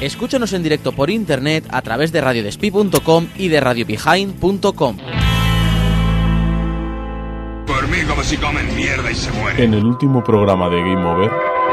Escúchanos en directo por internet a través de radiodespí.com y de radiobehind.com. Por mí como si comen mierda y se mueren. En el último programa de Game Over.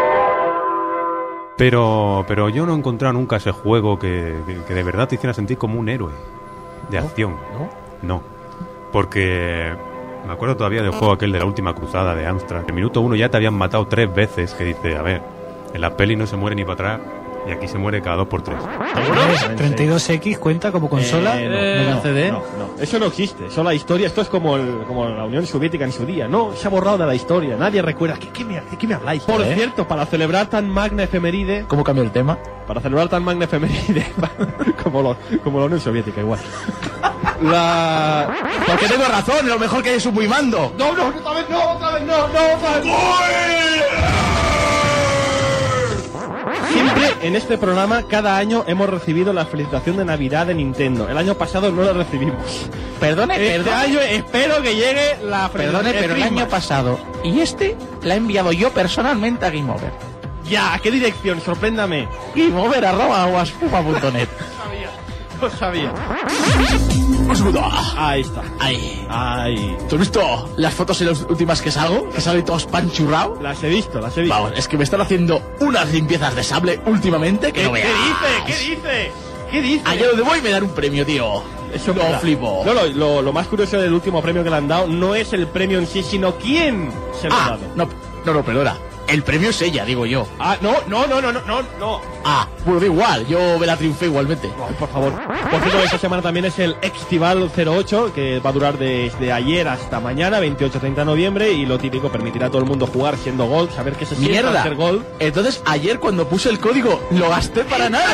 Pero yo no he encontrado nunca ese juego que de verdad te hiciera sentir como un héroe de acción. No. Porque me acuerdo todavía del juego aquel de la última cruzada de Amstrad. En el minuto 1 ya te habían matado 3 veces, que dice, a ver, en la peli no se muere ni para atrás y aquí se muere cada 2x3. ¿32X cuenta como consola? No, CD? no, eso no existe. Eso la historia, esto es como la Unión Soviética en su día. No, se ha borrado de la historia. Nadie recuerda. ¿De qué me habláis? Por cierto, para celebrar tan magna efeméride... ¿Cómo cambió el tema? Para celebrar tan magna efeméride como la Unión Soviética, igual. Porque tengo razón, lo mejor que hay es un muy mando. No, otra vez no. Siempre en este programa, cada año hemos recibido la felicitación de Navidad de Nintendo. El año pasado no la recibimos. Perdone. Este año espero que llegue la felicitación. Perdone, pero el año pasado y la he enviado yo personalmente a Game Over. Ya, ¿a qué dirección? Sorpréndame. gameover@waspupa.net. Lo sabía. Ahí está. Ahí. ¿Tú has visto las fotos en las últimas que salgo? Que salgo todos panchurrados. Las he visto. Vamos, es que me están haciendo unas limpiezas de sable últimamente que no veas. ¿Qué dice? Allá donde voy me dan un premio, tío. Eso no flipo. No, lo más curioso del último premio que le han dado no es el premio en sí, sino quién se lo ha dado. No, perdona. El premio es ella, digo yo. No. Bueno, da igual, yo me la triunfé igualmente. Ay, por favor. Por cierto, esta semana también es el Extival 08, que va a durar desde ayer hasta mañana, 28-30 de noviembre, y lo típico, permitirá a todo el mundo jugar siendo Gold, saber qué se siente hacer Gold. Entonces, ayer cuando puse el código, lo gasté para nada.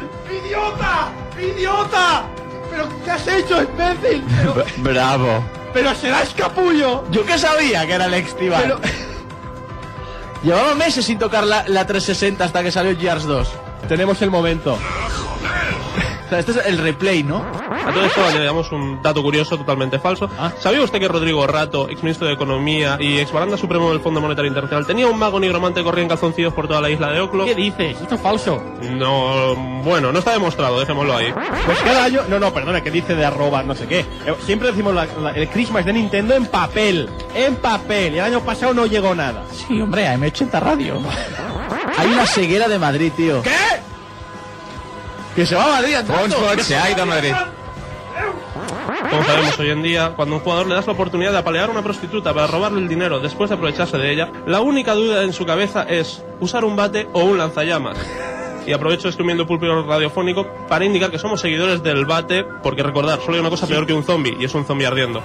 ¡Idiota! ¿Pero qué has hecho, imbécil? Bravo. ¡Pero serás capullo! Yo que sabía que era el Extival. Llevaba meses sin tocar la 360 hasta que salió Gears 2. Tenemos el momento. O sea, este es el replay, ¿no? A todo esto añadimos un dato curioso totalmente falso. ¿Sabía usted que Rodrigo Rato, exministro de Economía y exbaranda supremo del Fondo Monetario Internacional, tenía un mago nigromante que corría en calzoncillos por toda la isla de Oclo? ¿Qué dices? Esto es falso. No, bueno, no está demostrado, dejémoslo ahí. Pues cada año... No, perdona, que dice de arroba no sé qué. Siempre decimos el Christmas de Nintendo en papel. Y el año pasado no llegó nada. Sí, hombre, a M80 Radio. Hay una ceguera de Madrid, tío. ¿Qué? Que se va a Madrid, se ha ido a Madrid. Como sabemos hoy en día, cuando a un jugador le das la oportunidad de apalear a una prostituta para robarle el dinero después de aprovecharse de ella, la única duda en su cabeza es usar un bate o un lanzallamas. Y aprovecho este humilde púlpito radiofónico para indicar que somos seguidores del bate, porque recordar, solo hay una cosa peor que un zombie, y es un zombie ardiendo.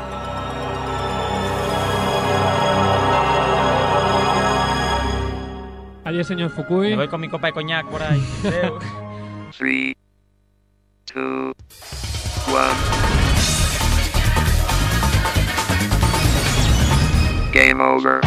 Adiós, señor Fukui. Me voy con mi copa de coñac por ahí. 3, 2, 1. Game over.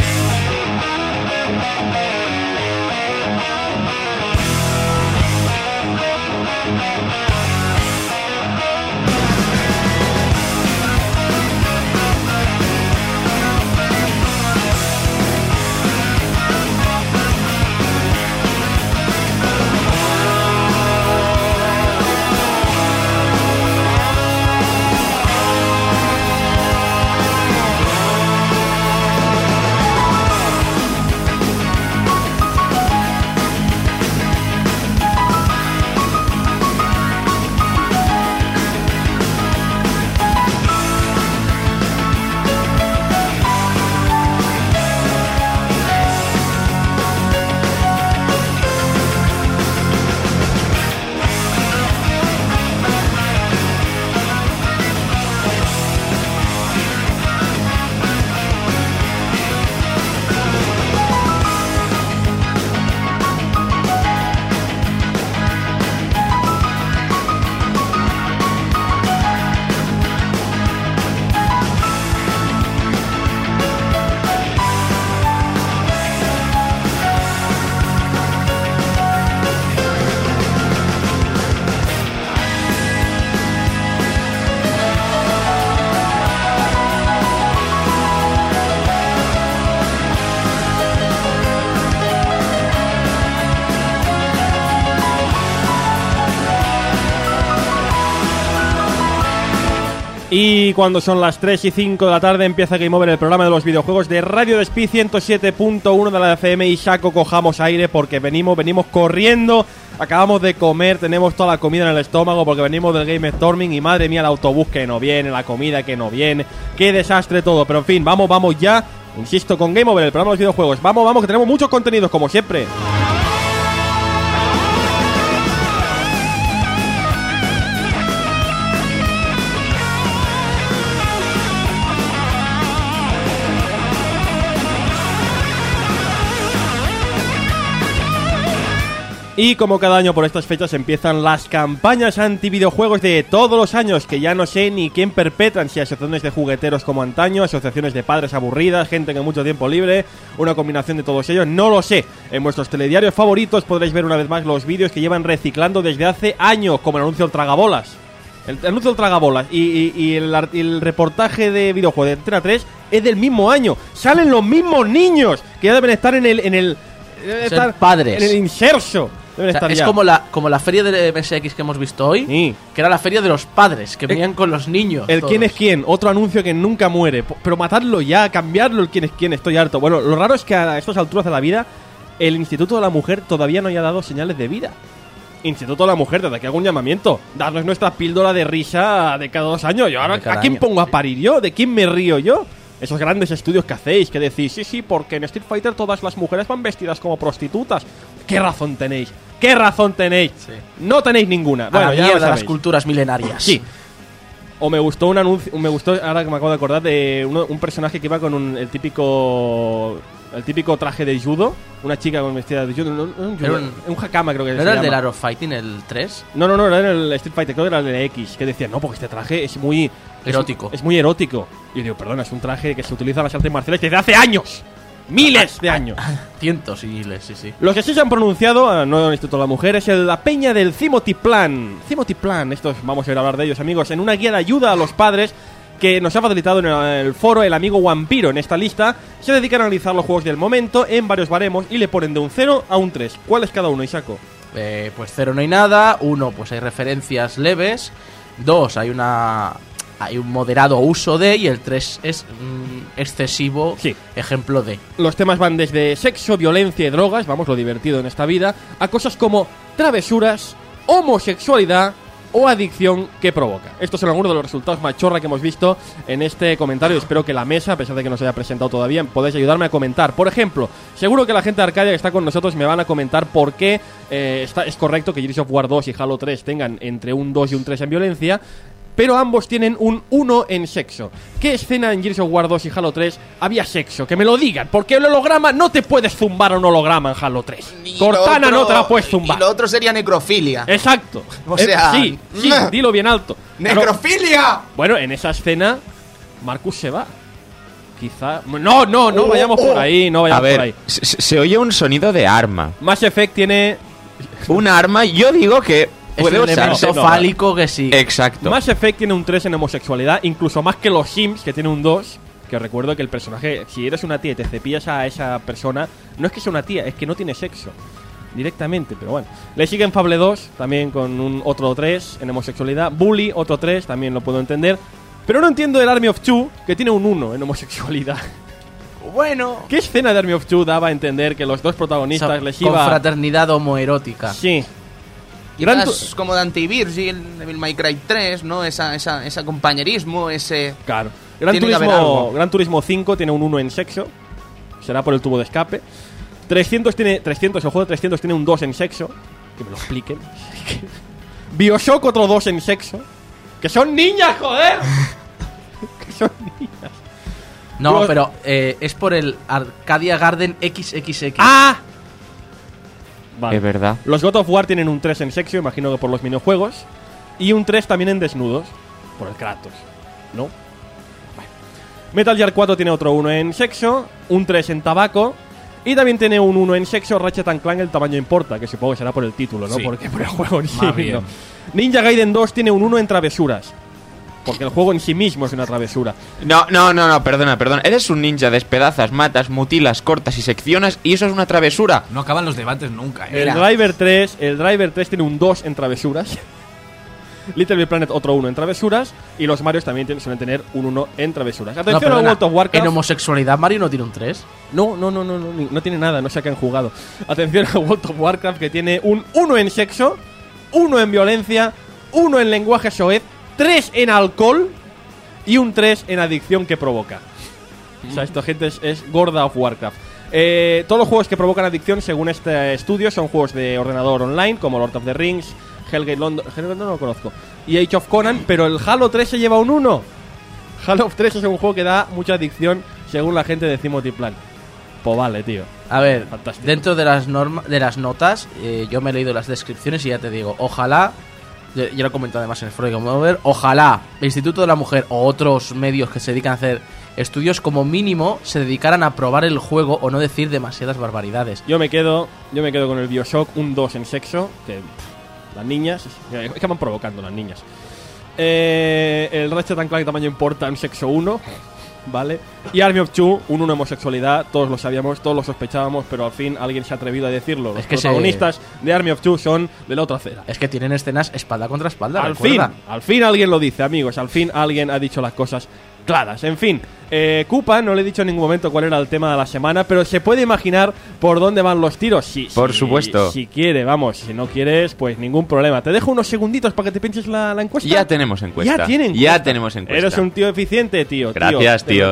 Y cuando son las 3 y 5 de la tarde empieza Game Over, el programa de los videojuegos de Radio Despí 107.1 de la FM. Y Shaco, cojamos aire porque venimos corriendo. Acabamos de comer, tenemos toda la comida en el estómago porque venimos del Game Storming. Y madre mía, el autobús que no viene, la comida que no viene. Qué desastre todo, pero en fin, vamos ya. Insisto, con Game Over, el programa de los videojuegos. Vamos, que tenemos muchos contenidos como siempre. Y como cada año por estas fechas empiezan las campañas anti-videojuegos de todos los años, que ya no sé ni quién perpetran, si asociaciones de jugueteros como antaño, asociaciones de padres aburridas, gente con mucho tiempo libre, una combinación de todos ellos, no lo sé. En vuestros telediarios favoritos podréis ver una vez más los vídeos que llevan reciclando desde hace años, como el anuncio del Tragabolas. El anuncio del Tragabolas y el reportaje de videojuegos de Antena 3 es del mismo año. Salen los mismos niños que ya deben estar en el padres. En el inserso. O sea, es como la feria de MSX que hemos visto hoy, sí, que era la feria de los padres, que venían con los niños. El todos. quién es quién, otro anuncio que nunca muere. Pero matarlo ya, cambiarlo el quién es quién, estoy harto. Bueno, lo raro es que a estas alturas de la vida, el Instituto de la Mujer todavía no haya dado señales de vida. Instituto de la Mujer, desde aquí hago un llamamiento. Dadnos nuestra píldora de risa de cada 2 años. Yo ahora, ¿a quién pongo a parir yo? ¿De quién me río yo? Esos grandes estudios que hacéis, que decís, sí, porque en Street Fighter todas las mujeres van vestidas como prostitutas. ¿Qué razón tenéis? ¿Qué razón tenéis? Sí. No tenéis ninguna. Bueno, ya de las culturas milenarias. Sí. O me gustó un anuncio, ahora que me acabo de acordar, de un personaje que iba con el típico traje de judo. Una chica con vestida de judo. Un hakama, creo que ¿No era el del Art of Fighting, el 3? No, era el Street Fighter, creo que era el de X. Que decía, no, porque este traje es muy erótico. Es muy erótico. Y yo digo, perdona, es un traje que se utiliza en las artes marciales desde hace años. Miles de años. Cientos y miles, sí. Los que sí se han pronunciado, no el Instituto de la Mujer, es la peña del Cimotiplan. Cimotiplan, estos vamos a ir a hablar de ellos, amigos, en una guía de ayuda a los padres que nos ha facilitado en el foro el amigo Vampiro. En esta lista se dedican a analizar los juegos del momento en varios baremos y le ponen de un 0 a un 3. ¿Cuál es cada uno, Isako? Pues 0 no hay nada, 1 pues hay referencias leves, 2 hay un moderado uso de, y el 3 es excesivo, sí, ejemplo de. Los temas van desde sexo, violencia y drogas, vamos, lo divertido en esta vida, a cosas como travesuras, homosexualidad o adicción que provoca. Estos son algunos de los resultados machorra que hemos visto en este comentario. Espero que la mesa, a pesar de que no se haya presentado todavía, podáis ayudarme a comentar. Por ejemplo, seguro que la gente de Arcadia que está con nosotros me van a comentar por qué es correcto que Gears of War 2 y Halo 3 tengan entre un 2 y un 3 en violencia, pero ambos tienen un 1 en sexo. ¿Qué escena en Gears of War 2 y Halo 3 había sexo? Que me lo digan, porque el holograma no te puedes zumbar a un holograma en Halo 3. Cortana no te la puedes zumbar. Y lo otro sería necrofilia. Exacto. O sea... Sí, dilo bien alto. ¡Necrofilia! Bueno, en esa escena, Marcus se va. Quizá... No vayamos por ahí, no vayamos por ahí. Se oye un sonido de arma. Mass Effect tiene... Un arma, yo digo que... puede usarse fálico que sí. Exacto. Mass Effect tiene un 3 en homosexualidad, incluso más que los Sims, que tiene un 2. Que os recuerdo que el personaje, si eres una tía y te cepillas a esa persona, no es que sea una tía, es que no tiene sexo directamente, pero bueno. Le siguen Fable 2, también con un otro 3 en homosexualidad. Bully, otro 3, también lo puedo entender. Pero no entiendo el Army of Two, que tiene un 1 en homosexualidad. Bueno, ¿qué escena de Army of Two daba a entender que los dos protagonistas les iba... confraternidad homoerótica? Sí. Quizás como Dante y Virgil, Devil May Cry 3, ¿no? Ese compañerismo, ese... Claro. Gran Turismo 5 tiene un 1 en sexo. Será por el tubo de escape. El juego de 300 tiene un 2 en sexo. Que me lo expliquen. Bioshock otro 2 en sexo. ¡Que son niñas, joder! ¡Que son niñas! No, pero es por el Arcadia Garden XXX. ¡Ah! Vale. Es verdad. Los God of War tienen un 3 en sexo, imagino que por los minijuegos. Y un 3 también en desnudos. Por el Kratos, ¿no? Vale. Metal Gear 4 tiene otro 1 en sexo. Un 3 en tabaco. Y también tiene un 1 en sexo Ratchet & Clank, el tamaño importa. Que supongo que será por el título, ¿no? Sí. Porque por el juego en sí mismo. Ninja Gaiden 2 tiene un 1 en travesuras. Porque el juego en sí mismo es una travesura. No, perdona. Eres un ninja, despedazas, matas, mutilas, cortas y seccionas, y eso es una travesura. No acaban los debates nunca, El Driver 3 tiene un 2 en travesuras. Little Big Planet otro 1 en travesuras. Y los Marios también suelen tener un 1 en travesuras. No, Atención a perdona, World of Warcraft. en homosexualidad Mario no tiene un 3. No tiene nada, no sé a qué han jugado. Atención a World of Warcraft, que tiene un 1 en sexo, 1 en violencia, 1 en lenguaje soez, 3 en alcohol y un 3 en adicción que provoca. O sea, esto, gente, es gorda of Warcraft. Todos los juegos que provocan adicción, según este estudio, son juegos de ordenador online, como Lord of the Rings, Hellgate London. Hellgate no lo conozco. Y Age of Conan, pero el Halo 3 se lleva un 1. Halo 3 es un juego que da mucha adicción, según la gente de Timothy Plan. Pues vale, tío. A ver, Fantástico. dentro de las notas, yo me he leído las descripciones y ya te digo, ojalá, yo lo he comentado además en el foro de Game Over, ojalá el Instituto de la Mujer o otros medios que se dedican a hacer estudios como mínimo se dedicaran a probar el juego o no decir demasiadas barbaridades. Yo me quedo con el Bioshock, un 2 en sexo, que las niñas, es que van provocando las niñas. El Ratchet & Clank tamaño importa en sexo 1, ¿vale? Y Army of Two, un 1 homosexualidad, todos lo sabíamos, todos lo sospechábamos, pero al fin alguien se ha atrevido a decirlo. Los protagonistas de Army of Two son de la otra acera. Es que tienen escenas espalda contra espalda, Al recuerda. fin alguien lo dice, amigos, al fin alguien ha dicho las cosas claras. En fin, Koopa, no le he dicho en ningún momento cuál era el tema de la semana, pero se puede imaginar por dónde van los tiros. Por supuesto. Si quiere, vamos, si no quieres, pues ningún problema. Te dejo unos segunditos para que te pinches la encuesta. Ya tenemos encuesta. Ya tenemos encuesta. Eres un tío eficiente, tío. Gracias, tío.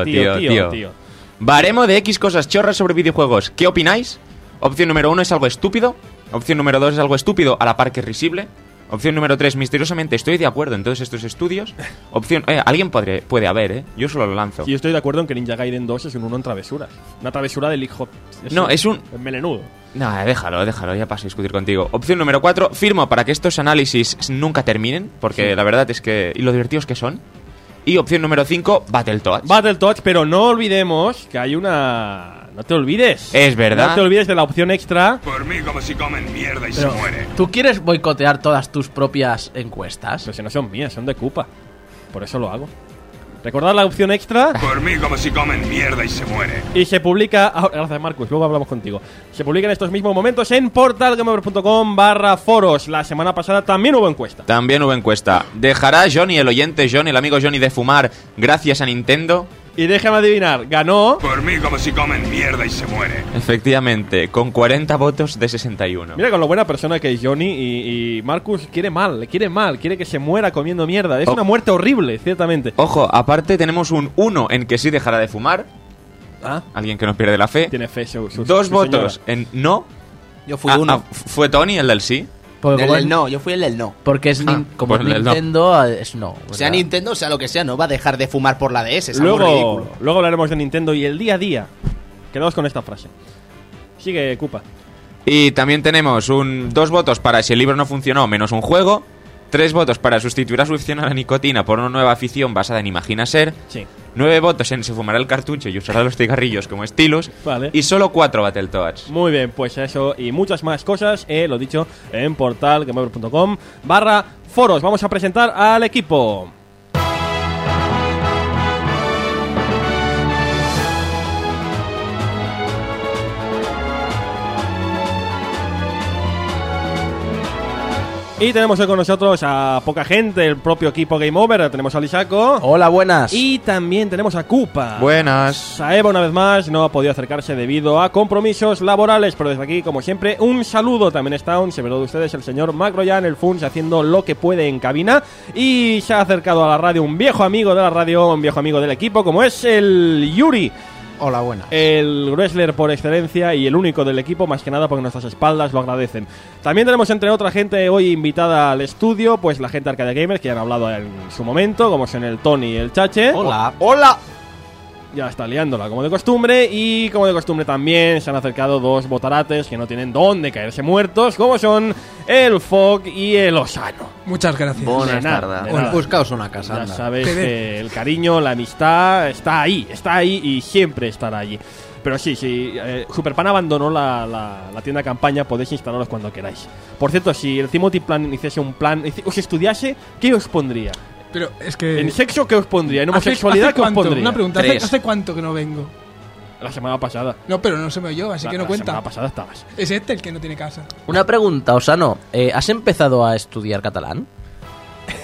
Baremo de X cosas chorras sobre videojuegos. ¿Qué opináis? Opción número 1 es algo estúpido. Opción número 2 es algo estúpido a la par que risible. Opción número 3, misteriosamente estoy de acuerdo en todos estos estudios. Opción... alguien puede haber, yo solo lo lanzo. Sí, yo estoy de acuerdo en que Ninja Gaiden 2 es un 1 en travesuras. Una travesura del hijo... No, es un... melenudo. No, déjalo, ya paso a discutir contigo. Opción número 4, firmo para que estos análisis nunca terminen, porque la verdad es que... ¿Y lo divertidos que son? Y opción número 5, Battletoads, pero no olvidemos que hay una... No te olvides. Es verdad. No te olvides de la opción extra. Por mí como si comen mierda y Pero, se mueren. ¿tú quieres boicotear todas tus propias encuestas? Pero si no son mías, son de Koopa. Por eso lo hago. Recordad la opción extra. Por mí como si comen mierda y se mueren. Y se publica... Gracias, Marcus. Luego hablamos contigo. Se publica en estos mismos momentos en portalgameover.com/foros. La semana pasada también hubo encuesta. ¿Dejará Johnny, el oyente Johnny, el amigo Johnny, de fumar gracias a Nintendo? Y déjame adivinar, ganó... Por mí como si comen mierda y se mueren. Efectivamente, con 40 votos de 61. Mira con lo buena persona que es Johnny y Marcus le quiere mal, quiere que se muera comiendo mierda. Es una muerte horrible, ciertamente. Ojo, aparte tenemos un 1 en que sí dejará de fumar. Alguien que no pierde la fe. Tiene fe, Dos votos en no. Yo fui uno. ¿Fue Tony el del sí? No, yo fui el del no. Porque es como pues Nintendo, es no. Sea Nintendo, sea lo que sea, no va a dejar de fumar por la DS. Es algo ridículo. Luego hablaremos de Nintendo y el día a día. Quedamos con esta frase. Sigue, Koopa. Y también tenemos 2 votos para si el libro no funcionó, menos un juego. 3 votos para sustituir a su afición a la nicotina por una nueva afición basada en Imagina Ser. Sí. 9 votos en se fumará el cartucho y usará los cigarrillos como estilos. Vale. Y solo 4 Battletoads. Muy bien, pues eso y muchas más cosas, lo dicho, en portalgameover.com/foros. Vamos a presentar al equipo. Y tenemos hoy con nosotros a poca gente, el propio equipo Game Over. Tenemos a Lisaco. Hola, buenas. Y también tenemos a Koopa. Buenas. A Eva, una vez más, no ha podido acercarse debido a compromisos laborales, pero desde aquí, como siempre, un saludo. También está un severo de ustedes, el señor Macroyan, el Funs, haciendo lo que puede en cabina. Y se ha acercado a la radio un viejo amigo de la radio, un viejo amigo del equipo, como es el Yuri. Hola, buenas. El wrestler por excelencia y el único del equipo, más que nada porque nuestras espaldas lo agradecen. También tenemos entre otra gente hoy invitada al estudio, pues la gente de Arcadia Gamers, que ya han hablado en su momento, como son el Tony y el Chache. Hola. ¡Hola! Ya está liándola, como de costumbre. Y como de costumbre también se han acercado 2 botarates que no tienen dónde caerse muertos, como son el Fog y el Osano. Muchas gracias. Buenas tardes. Bueno, buscaos una casa. Ya anda. sabes que el cariño, la amistad está ahí y siempre estará allí. Pero sí, Superpan abandonó la tienda de campaña, podéis instalaros cuando queráis. Por cierto, si el Timothy Plan hiciese un plan, os estudiase, ¿qué os pondría? Pero es que... ¿En sexo qué os pondría? ¿En homosexualidad qué os pondría? Una pregunta, ¿hace cuánto que no vengo? La semana pasada. No, pero no se me oyó, así que no cuenta. La semana pasada estabas. Es este el que no tiene casa. Una pregunta, Osano. ¿Has empezado a estudiar catalán?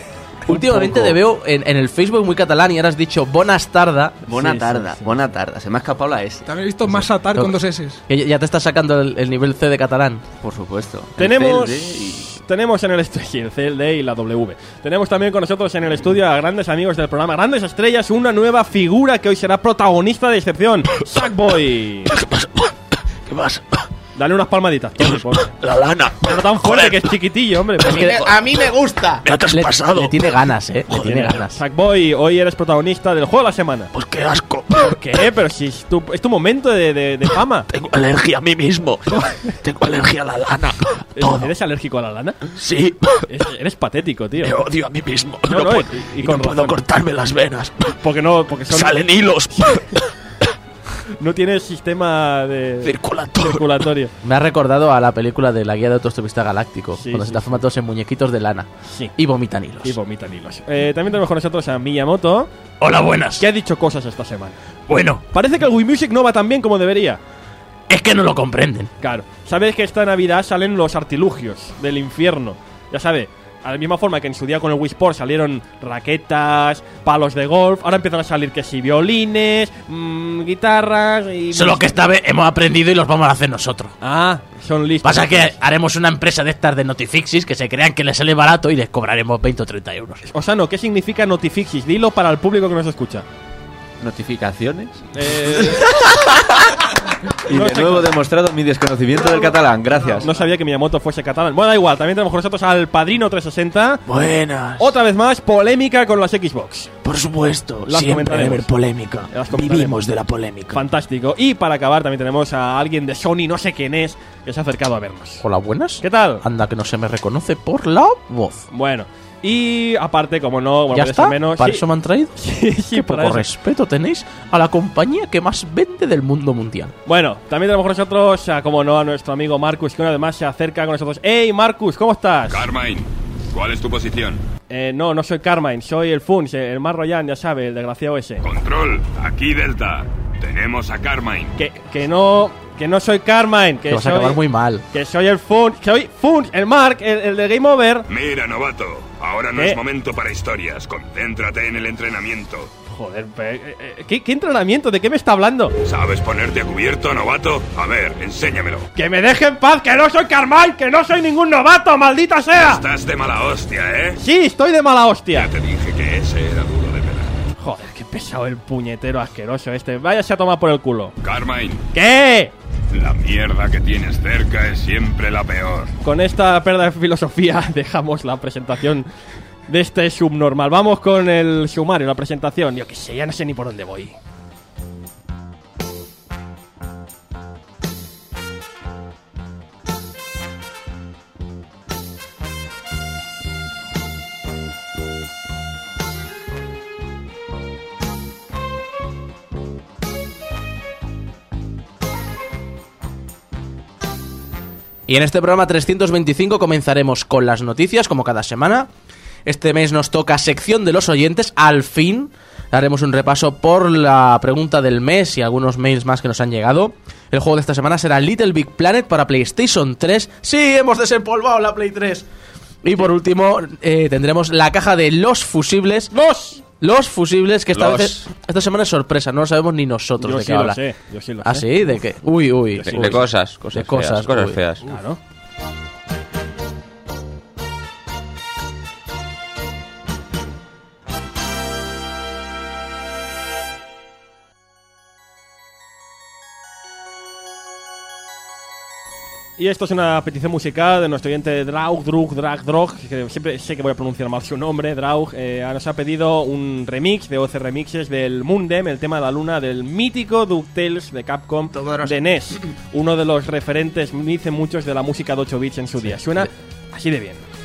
Últimamente te veo en el Facebook muy catalán y ahora has dicho bonas tarda. Bona tarda. Se me ha escapado la S. También he visto más atar con 2 S. Que ya te estás sacando el nivel C de catalán. Por supuesto. Tenemos en el estudio el CLD y la W. Tenemos también con nosotros en el estudio a grandes amigos del programa, grandes estrellas, una nueva figura que hoy será protagonista de excepción, Sackboy. ¿Qué pasa? Dale unas palmaditas, Tony, La lana. Pero no tan fuerte, que es chiquitillo, hombre. A mí me gusta. Ya te has pasado. Le tiene ganas, le tiene ganas. Sackboy, hoy eres protagonista del juego de la semana. Pues qué asco. ¿Por qué? Pero si es tu momento de fama. Tengo alergia a mí mismo. Tengo alergia a la lana. Todo. ¿Eres alérgico a la lana? Sí. Eres patético, tío. Me odio a mí mismo. No, no puedo cortarme las venas. Porque salen hilos. No tiene sistema de circulatorio. Me ha recordado a la película de la guía de autostopista galáctico, cuando se transforman todos en muñequitos de lana. Sí. Y vomitan hilos. También tenemos con nosotros a Miyamoto. Hola, buenas. Que ha dicho cosas esta semana. Bueno. Parece que el Wii Music no va tan bien como debería. Es que no lo comprenden. Claro. Sabes que esta Navidad salen los artilugios del infierno. Ya sabes. A la misma forma que en su día con el Wii Sport salieron raquetas, palos de golf, ahora empiezan a salir que sí, violines, guitarras y... Solo que esta vez hemos aprendido y los vamos a hacer nosotros. Ah, son listos. Pasa que haremos una empresa de estas de Notifixis que se crean que les sale barato y les cobraremos 20 o 30 euros. Osano, ¿qué significa Notifixis? Dilo para el público que nos escucha. ¿Notificaciones? Y de nuevo demostrado mi desconocimiento del catalán, gracias. No sabía que Miyamoto fuese catalán. Bueno, da igual, también tenemos con nosotros al Padrino 360. Buenas. Otra vez más, polémica con las Xbox. Por supuesto, siempre debe haber polémica. Vivimos de la polémica. Fantástico. Y para acabar también tenemos a alguien de Sony, no sé quién es, que se ha acercado a vernos. Hola, buenas. ¿Qué tal? Anda, que no se me reconoce por la voz. Bueno. Y aparte, como no, bueno, ¿ya está? Menos, ¿Para eso me han traído? Sí, qué poco respeto tenéis a la compañía que más vende del mundo mundial. Bueno, también tenemos con nosotros, como no, a nuestro amigo Marcus, que una vez más se acerca con nosotros. ¡Hey, Marcus! ¿Cómo estás? Carmine, ¿cuál es tu posición? No soy Carmine, soy el Funs, el más Royan, ya sabe, el desgraciado ese. Control, aquí Delta. Tenemos a Carmine. Que no soy Carmine, que vas a acabar muy mal. Que soy el Funs, el Mark, el de Game Over. Mira, novato, ahora no es momento para historias. Concéntrate en el entrenamiento. Joder, ¿qué entrenamiento? ¿De qué me está hablando? ¿Sabes ponerte a cubierto, novato? A ver, enséñamelo. ¡Que me deje en paz! ¡Que no soy Carmine! ¡Que no soy ningún novato! ¡Maldita sea! Estás de mala hostia, ¿eh? Sí, estoy de mala hostia. Ya te dije que ese era duro de pelar. Joder, qué pesado el puñetero asqueroso este. Váyase a tomar por el culo. Carmine. ¿Qué? La mierda que tienes cerca es siempre la peor. Con esta pérdida de filosofía dejamos la presentación de este subnormal. Vamos con el sumario, la presentación. Yo qué sé, ya no sé ni por dónde voy. Y en este programa 325 comenzaremos con las noticias, como cada semana. Este mes nos toca sección de los oyentes, al fin. Haremos un repaso por la pregunta del mes y algunos mails más que nos han llegado. El juego de esta semana será Little Big Planet para PlayStation 3. ¡Sí, hemos desempolvado la Play 3! Y por último, tendremos la caja de los fusibles. Los fusibles, que esta semana es sorpresa, no lo sabemos ni nosotros de qué habla. Yo sí lo sé. ¿Ah, sí? ¿De qué? Uy. De cosas feas. Claro. Y esto es una petición musical de nuestro oyente Drag, que siempre sé que voy a pronunciar mal su nombre, Draug. Nos ha pedido un remix de 12 remixes del Mundem, el tema de la luna del mítico DuckTales de Capcom de NES. Uno de los referentes, me dicen muchos, de la música de 8 bits en su día. Suena así de bien.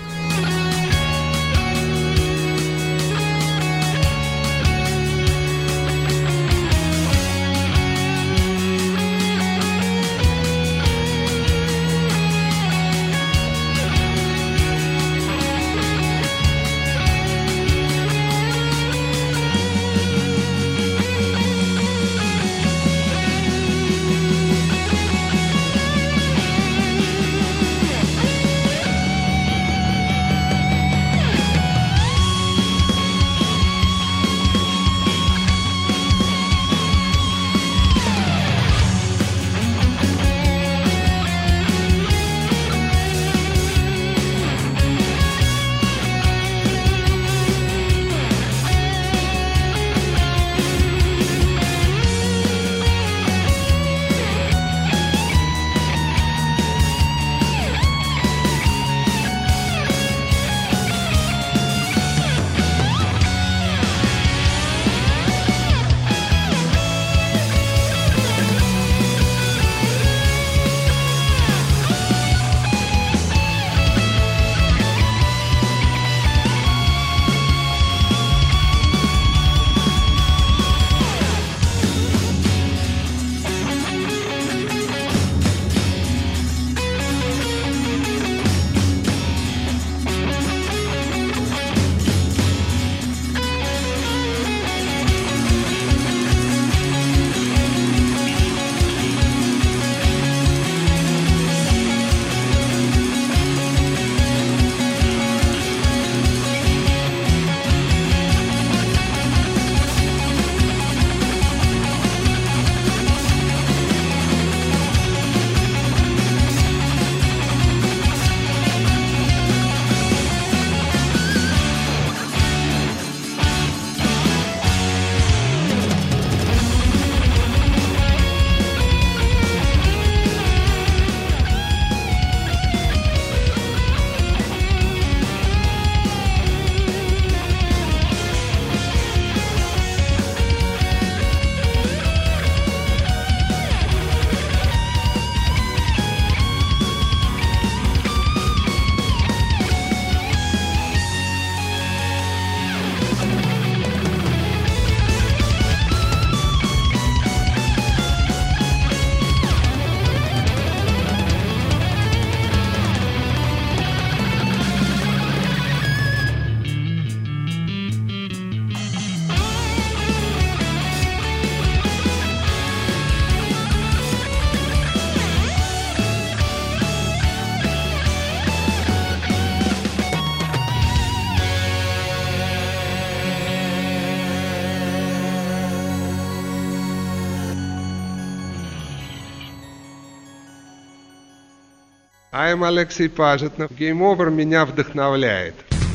I'm Alexei Pajitnov. Game Over меня вдохновляет.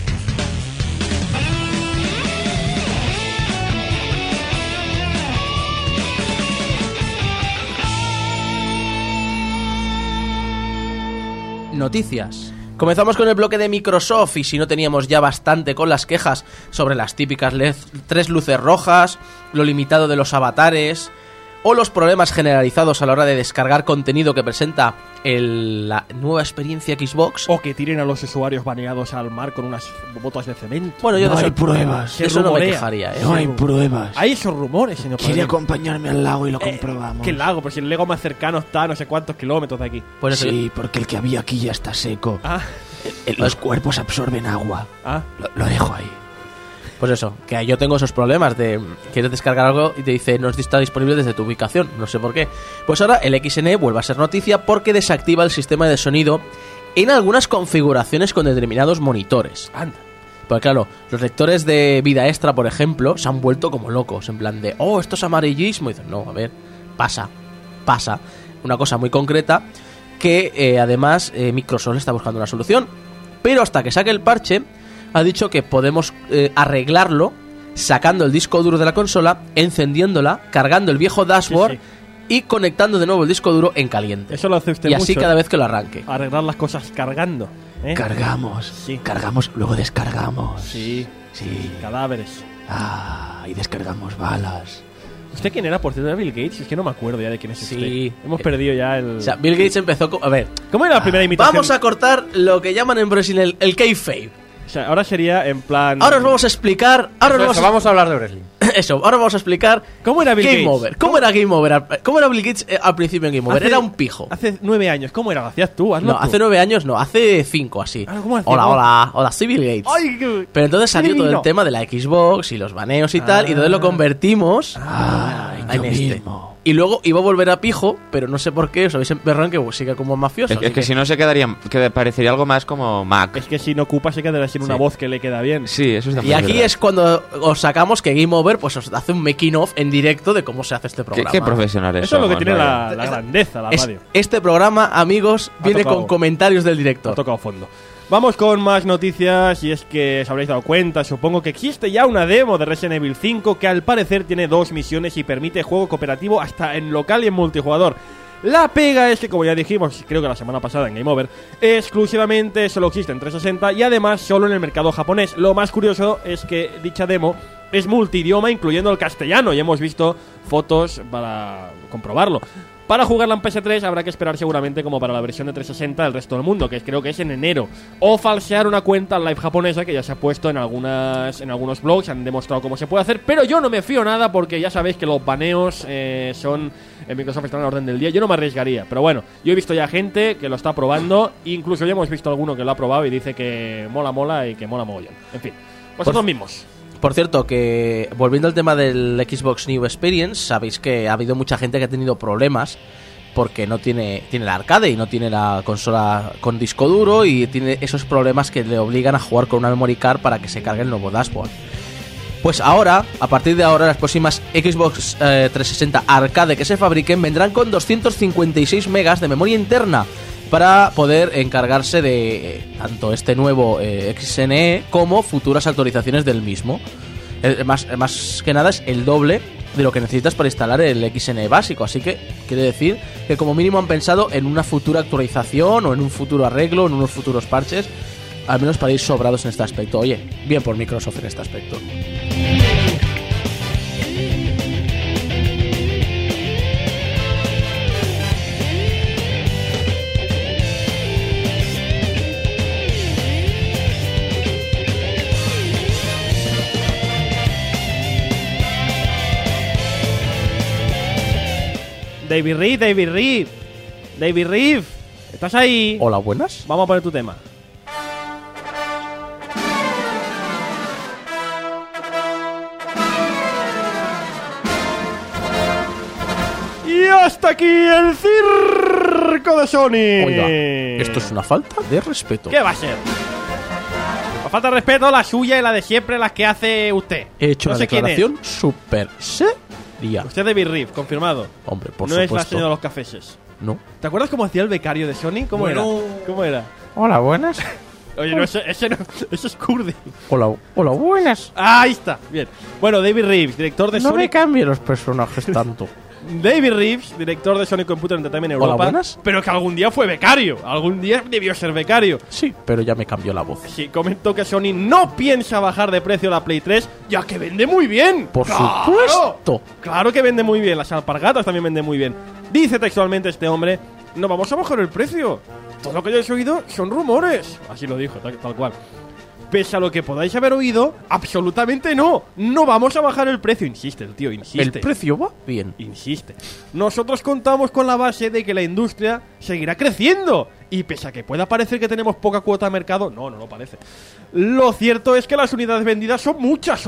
Noticias. Comenzamos con el bloque de Microsoft y si no teníamos ya bastante con las quejas sobre las típicas 3 luces rojas, lo limitado de los avatares o los problemas generalizados a la hora de descargar contenido que presenta la nueva experiencia Xbox. O que tiren a los usuarios baneados al mar con unas botas de cemento. Bueno, yo no hay pruebas. Eso no me quejaría, ¿eh? No hay pruebas. Hay esos rumores, señor. Quiere acompañarme al lago y lo comprobamos. ¿Qué lago? Pues si el lago más cercano está a no sé cuántos kilómetros de aquí. Pues sí, porque el que había aquí ya está seco. Ah. Los cuerpos absorben agua. Ah. Lo dejo ahí. Pues eso, que yo tengo esos problemas de quieres descargar algo y te dice no está disponible desde tu ubicación, no sé por qué. Pues ahora el XNE vuelve a ser noticia porque desactiva el sistema de sonido en algunas configuraciones con determinados monitores. Anda. Porque claro, los lectores de vida extra, por ejemplo, se han vuelto como locos, en plan de, oh, esto es amarillismo. Y dicen, no, a ver, pasa. Una cosa muy concreta que además Microsoft está buscando una solución, pero hasta que saque el parche ha dicho que podemos arreglarlo sacando el disco duro de la consola, encendiéndola, cargando el viejo dashboard y conectando de nuevo el disco duro en caliente. Eso lo hace usted y mucho, así cada vez que lo arranque. Arreglar las cosas cargando. Cargamos, cargamos, luego descargamos. Sí. Cadáveres. Y descargamos balas. ¿Usted quién era, por cierto? ¿Era Bill Gates? Es que no me acuerdo ya de quién es usted. Hemos perdido ya el... O sea, Bill Gates empezó... A ver... ¿Cómo era la primera imitación? Vamos a cortar lo que llaman en Brasil el kayfabe. O sea, ahora sería en plan... Ahora os vamos a explicar... Vamos a hablar de wrestling. Eso, ahora vamos a explicar... ¿Cómo era Bill Game Gates? Over. ¿Cómo era Game Over? ¿Cómo era Bill Gates al principio en Game Over? Era un pijo. Hace 9 años. ¿Cómo era? ¿Lo hacías tú? No, hace 9 años no. Hace 5 así. ¿Cómo hacía? Hola, soy Bill Gates. Ay, pero entonces salió todo el tema de la Xbox y los baneos y tal, y entonces lo convertimos en este. Y luego iba a volver a pijo, pero no sé por qué, os habéis emperrado en que siga como mafioso. Es que si no se quedaría, que parecería algo más como Mac. Es que si no ocupa se quedaría sin una voz que le queda bien. Sí, eso es de Y aquí es cuando os sacamos que Game Over pues os hace un making of en directo de cómo se hace este programa. ¿Qué profesionales Eso es lo que somos, tiene ¿no? la grandeza, la radio. Este programa, amigos, viene con comentarios del director. Ha tocado fondo. Vamos con más noticias y es que os habréis dado cuenta, supongo que existe ya una demo de Resident Evil 5 que al parecer tiene 2 misiones y permite juego cooperativo hasta en local y en multijugador. La pega es que, como ya dijimos, creo que la semana pasada en Game Over, exclusivamente solo existe en 360 y además solo en el mercado japonés. Lo más curioso es que dicha demo es multidioma, incluyendo el castellano, y hemos visto fotos para comprobarlo. Para jugarla en PS3 habrá que esperar seguramente como para la versión de 360 del resto del mundo, que creo que es en enero. O falsear una cuenta live japonesa que ya se ha puesto en algunos blogs, han demostrado cómo se puede hacer, pero yo no me fío nada porque ya sabéis que los baneos en Microsoft están a la orden del día. Yo no me arriesgaría, pero bueno, yo he visto ya gente que lo está probando, incluso ya hemos visto alguno que lo ha probado y dice que mola y que mola mogollón. En fin, vosotros mismos. Por cierto, que volviendo al tema del Xbox New Experience, sabéis que ha habido mucha gente que ha tenido problemas porque no tiene el arcade y no tiene la consola con disco duro y tiene esos problemas que le obligan a jugar con una memory card para que se cargue el nuevo dashboard. Pues ahora, a partir de ahora, las próximas Xbox 360 arcade que se fabriquen vendrán con 256 megas de memoria interna para poder encargarse de tanto este nuevo XNE como futuras actualizaciones del mismo. Más que nada es el doble de lo que necesitas para instalar el XNE básico, así que quiere decir que como mínimo han pensado en una futura actualización o en un futuro arreglo, en unos futuros parches, al menos para ir sobrados en este aspecto. Oye, bien por Microsoft en este aspecto. David Reeve, ¿estás ahí? Hola, buenas. Vamos a poner tu tema. Y hasta aquí el circo de Sony. Oiga, esto es una falta de respeto. ¿Qué va a ser? La falta de respeto, la suya y la de siempre, las que hace usted. He hecho no una sé declaración súper seria. Usted es David Reeve, confirmado. Hombre, por no supuesto. No es la señora de los cafeses. No. ¿Te acuerdas cómo hacía el becario de Sony? ¿Cómo era? Hola, buenas. Oye, no, ese es Curdy. Hola, buenas. Ahí está, bien. Bueno, David Reeves, director de No Sony. me cambie los personajes tanto. David Reeves, director de Sony Computer Entertainment Europa. Hola, buenas. Pero que algún día fue becario. Algún día debió ser becario. Sí, pero ya me cambió la voz. Sí, comentó que Sony no piensa bajar de precio la Play 3, ya que vende muy bien. Por supuesto. Claro que vende muy bien. Las alpargatas también venden muy bien. Dice textualmente este hombre: no vamos a bajar el precio. Todo lo que hayáis oído son rumores. Así lo dijo, tal cual. Pese a lo que podáis haber oído, absolutamente no. No vamos a bajar el precio. Insiste el tío, insiste. El precio va bien. Insiste. Nosotros contamos con la base de que la industria seguirá creciendo. Y pese a que pueda parecer que tenemos poca cuota de mercado, no parece. Lo cierto es que las unidades vendidas son muchas.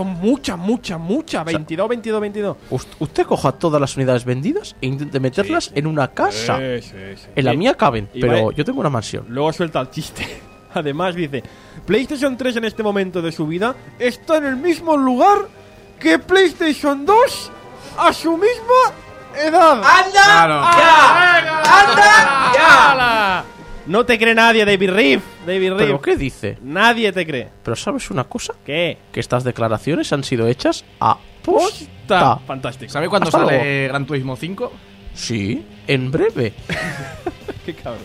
22. Usted coja todas las unidades vendidas e intente meterlas en una casa. Sí. En la mía caben, Y pero vaya- yo tengo una mansión. Luego suelta el chiste. Además dice: PlayStation 3 en este momento de su vida está en el mismo lugar que PlayStation 2 a su misma edad. ¡Anda! ¡Anda! ¡Hala! No te cree nadie, David Reeves. ¿Pero qué dice? Nadie te cree. ¿Pero sabes una cosa? ¿Qué? Que estas declaraciones han sido hechas a posta. Fantástico. ¿Sabe cuándo Hasta sale luego. Gran Turismo 5? Sí, en breve. Qué cabrón.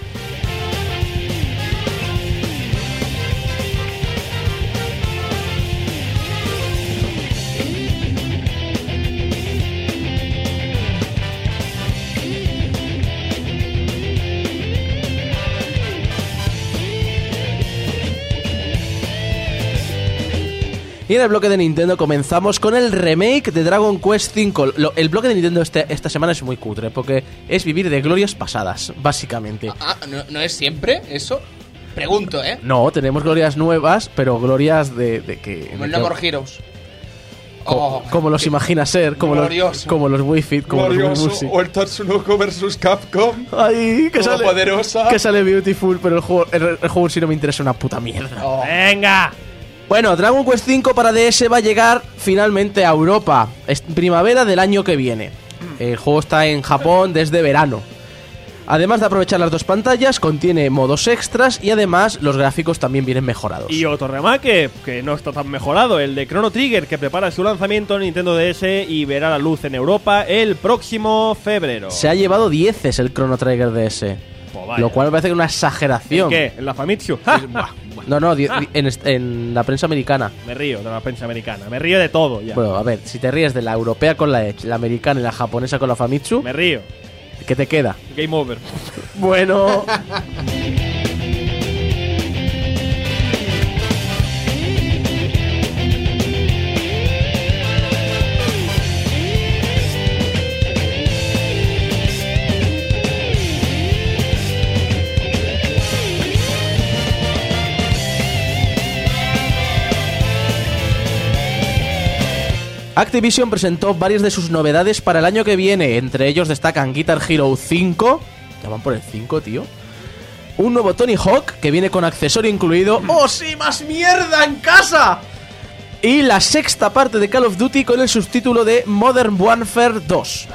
Y en el bloque de Nintendo comenzamos con el remake de Dragon Quest V. El bloque de Nintendo esta semana es muy cutre, porque es vivir de glorias pasadas, básicamente. ¿No es siempre eso? Pregunto, ¿eh? No, tenemos glorias nuevas, pero glorias de que... Como el No More Heroes. Como los imagina ser, como glorioso. como los Wii Fit, como los Wii Music. O el Tatsunoko vs Capcom. Ay, que sale, poderosa. que sale Beautiful, pero el juego sí no me interesa una puta mierda. ¡Venga! Bueno, Dragon Quest V para DS va a llegar finalmente a Europa. Es primavera del año que viene. El juego está en Japón desde verano. Además de aprovechar las dos pantallas, contiene modos extras y además los gráficos también vienen mejorados. Y otro remake que no está tan mejorado, el de Chrono Trigger, que prepara su lanzamiento en Nintendo DS y verá la luz en Europa el próximo febrero. Se ha llevado 10 el Chrono Trigger DS. Pues vaya. Lo cual me parece que es una exageración. ¿En qué? ¿En la Famitsu? No, en la prensa americana. Me río de la prensa americana, me río de todo ya. Bueno, a ver, si te ríes de la europea con la Edge, la americana y la japonesa con la Famitsu, Me río. ¿qué te queda? Game over. Bueno. Activision presentó varias de sus novedades para el año que viene. Entre ellos destacan Guitar Hero 5. Ya van por el 5, tío. Un nuevo Tony Hawk que viene con accesorio incluido. ¡Oh, sí! ¡Más mierda en casa! Y la sexta parte de Call of Duty con el subtítulo de Modern Warfare 2.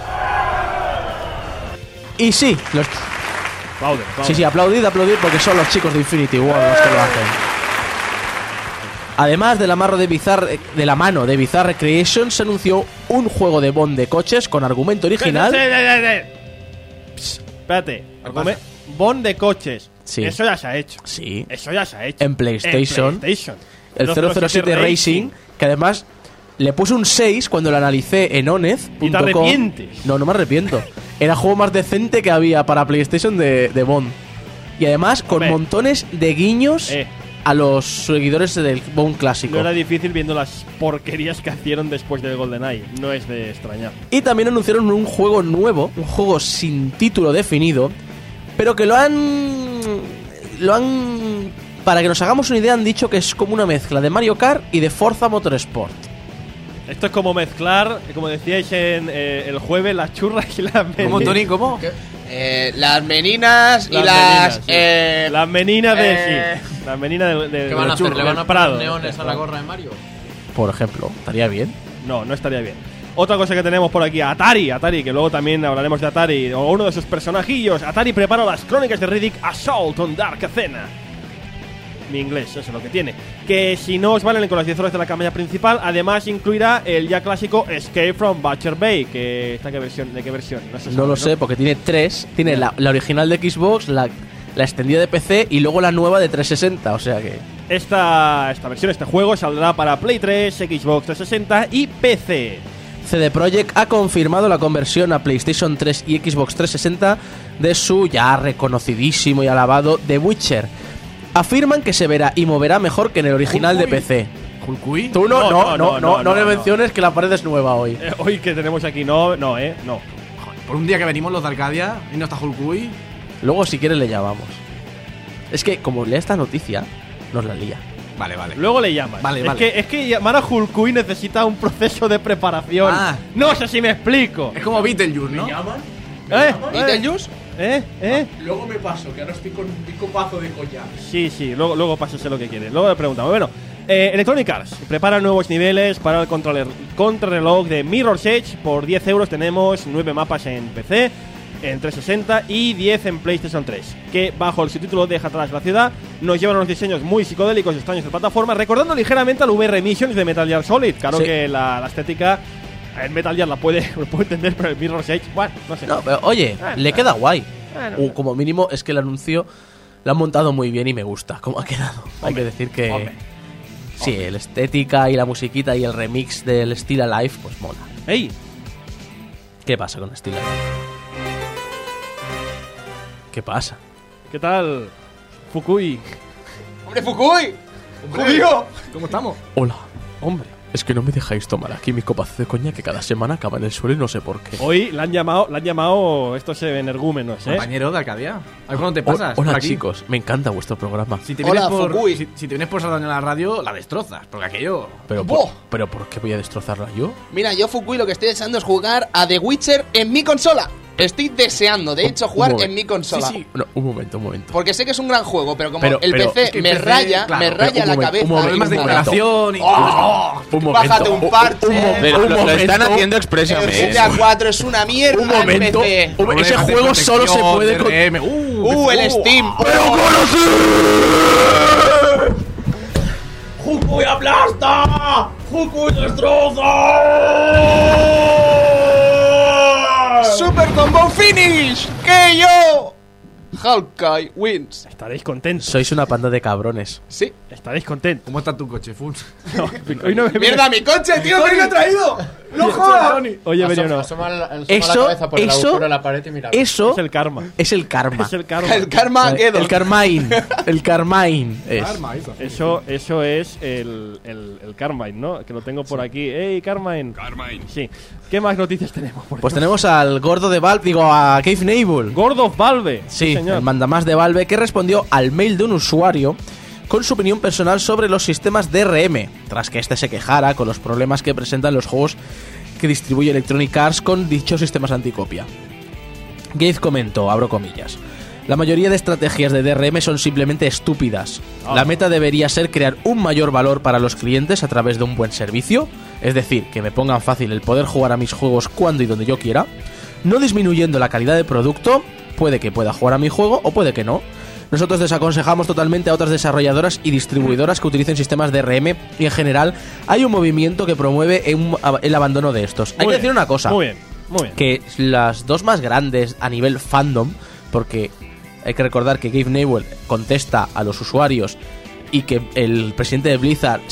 Y sí, Aplaude. Sí, aplaudid porque son los chicos de Infinity Ward los que lo hacen. Además de la mano de Bizarre Creations, se anunció un juego de Bond de coches con argumento original. Espérate. Bond de coches. Sí. Eso ya se ha hecho. Sí. Eso ya se ha hecho. En PlayStation. El 007 Racing. Racing, que además le puse un 6 cuando lo analicé en Onez.com. ¿Y te arrepientes? No me arrepiento. Era el juego más decente que había para PlayStation de Bond. Y además con montones de guiños a los seguidores del Bond clásico. No era difícil viendo las porquerías que hicieron después del GoldenEye. No es de extrañar. Y también anunciaron un juego nuevo, un juego sin título definido, pero que lo han... Para que nos hagamos una idea, han dicho que es como una mezcla de Mario Kart y de Forza Motorsport. Esto es como mezclar, como decíais en el jueves, las churras y las meninas. ¿Cómo, Tony? ¿Cómo? Las meninas y las... Las meninas de... Sí. Las meninas de ¿Qué van a hacer? ¿Le van a Prado. poner neones a la gorra de Mario? Por ejemplo, estaría bien. No estaría bien. Otra cosa que tenemos por aquí, Atari, que luego también hablaremos de Atari, o uno de sus personajillos. Atari prepara las crónicas de Riddick Assault on Dark Athena. Mi inglés, eso es lo que tiene. Que si no os valen con las 10 horas de la campaña principal, además incluirá el ya clásico Escape from Butcher Bay. Que ¿de qué versión? No lo sé, porque tiene 3. Tiene la original de Xbox, la extendida de PC y luego la nueva de 360, o sea que... Esta versión, este juego, saldrá para Play 3, Xbox 360 y PC. CD Projekt ha confirmado la conversión a PlayStation 3 y Xbox 360 de su ya reconocidísimo y alabado The Witcher. Afirman que se verá y moverá mejor que en el original de PC. ¿Hulkui? Tú no le menciones que la pared es nueva hoy. Hoy que tenemos aquí, no. Joder, por un día que venimos los de Arcadia y no está Hulkui. Luego si quieres le llamamos. Es que como lea esta noticia, nos la lía. Vale. Luego le llamas. Vale. Es que llamar a Hulkui necesita un proceso de preparación. No sé si me explico. Es como Beetlejuice, ¿no? ¿Me llaman? ¿Beetlejuice? Luego me paso, que ahora estoy con un copazo de collar. Sí, luego pásase lo que quieres. Luego le preguntamos. Bueno, Electronic Arts prepara nuevos niveles para el contrarreloj de Mirror's Edge. Por 10 euros tenemos 9 mapas en PC, en 360 y 10 en PlayStation 3, que bajo el subtítulo Deja atrás la ciudad nos llevan unos diseños muy psicodélicos y extraños de plataforma, recordando ligeramente al VR Missions de Metal Gear Solid. Claro que la estética en Metal Gear lo puedo entender, pero el Mirror's Edge, bueno, no sé. No, pero oye, le queda guay. Como mínimo es que el anuncio lo han montado muy bien y me gusta cómo ha quedado. Hay que decir que sí, la estética y la musiquita y el remix del Still Alive pues mola. ¡Ey! ¿Qué pasa con Still Alive? ¿Qué pasa? ¿Qué tal, Fukui? ¡Hombre, Fukui! ¡Judío! ¿Cómo estamos? Hola, hombre. Es que no me dejáis tomar aquí mi copazo de coña que cada semana acaba en el suelo y no sé por qué. Hoy le han llamado estos energúmenos, Compañero de Arcadia. ¿A cuándo te pasas? Hola chicos, me encanta vuestro programa. Si te vienes si te vienes por Sardaña a la radio, la destrozas, porque aquello... Pero ¿por qué voy a destrozarla yo? Mira, yo Fukui lo que estoy deseando es jugar a The Witcher en mi consola. Estoy deseando, de hecho, jugar en mi consola. Sí. No, un momento. Porque sé que es un gran juego, pero como el PC es que me raya la cabeza. Problemas de instalación y... Bájate un parche. Lo están haciendo expresamente. El GTA 4 es una mierda. Un momento. Ese juego solo se puede con... el Steam. ¡Pero conocí! ¡Hulkui aplasta! ¡Hulkui destroza! ¡Super Combo Finish! ¡Que yo! Hawkeye wins. Estaréis contentos. Sois una panda de cabrones. Sí. Estaréis contentos. ¿Cómo está tu coche, Funs? Hoy no me ¡Mierda, mi coche, tío! ¡Me lo he traído! ¡No jodas! Oye, Veneno. Eso es el karma. Es el karma. Es el karma. El karma quedo. El Carmine. El Carmine. Eso es el Carmine, ¿no? Que lo tengo por aquí. ¡Ey, Carmine! Sí. ¿Qué más noticias tenemos? Pues tenemos al gordo de Valve, a Gabe Newell. ¿Gordo of Valve? Sí, el mandamás de Valve, que respondió al mail de un usuario con su opinión personal sobre los sistemas DRM, tras que este se quejara con los problemas que presentan los juegos que distribuye Electronic Arts con dichos sistemas anticopia. Gabe comentó, abro comillas: la mayoría de estrategias de DRM son simplemente estúpidas. La meta debería ser crear un mayor valor para los clientes a través de un buen servicio, es decir, que me pongan fácil el poder jugar a mis juegos cuando y donde yo quiera, no disminuyendo la calidad del producto. Puede que pueda jugar a mi juego o puede que no. Nosotros desaconsejamos totalmente a otras desarrolladoras y distribuidoras que utilicen sistemas DRM y en general hay un movimiento que promueve el abandono de estos. Hay que decir una cosa. Muy bien. Que las dos más grandes a nivel fandom, porque hay que recordar que Gabe Newell contesta a los usuarios y que el presidente de Blizzard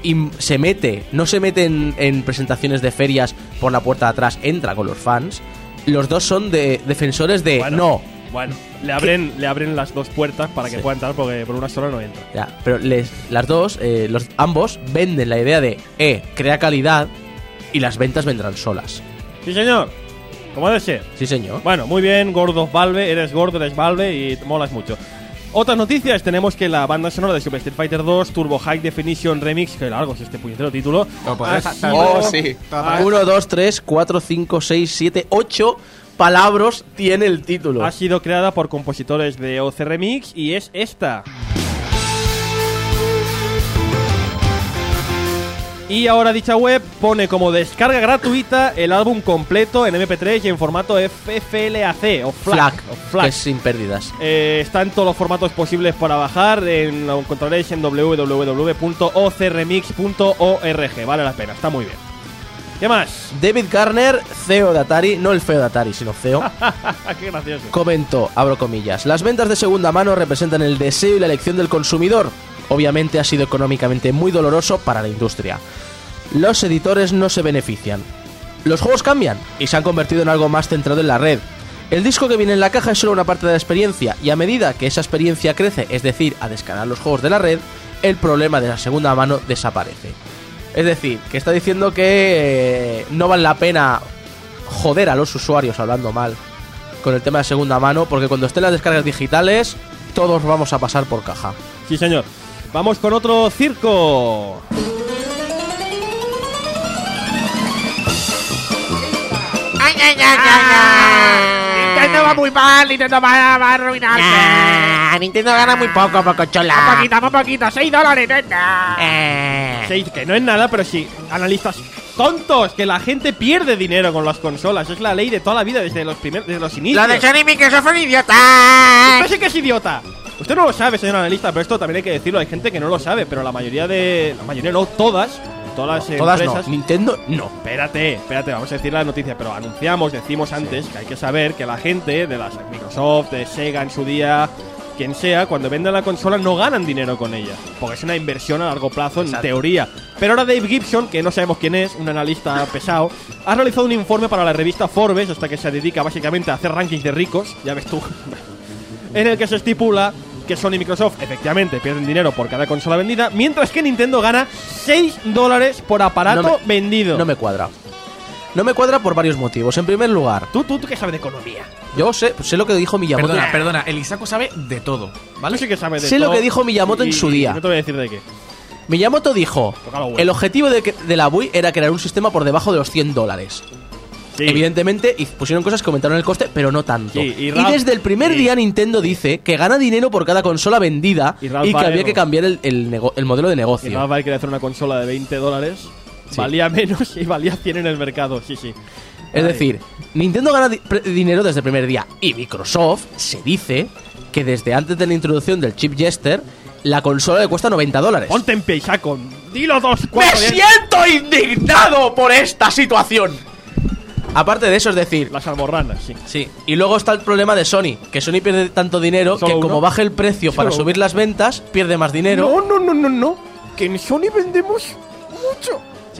no se mete en presentaciones de ferias por la puerta de atrás, entra con los fans. Los dos son defensores de Bueno, le abren las dos puertas para que pueda entrar, porque por una sola no entra. Ya, pero las dos, ambos venden la idea de crea calidad y las ventas vendrán solas. Sí, señor. ¿Cómo debe ser? Sí, señor. Bueno, muy bien, gordo Valve, eres gordo, eres Valve y molas mucho. Otras noticias, tenemos que la banda sonora de Super Street Fighter 2 Turbo High Definition Remix, que largo es este puñetero título. Sí. 1, 2, 3, 4, 5, 6, 7, 8 palabras tiene el título. Ha sido creada por compositores de OC Remix y es esta. Y ahora dicha web pone como descarga gratuita el álbum completo en MP3 y en formato FLAC o FLAC. Que es sin pérdidas. Está en todos los formatos posibles para bajar. Lo encontraréis en www.ocremix.org. Vale la pena, está muy bien. ¿Qué más? David Garner, CEO de Atari, no el feo de Atari, sino CEO, Qué gracioso. comentó, abro comillas, las ventas de segunda mano representan el deseo y la elección del consumidor. Obviamente ha sido económicamente muy doloroso para la industria. Los editores no se benefician. Los juegos cambian y se han convertido en algo más centrado en la red. El disco que viene en la caja es solo una parte de la experiencia y a medida que esa experiencia crece, es decir, a descargar los juegos de la red, el problema de la segunda mano desaparece. Es decir, que está diciendo que no vale la pena joder a los usuarios hablando mal con el tema de segunda mano, porque cuando estén las descargas digitales, todos vamos a pasar por caja. Sí, señor. Vamos con otro circo. Nintendo va muy mal, Nintendo va a arruinarse. Nintendo gana muy poco, Pocochola. Muy poquito, $6, neta. 6, que no es nada, pero sí, analistas tontos, que la gente pierde dinero con las consolas. Es la ley de toda la vida, desde los inicios. Lo de Sony y Microsoft son idiotas. Usted sí que es idiota. Usted no lo sabe, señor analista, pero esto también hay que decirlo. Hay gente que no lo sabe, pero la mayoría no, todas las empresas. No, Nintendo no. Espérate, vamos a decir la noticia, pero decimos antes que hay que saber que la gente de las Microsoft, de Sega en su día, quien sea, cuando venden la consola no ganan dinero con ella, porque es una inversión a largo plazo en teoría. Pero ahora Dave Gibson, que no sabemos quién es, un analista pesado, ha realizado un informe para la revista Forbes, hasta que se dedica básicamente a hacer rankings de ricos, ya ves tú, en el que se estipula que Sony y Microsoft efectivamente pierden dinero por cada consola vendida, mientras que Nintendo gana $6 por aparato vendido. No me cuadra. No me cuadra por varios motivos. En primer lugar, ¿Tú qué sabes de economía? Yo sé lo que dijo Miyamoto. Perdona, el Isaco sabe de todo, ¿vale? Yo sí que sabe de Sé todo. lo que dijo Miyamoto en su día. No te voy a decir de qué. Miyamoto dijo, el objetivo de la Wii era crear un sistema por debajo de los $100. Sí. Evidentemente, y pusieron cosas que aumentaron el coste, pero no tanto. Sí, y desde el primer día Nintendo dice que gana dinero por cada consola vendida y que había que cambiar el modelo de negocio. Y Ralph Baer quería hacer una consola de $20, valía menos y valía 100 en el mercado, sí. Es decir, Nintendo gana dinero desde el primer día. Y Microsoft se dice que desde antes de la introducción del chip Jester, la consola le cuesta $90. Ponte en pie, Isaco. Dilo 2-4. ¡Me siento indignado por esta situación! Aparte de eso, es decir, las almorranas, sí. Y luego está el problema de Sony, que Sony pierde tanto dinero que como baje el precio para subir las ventas, pierde más dinero. No. Que en Sony vendemos mucho.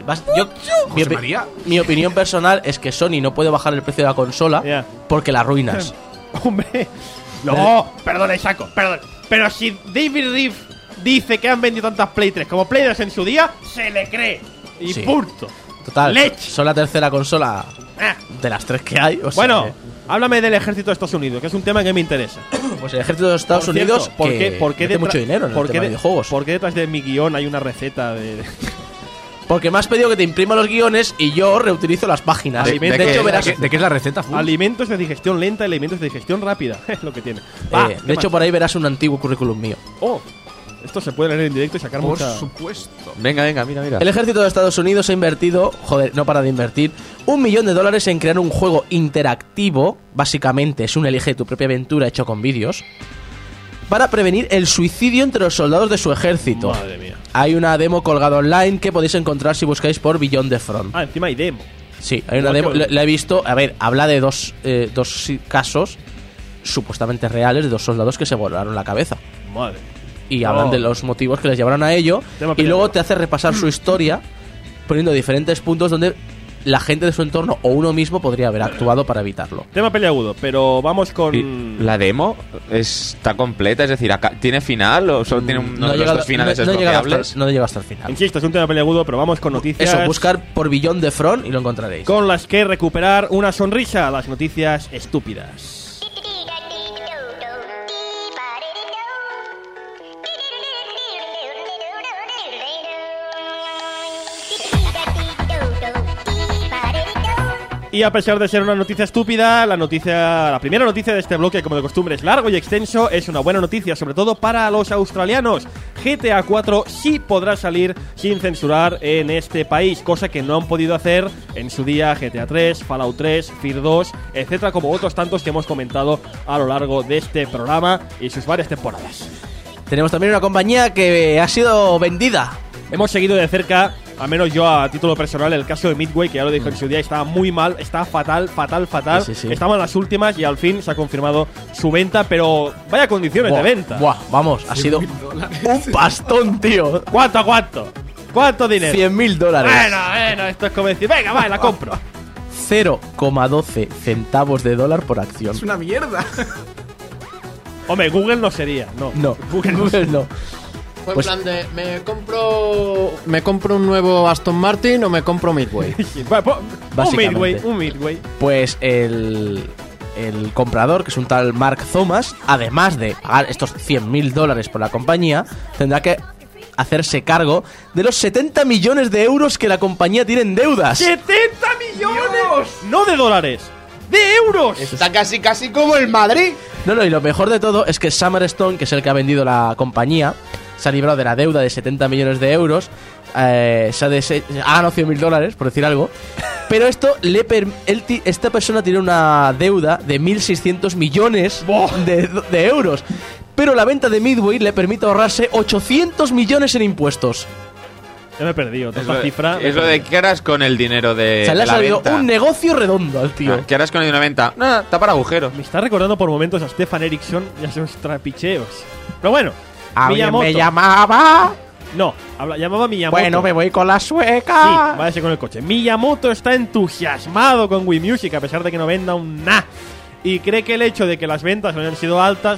Mi opinión personal es que Sony no puede bajar el precio de la consola porque la arruinas. Hombre, no, perdona, Isaco, perdona. Pero si David Reeve dice que han vendido tantas Play 3 como Play 2 en su día, se le cree. Y punto. Total, son la tercera consola de las 3 que hay. Bueno, háblame del ejército de Estados Unidos, que es un tema que me interesa. Pues el ejército de Estados Unidos ¿por qué mete mucho dinero en el tema de videojuegos. ¿Por qué detrás de mi guión hay una receta de...? Porque me has pedido que te imprima los guiones y yo reutilizo las páginas. ¿De qué es la receta? Alimentos de digestión lenta y alimentos de digestión rápida. Es lo que tiene. De hecho, por ahí verás un antiguo currículum mío. Esto se puede leer en directo y sacar mucha... Por supuesto. Venga, mira. El ejército de Estados Unidos ha invertido, no para de invertir, $1 millón en crear un juego interactivo. Básicamente es un elige tu propia aventura hecho con vídeos, para prevenir el suicidio entre los soldados de su ejército. Madre mía. Hay una demo colgada online que podéis encontrar si buscáis por Beyond the Front. Encima hay demo. Sí, hay una demo, la he visto. A ver, habla de dos casos supuestamente reales de 2 soldados que se volaron la cabeza. Madre. Y hablan de los motivos que les llevaron a ello. Y luego te hace repasar su historia poniendo diferentes puntos donde la gente de su entorno o uno mismo podría haber actuado para evitarlo. Tema peleagudo, pero vamos con... ¿La demo está completa? Es decir, ¿tiene final o solo tiene uno de los 2 finales desbloqueables? No llega hasta el final. Insisto, es un tema peleagudo, pero vamos con noticias... Eso, buscar por Beyond the Front y lo encontraréis. Con las que recuperar una sonrisa, las noticias estúpidas. Y a pesar de ser una noticia estúpida, la primera noticia de este bloque, como de costumbre, es largo y extenso, es una buena noticia, sobre todo para los australianos. GTA 4 sí podrá salir sin censurar en este país, cosa que no han podido hacer en su día GTA 3, Fallout 3, Fear 2, etcétera, como otros tantos que hemos comentado a lo largo de este programa y sus varias temporadas. Tenemos también una compañía que ha sido vendida. Hemos seguido de cerca, al menos yo a título personal, el caso de Midway, que ya lo dije en su día, estaba muy mal, estaba fatal. Sí. Estaban las últimas y al fin se ha confirmado su venta, pero vaya condiciones de venta. Vamos, ha sido un pastón, tío. ¿Cuánto dinero? $100.000. Bueno, esto es como decir, venga, va, la compro. 0,12 centavos de dólar por acción. Es una mierda. Hombre, Google no sería, No, Google no. Fue en plan de, ¿me compro un nuevo Aston Martin o me compro Midway? un Midway. Pues el comprador, que es un tal Mark Thomas, además de pagar estos $100.000 por la compañía, tendrá que hacerse cargo de los 70 millones de euros que la compañía tiene en deudas. ¡70 millones! No de dólares, de euros. Está casi como el Madrid. No, y lo mejor de todo es que Summerstone, que es el que ha vendido la compañía, se ha librado de la deuda de 70 millones de euros. Ha ganado $100.000, por decir algo. Pero esto esta persona tiene una deuda de 1.600 millones de euros. Pero la venta de Midway le permite ahorrarse 800 millones en impuestos. Ya me he perdido, esta cifra. Es lo de qué harás con el dinero de o sea, le ha la salido venta. un negocio redondo al tío. ¿Qué harás con el de una venta? Nada, tapar agujeros. Me está recordando por momentos a Stefan Eriksson y a sus trapicheos. Pero bueno, ¿Alguien me llamaba? No, llamaba Miyamoto. Bueno, me voy con la sueca. Sí, váyase con el coche. Miyamoto está entusiasmado con Wii Music a pesar de que no venda un nada. Y cree que el hecho de que las ventas no hayan sido altas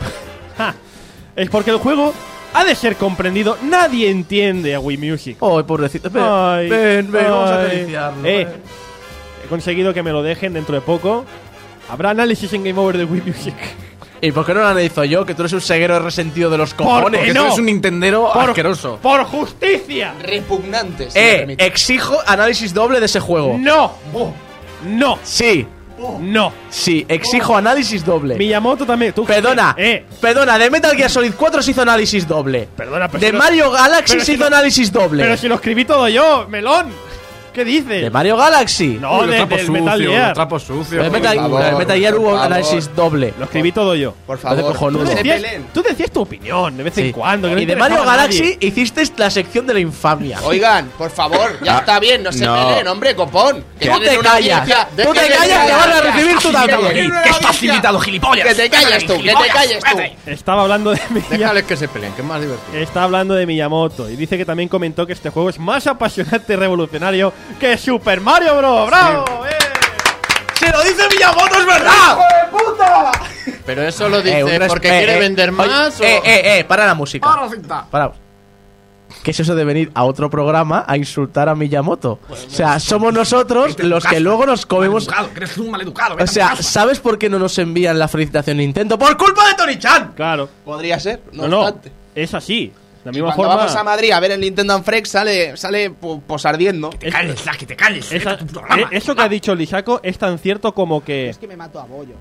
es porque el juego ha de ser comprendido. Nadie entiende a Wii Music. Pobrecito. Ven, vamos a acariciarlo. He conseguido que me lo dejen dentro de poco. Habrá análisis en Game Over de Wii Music. ¿Y por qué no lo analizo yo? Que tú eres un ceguero resentido de los cojones. Que tú eres un nintendero asqueroso. ¡Por justicia! Repugnante. Exijo análisis doble de ese juego. ¡No! ¡No! Sí. No. Sí, exijo análisis doble. Miyamoto también. Perdona, de Metal Gear Solid 4 se hizo análisis doble. Perdona, pero de Mario Galaxy se hizo análisis doble. Pero si lo escribí todo yo, melón. ¿Qué dices? ¿De Mario Galaxy? No, del Metal Gear. Los trapos sucios. De Metal Gear hubo análisis doble. Lo escribí todo yo. Por favor, tú decías tu opinión de vez en cuando. Que no y de Mario Galaxy hiciste la sección de la infamia. Oigan, por favor, ya está bien, no se peleen, hombre, copón. Tú te callas. Tú te callas que vas a recibir tu también. Que estás invitado, gilipollas. Que te calles tú, que te calles tú. Estaba hablando de Déjales que se peleen, que es más divertido. Está hablando de Miyamoto y dice que también comentó que este juego es más apasionante y revolucionario que Super Mario Bros. ¡Bravo! ¡Se lo dice Miyamoto, es verdad! ¡Hijo de puta! Pero eso lo dice porque quiere vender más. Para la música. Para. ¿Qué es eso de venir a otro programa a insultar a Miyamoto? O sea, somos nosotros los que luego nos comemos. Eres un maleducado. O sea, ¿sabes por qué no nos envían la felicitación Nintendo? ¡Por culpa de Tony-chan! Claro. Podría ser, no, es así. De la misma cuando forma. vamos a Madrid a ver el Nintendo Unfreak sale pues ardiendo. Que te calles. Eso que ha dicho Lisako es tan cierto como que. Es que me mato a bollo.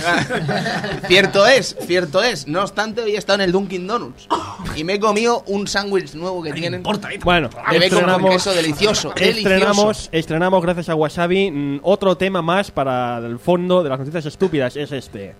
Cierto es. No obstante, hoy he estado en el Dunkin' Donuts y me he comido un sándwich nuevo que tienen. Bueno, con queso delicioso. Estrenamos gracias a Wasabi otro tema más para el fondo de las noticias estúpidas. Es este.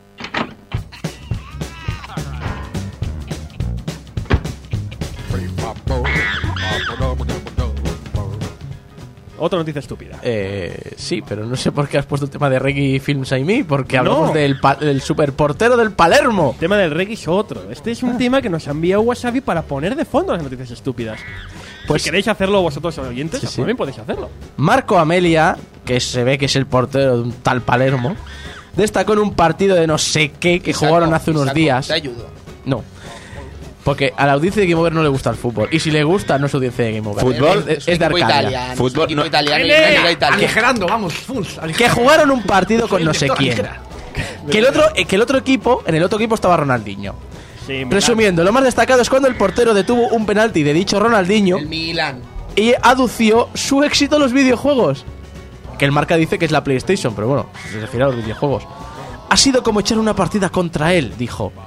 Otra noticia estúpida. Sí, pero no sé por qué has puesto el tema de Reggae Films I Me, porque hablamos del superportero del Palermo. El tema del reggae es otro. Este es un tema que nos ha enviado Wasabi para poner de fondo las noticias estúpidas. Pues si queréis hacerlo vosotros oyentes, también podéis hacerlo. Marco Amelia, que se ve que es el portero de un tal Palermo, destacó en un partido de no sé qué que jugaron hace unos días. Te ayudo. No. Porque a la audiencia de Game Over no le gusta el fútbol. Y si le gusta, no es audiencia de Game Over. Fútbol es de Arcadia. Fútbol no. Aligerando, vamos. Que jugaron un partido con no sé quién. Que el otro equipo, en el otro equipo estaba Ronaldinho. Sí, resumiendo, lo más destacado es cuando el portero detuvo un penalti de dicho Ronaldinho. El Milan. Y adució su éxito en los videojuegos. Que el marca dice que es la PlayStation, pero bueno, se refiere a los videojuegos. Ha sido como echar una partida contra él, dijo.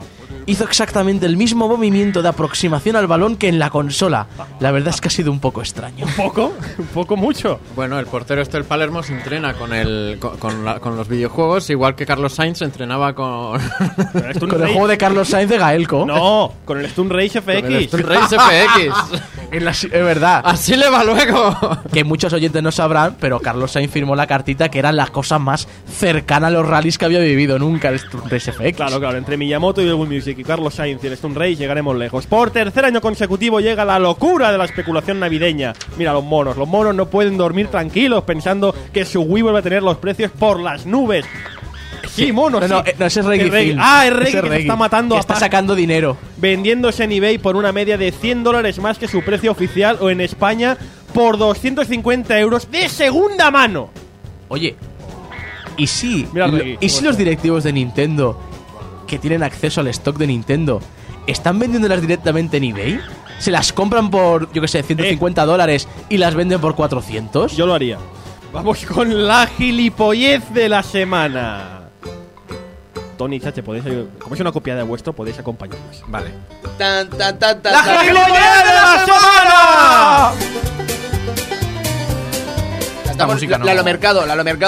hizo exactamente el mismo movimiento de aproximación al balón que en la consola. La verdad es que ha sido un poco extraño. ¿Un poco? ¿Un poco mucho? Bueno, el portero del Palermo se entrena con los videojuegos, igual que Carlos Sainz se entrenaba con el juego de Carlos Sainz de Gaelco. No, con el Stun Rage FX. Con el Stun Rage FX. Es verdad. Así le va luego. Que muchos oyentes no sabrán, pero Carlos Sainz firmó la cartita que era la cosa más cercana a los rallies que había vivido nunca, el Stun Rage FX. Claro, entre Miyamoto y el Wii Music y Carlos Sainz y el Stun Rage llegaremos lejos. Por tercer año consecutivo llega la locura de la especulación navideña. Mira, los monos no pueden dormir tranquilos pensando que su Wii vuelve a tener los precios por las nubes. Sí, monos. No, ese es Reggie Film. Es Reggie que se está matando que está sacando dinero. Vendiéndose en eBay por una media de $100 más que su precio oficial, o en España por 250 euros de segunda mano. Oye, ¿y si los directivos de Nintendo, que tienen acceso al stock de Nintendo, están vendiéndolas directamente en eBay? ¿Se las compran por, yo que sé, $150 y las venden por 400? Yo lo haría. Vamos con la gilipollez de la semana. Tony y Chache, como es una copia de vuestro, podéis acompañarnos. Vale. ¡La gilipollez de la semana! Esta música no. Lalo Mercado.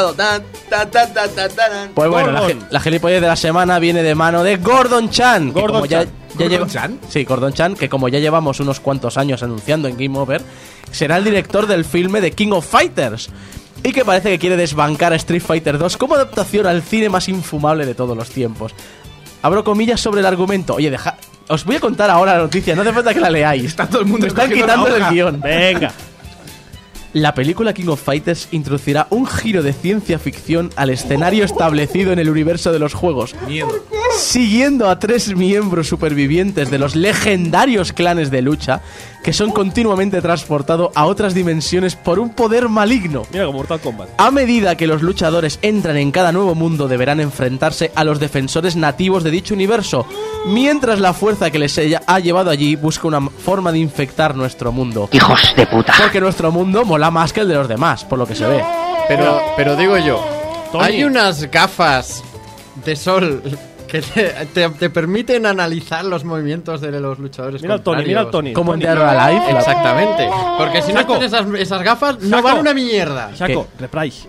Pues bueno, la gilipollez de la semana viene de mano de Gordon Chan. ¿Gordon Chan? Sí, Gordon Chan, que como ya llevamos unos cuantos años anunciando en Game Over, será el director del filme de King of Fighters. Y que parece que quiere desbancar a Street Fighter 2 como adaptación al cine más infumable de todos los tiempos. Abro comillas sobre el argumento. Oye, os voy a contar ahora la noticia, no hace falta que la leáis. Está todo el mundo. Me están quitando el guión. Venga. La película King of Fighters introducirá un giro de ciencia ficción al escenario establecido en el universo de los juegos. Miedo. Siguiendo a 3 miembros supervivientes de los legendarios clanes de lucha que son continuamente transportados a otras dimensiones por un poder maligno. Mira como Mortal Kombat. A medida que los luchadores entran en cada nuevo mundo, deberán enfrentarse a los defensores nativos de dicho universo, mientras la fuerza que les ha llevado allí busca una forma de infectar nuestro mundo. ¡Hijos de puta! Porque nuestro mundo mola más que el de los demás, por lo que se ve. Pero digo yo, Tony. Hay unas gafas de sol que te permiten analizar los movimientos de los luchadores. Mira al Tony. Como en Dead or Alive. Exactamente. Porque si Saco. no tienes esas gafas, no van una mierda. Saco, reprise.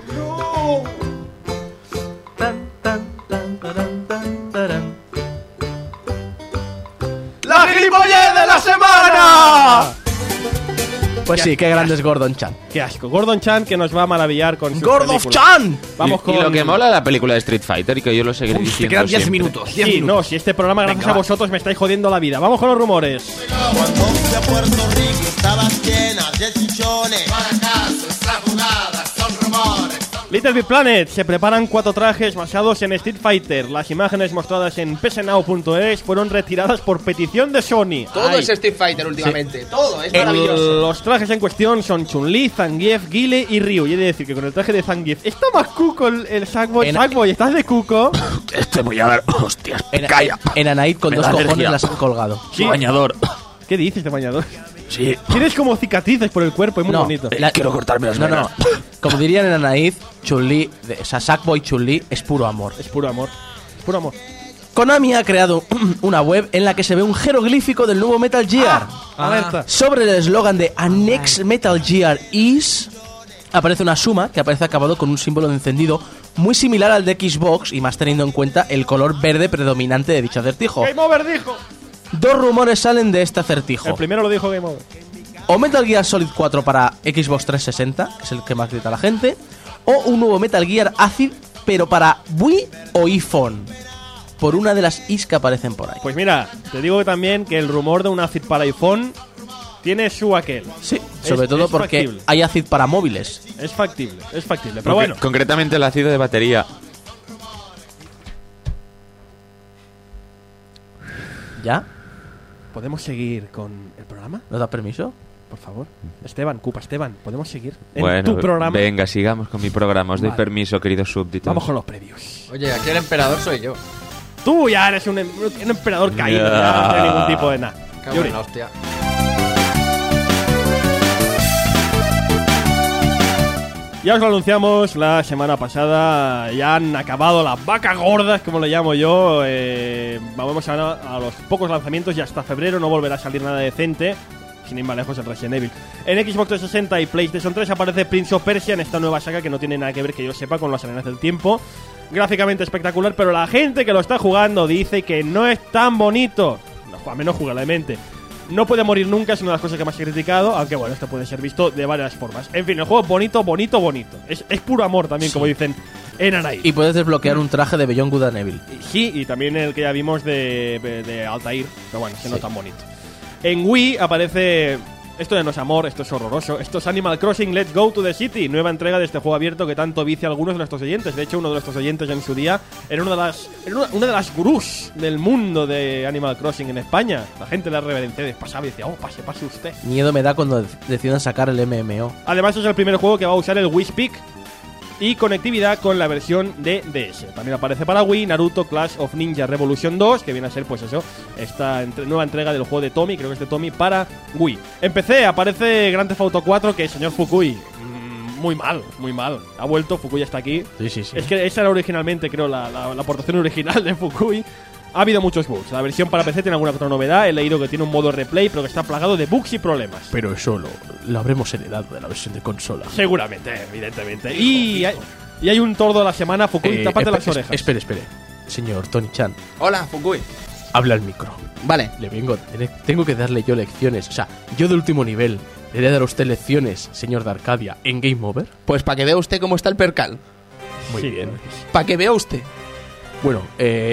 ¡La gilipollez de la semana! Pues sí, qué grande es Gordon Chan. Qué asco. Gordon Chan, que nos va a maravillar con sus ¡Gordon películas. Chan! Vamos con... Y lo que mola la película de Street Fighter, y que yo lo seguiré diciendo. Te quedan 10 siempre. minutos. 10 Sí, minutos. no, si este programa, gracias a vosotros, me estáis jodiendo la vida. Vamos con los rumores. Cuando fui a Puerto Rico estabas llena de chichones. ¿Acaso esta jugada son rumores? Little Big Planet, se preparan 4 trajes basados en Street Fighter. Las imágenes mostradas en psnow.es fueron retiradas por petición de Sony. Todo es Street Fighter últimamente. Todo, es maravilloso. Los trajes en cuestión son Chun-Li, Zangief, Guile y Ryu. Y he de decir que con el traje de Zangief está más cuco el Sackboy. Sackboy, ¿estás de cuco? Te voy a dar hostias. Calla. En Anaid con Me 2 da cojones alergia. las han colgado. Sí. Bañador. ¿Qué dices de bañador? Sí. Tienes como cicatrices por el cuerpo, es muy bonito. Quiero cortarme las venas. Como dirían en Anaid, Chun-Li, o sea, Sackboy Chun-Li es puro amor. Es puro amor. Es puro amor. Konami ha creado una web en la que se ve un jeroglífico del nuevo Metal Gear. Alerta. Sobre el eslogan de "A next Metal Gear is", aparece una suma que aparece acabado con un símbolo de encendido muy similar al de Xbox, y más teniendo en cuenta el color verde predominante de dicho acertijo. Game Over dijo. 2 rumores salen de este acertijo. El primero lo dijo Game Over. O Metal Gear Solid 4 para Xbox 360, que es el que más grita la gente, o un nuevo Metal Gear Acid, pero para Wii o iPhone, por una de las Is que aparecen por ahí. Pues mira, te digo también que el rumor de un Acid para iPhone tiene su aquel. Sí, sobre todo porque factible. hay Acid para móviles. Es factible, pero bueno. Concretamente el ácido de batería. ¿Ya? ¿Podemos seguir con el programa? ¿Nos da permiso? Por favor. Esteban, ¿podemos seguir en Bueno, tu programa? venga, sigamos con mi programa. Os doy Vale. permiso, queridos súbditos. Vamos con los previos. Oye, aquí el emperador soy yo. Tú ya eres un emperador caído, ya no hay ningún tipo de nada. Cago Yuri. en la hostia. Ya os lo anunciamos la semana pasada, ya han acabado las vacas gordas, como le llamo yo. Vamos a los pocos lanzamientos y hasta febrero no volverá a salir nada decente. Sin ir más lejos, el Resident Evil. En Xbox 360 y PlayStation 3 aparece Prince of Persia en esta nueva saga que no tiene nada que ver, que yo sepa, con las arenas del tiempo. Gráficamente espectacular, pero la gente que lo está jugando dice que no es tan bonito. No, al menos jugablemente. No puede morir nunca, es una de las cosas que más he criticado, aunque bueno, esto puede ser visto de varias formas. En fin, el juego es bonito, bonito, bonito. Es puro amor también, como dicen en Anai. Y puedes desbloquear un traje de Beyond Good and Evil. Sí, y también el que ya vimos de Altair, pero bueno, que no tan bonito. En Wii aparece... Esto ya no es amor, esto es horroroso. Esto es Animal Crossing Let's Go to the City, nueva entrega de este juego abierto que tanto vicia a algunos de nuestros oyentes. De hecho, uno de nuestros oyentes en su día era una de las gurús del mundo de Animal Crossing en España. La gente la reverencia pasaba y decía, oh, pase usted. Miedo me da cuando decidan sacar el MMO. Además, es el primer juego que va a usar el Wii Speak y conectividad con la versión de DS. También aparece para Wii Naruto Clash of Ninja Revolution 2, que viene a ser, pues eso, esta nueva entrega del juego de Tommy, creo que es de Tommy, para Wii. En PC aparece Grand Theft Auto 4, que señor Fukui, muy mal. Ha vuelto, Fukui está aquí. Sí. Es que esa era originalmente, creo, la aportación original de Fukui. Ha habido muchos bugs. La versión para PC tiene alguna otra novedad. He leído que tiene un modo replay, pero que está plagado de bugs y problemas. Pero eso lo habremos heredado de la versión de consola. Seguramente, evidentemente. Y hay un tordo de la semana. Fukui, tápate las orejas. Espere. Señor Tony Chan. Hola, Fukui. Habla al micro. Vale. Tengo que darle yo lecciones. O sea, yo de último nivel, ¿le voy a dar a usted lecciones, señor de Arcadia, en Game Over? Pues para que vea usted cómo está el percal. Muy bien. Para que vea usted. Bueno,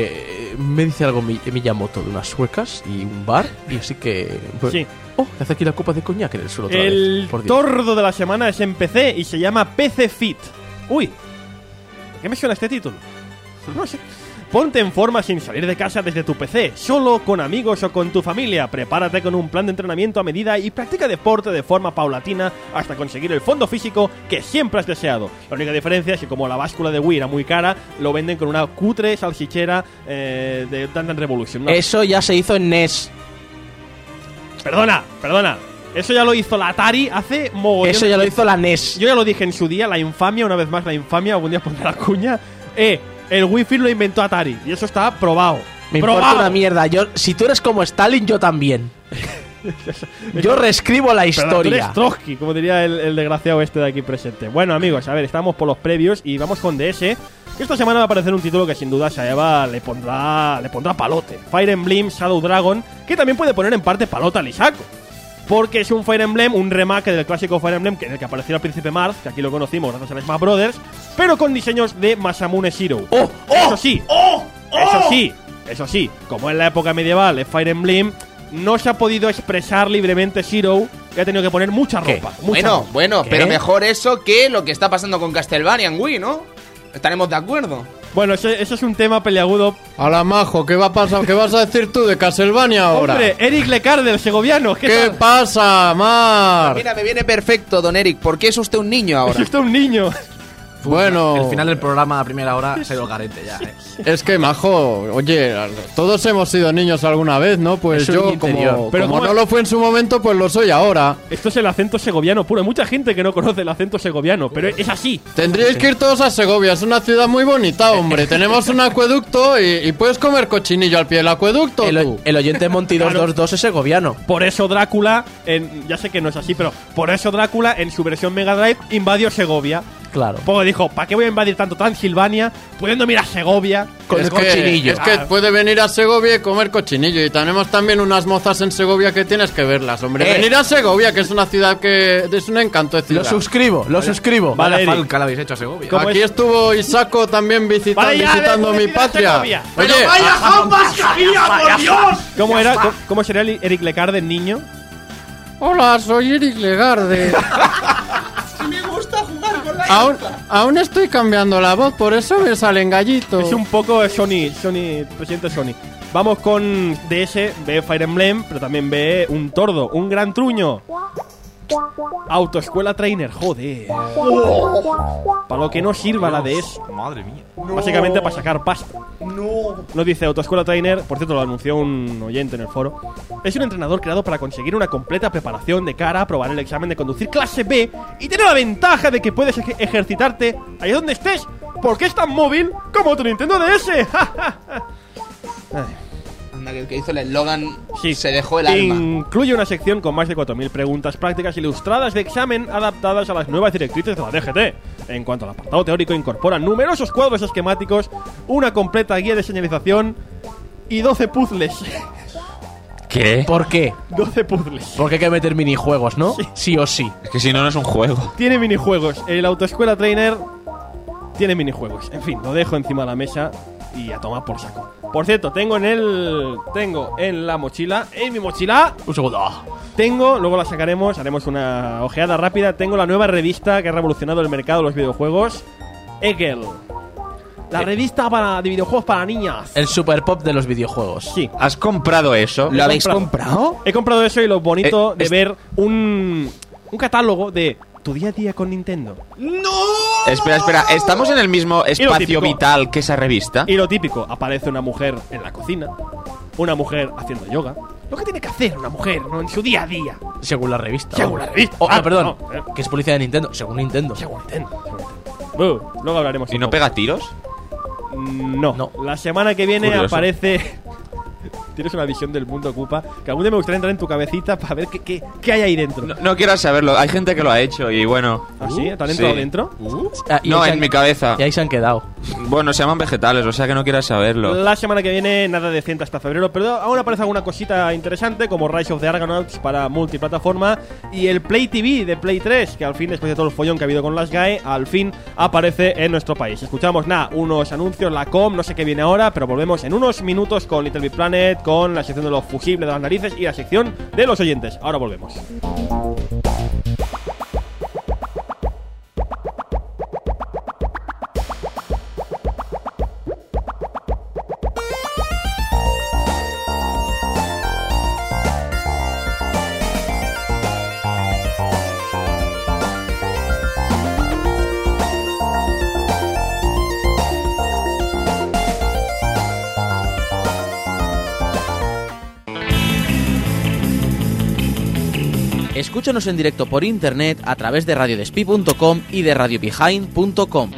me dice algo Miyamoto de unas suecas y un bar, y así que... Pues, sí. Oh, ¿qué hace aquí la copa de coñac en el suelo otra vez? El tordo de la semana es en PC y se llama PC Fit. Uy, ¿qué me suena este título? No sé. Ponte en forma sin salir de casa desde tu PC, solo con amigos o con tu familia. Prepárate con un plan de entrenamiento a medida y practica deporte de forma paulatina hasta conseguir el fondo físico que siempre has deseado. La única diferencia es que como la báscula de Wii era muy cara, lo venden con una cutre salchichera de Dance Dance Revolution. ¿No? Eso ya se hizo en NES. Perdona. Eso ya lo hizo la Atari hace mogollón. Eso ya lo hizo la NES. Yo ya lo dije en su día, la infamia, una vez más la infamia, algún día pondré la cuña. El Wii Fit lo inventó Atari y eso está probado. Me importa una mierda. Si tú eres como Stalin, yo también. Yo reescribo la historia. Pero tú eres Trotsky, como diría el desgraciado este de aquí presente. Bueno, amigos, a ver, estamos por los previos y vamos con DS. Que esta semana va a aparecer un título que sin duda Saeva le pondrá palote. Fire Emblem Shadow Dragon, que también puede poner en parte palota a Lisako. Porque es un Fire Emblem, un remake del clásico Fire Emblem en el que apareció el Príncipe Marth, que aquí lo conocimos gracias a Smash Brothers, pero con diseños de Masamune Shirow. Eso sí, como en la época medieval de Fire Emblem, no se ha podido expresar libremente Shirow, que ha tenido que poner mucha ropa. Bueno, pero mejor eso que lo que está pasando con Castlevania en Wii, ¿no? Estaremos de acuerdo. Bueno, eso es un tema peliagudo. Hola, majo, ¿qué va a pasar? ¿Qué vas a decir tú de Castlevania ahora? Hombre, Eric Lecard del segoviano. ¿Qué pasa, Mar? Mira, me viene perfecto, don Eric. ¿Por qué es usted un niño ahora? Es usted un niño. Bueno, el final del programa a primera hora se ha ido el garete ya. Es que, majo, oye, todos hemos sido niños alguna vez, ¿no? Pues yo, como no lo fue en su momento, pues lo soy ahora. Esto es el acento segoviano puro. Hay mucha gente que no conoce el acento segoviano, pero es así. Tendríais que ir todos a Segovia, es una ciudad muy bonita, hombre. Tenemos un acueducto y puedes comer cochinillo al pie del acueducto. El oyente Monty 222 es segoviano. Por eso Drácula, ya sé que no es así, pero por eso Drácula en su versión Mega Drive invadió Segovia. Claro. Porque dijo, ¿para qué voy a invadir tanto Transilvania pudiendo ir a Segovia con el cochinillo? Es que puede venir a Segovia y comer cochinillo. Y tenemos también unas mozas en Segovia que tienes que verlas, hombre. Venir a Segovia, que es una ciudad que es un encanto de ciudad. Lo suscribo. Vale, falca la habéis hecho a Segovia. Aquí estuvo Isaco también visitando mi patria. Oye, vaya jambas que había, por Dios. ¿Cómo sería Eric Lecard de niño? Hola, soy Eric Legarde. Me gusta jugar con la aún estoy cambiando la voz, por eso me salen gallitos. Es un poco Sony, presidente Sony. Vamos con DS, ve Fire Emblem, pero también ve un tordo, un gran truño. Autoescuela Trainer, joder. Para lo que no sirva la de eso. Madre mía. Básicamente para sacar pasta. No. Nos dice Autoescuela Trainer, por cierto lo anunció un oyente en el foro. Es un entrenador creado para conseguir una completa preparación de cara a aprobar el examen de conducir clase B y tener la ventaja de que puedes ejercitarte ahí donde estés, porque es tan móvil como tu Nintendo DS. Anda, que el que hizo el eslogan se dejó el alma. Incluye una sección con más de 4.000 preguntas prácticas ilustradas de examen adaptadas a las nuevas directrices de la DGT. En cuanto al apartado teórico, incorpora numerosos cuadros esquemáticos, una completa guía de señalización y 12 puzzles. ¿Qué? ¿Por qué? 12 puzzles. Porque hay que meter minijuegos, ¿no? Sí o sí. Es que si no, no es un juego. Tiene minijuegos. El Autoescuela Trainer tiene minijuegos. En fin, lo dejo encima de la mesa y a tomar por saco. Por cierto, tengo en la mochila, en mi mochila. Un segundo. Luego la sacaremos, haremos una ojeada rápida. Tengo la nueva revista que ha revolucionado el mercado de los videojuegos, Egel. La revista de videojuegos para niñas. El super pop de los videojuegos. Sí. ¿Has comprado eso? ¿Lo habéis comprado? He comprado eso y lo bonito de ver un catálogo de tu día a día con Nintendo. ¡No! Espera, ¿estamos en el mismo espacio típico. vital que esa revista? Y lo típico, aparece una mujer en la cocina, una mujer haciendo yoga. Lo que tiene que hacer una mujer, ¿no? En su día a día. Según la revista. Según la revista. Oh, no, perdón. No. Que es publicidad de Nintendo. Según Nintendo. Luego hablaremos. ¿Y no pega tiros? No. La semana que viene Curioso. aparece... Tienes una visión del mundo ocupa que algún día me gustaría entrar en tu cabecita para ver qué hay ahí dentro. No quieras saberlo, hay gente que lo ha hecho y bueno. ¿Ah, sí? ¿Está dentro? Sí. ¿Dentro? No, en mi cabeza. Y ahí se han quedado. Bueno, se llaman vegetales, o sea que no quieras saberlo. La semana que viene nada decente hasta febrero, pero aún aparece alguna cosita interesante como Rise of the Argonauts para multiplataforma y el Play TV de Play 3, que al fin, después de todo el follón que ha habido con las GAE, al fin aparece en nuestro país. Escuchamos unos anuncios, la com, no sé qué viene ahora, pero volvemos en unos minutos con Little Big Planet, con la sección de los fusibles de las narices y la sección de los oyentes. Ahora volvemos. Escúchanos en directo por internet a través de radiodespí.com y de radiobehind.com.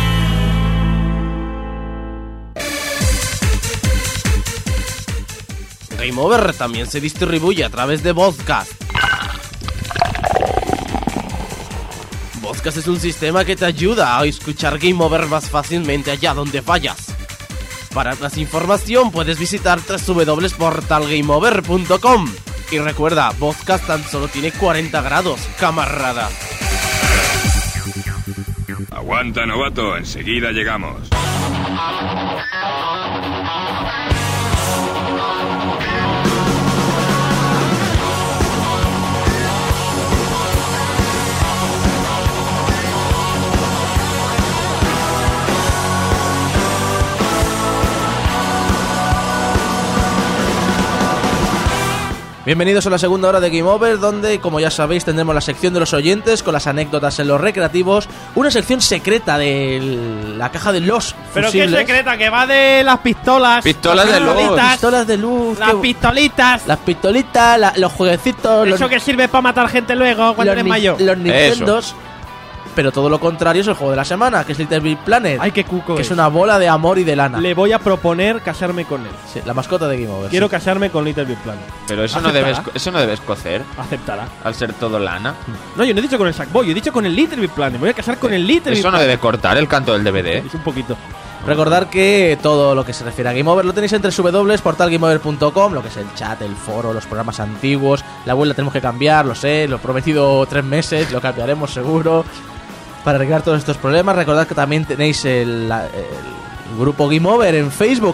Game Over también se distribuye a través de Vodcast. Vodcast es un sistema que te ayuda a escuchar Game Over más fácilmente allá donde fallas. Para más información puedes visitar www.portalgameover.com. Y recuerda, Vodcast tan solo tiene 40 grados, camarada. Aguanta, novato, enseguida llegamos. Bienvenidos a la segunda hora de Game Over, donde, como ya sabéis, tendremos la sección de los oyentes con las anécdotas en los recreativos, una sección secreta de la caja de los ¿Pero fusibles. qué secreta? Que va de las pistolas. Pistolas de luz. Pistolas de luz. Las pistolitas. Las pistolitas, los jueguecitos. Eso que sirve para matar gente luego cuando eres mayor. Los Nintendos. Pero todo lo contrario es el juego de la semana, que es Little Big Planet. Ay, qué cuco que es una bola de amor y de lana. Le voy a proponer casarme con él. Sí, la mascota de Game Over. Quiero casarme con Little Big Planet. Pero eso no debes cocer. Aceptará. Al ser todo lana. No, yo no he dicho con el Sackboy, he dicho con el Little Big Planet. Me voy a casar con el Little Big Eso no Planet. debe cortar el canto del DVD. Es un poquito. Recordar que todo lo que se refiere a Game Over lo tenéis entre www.portalgameover.com, lo que es el chat, el foro, los programas antiguos. La web la tenemos que cambiar, lo sé, lo he prometido 3 meses, lo cambiaremos seguro. Para arreglar todos estos problemas, recordad que también tenéis el grupo Game Over en Facebook,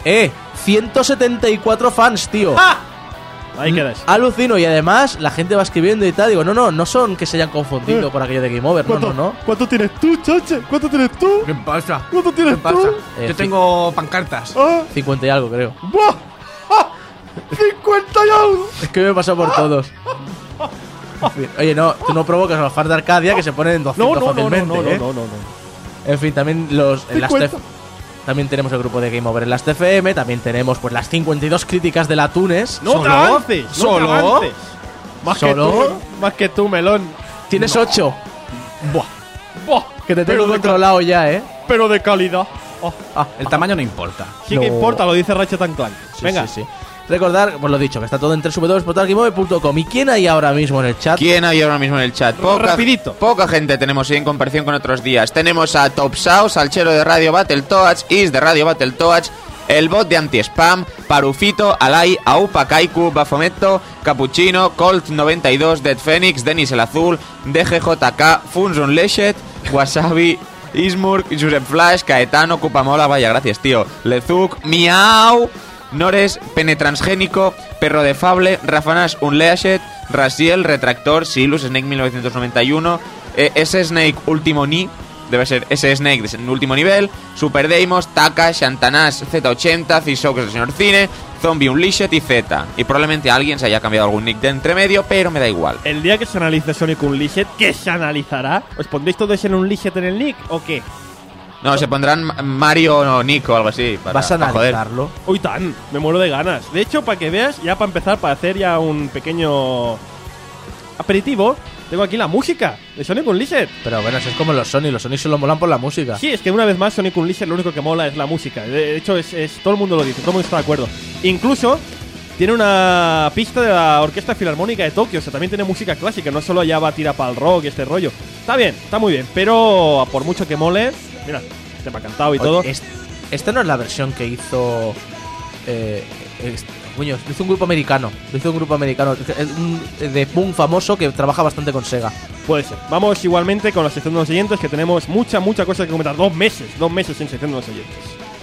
174 fans, tío. ¡Ah! Ahí quedas. Alucino, y además la gente va escribiendo y tal. Digo, no son que se hayan confundido por aquello de Game Over, no. ¿Cuánto tienes tú, Chache? ¿Cuánto tienes tú? ¿Qué pasa? ¿Cuánto tienes tú? Yo tengo pancartas. 50 y algo, creo. ¡Buah! ¡Ah! ¡50 y algo! Es que me he pasado por todos. Oye, no, tú no provocas a los fans de Arcadia que se ponen en 200 fácilmente. No. En fin, también también tenemos el grupo de Game Over en las TFM, también tenemos pues las 52 críticas de la Tunes. ¡No te avances! ¿Solo? Más que tú, melón. Tienes 8. Buah. Que te tengo controlado ya, Pero de calidad. El tamaño no importa. Sí que importa, lo dice Ratchet & Clank. Venga. Sí. Recordar, pues lo dicho, que está todo en www.portalgameover.com. ¿Y quién hay ahora mismo en el chat? Rapidito. Poca gente tenemos hoy en comparación con otros días. Tenemos a Top Sao, Salchero de Radio Battletoads, Is de Radio Battletoads, el bot de anti-spam, Parufito, Alay, Aupa Kaiku, Bafometto, Capuchino, Colt92, Dead Phoenix, Denis el Azul, DGJK, Funzon Leshet, Wasabi, Ismurk, Josep Flash, Caetano, Cupamola, vaya, gracias, tío, Lezuk, Miau, Nores, Penetransgénico, Perro de Fable, Rafanas Unleashet, Raziel, Retractor, Silus, Snake 1991, S-Snake Último Ni, debe ser S-Snake de último nivel, Super Deimos, Taka, Shantanas Z80, Zisox del Señor Cine, Zombie Unleashed y Z. Y probablemente alguien se haya cambiado algún nick de entre medio, pero me da igual. El día que se analice Sonic Unleashed, ¿qué se analizará? ¿Os pondréis todos en Unleashed en el nick o qué? No, se pondrán Mario o Nico o algo así. ¿Vas a analizarlo? Uy, tan, me muero de ganas. De hecho, para que veas, ya para empezar, para hacer ya un pequeño aperitivo, tengo aquí la música de Sonic Unleashed. Pero bueno, eso es como los Sonic solo molan por la música. Sí, es que una vez más Sonic Unleashed lo único que mola es la música. De hecho, es todo el mundo lo dice, todo el mundo está de acuerdo. Incluso tiene una pista de la Orquesta Filarmónica de Tokio, o sea, también tiene música clásica, no solo ya va a tirar para el rock y este rollo. Está bien, está muy bien, pero por mucho que mole, mira, tema cantado y todo. Esta no es la versión que hizo coño, lo hizo un grupo americano. De punk famoso que trabaja bastante con Sega. Puede ser. Vamos igualmente con la sección de los oyentes, que tenemos mucha cosa que comentar. 2 meses en sección de los oyentes.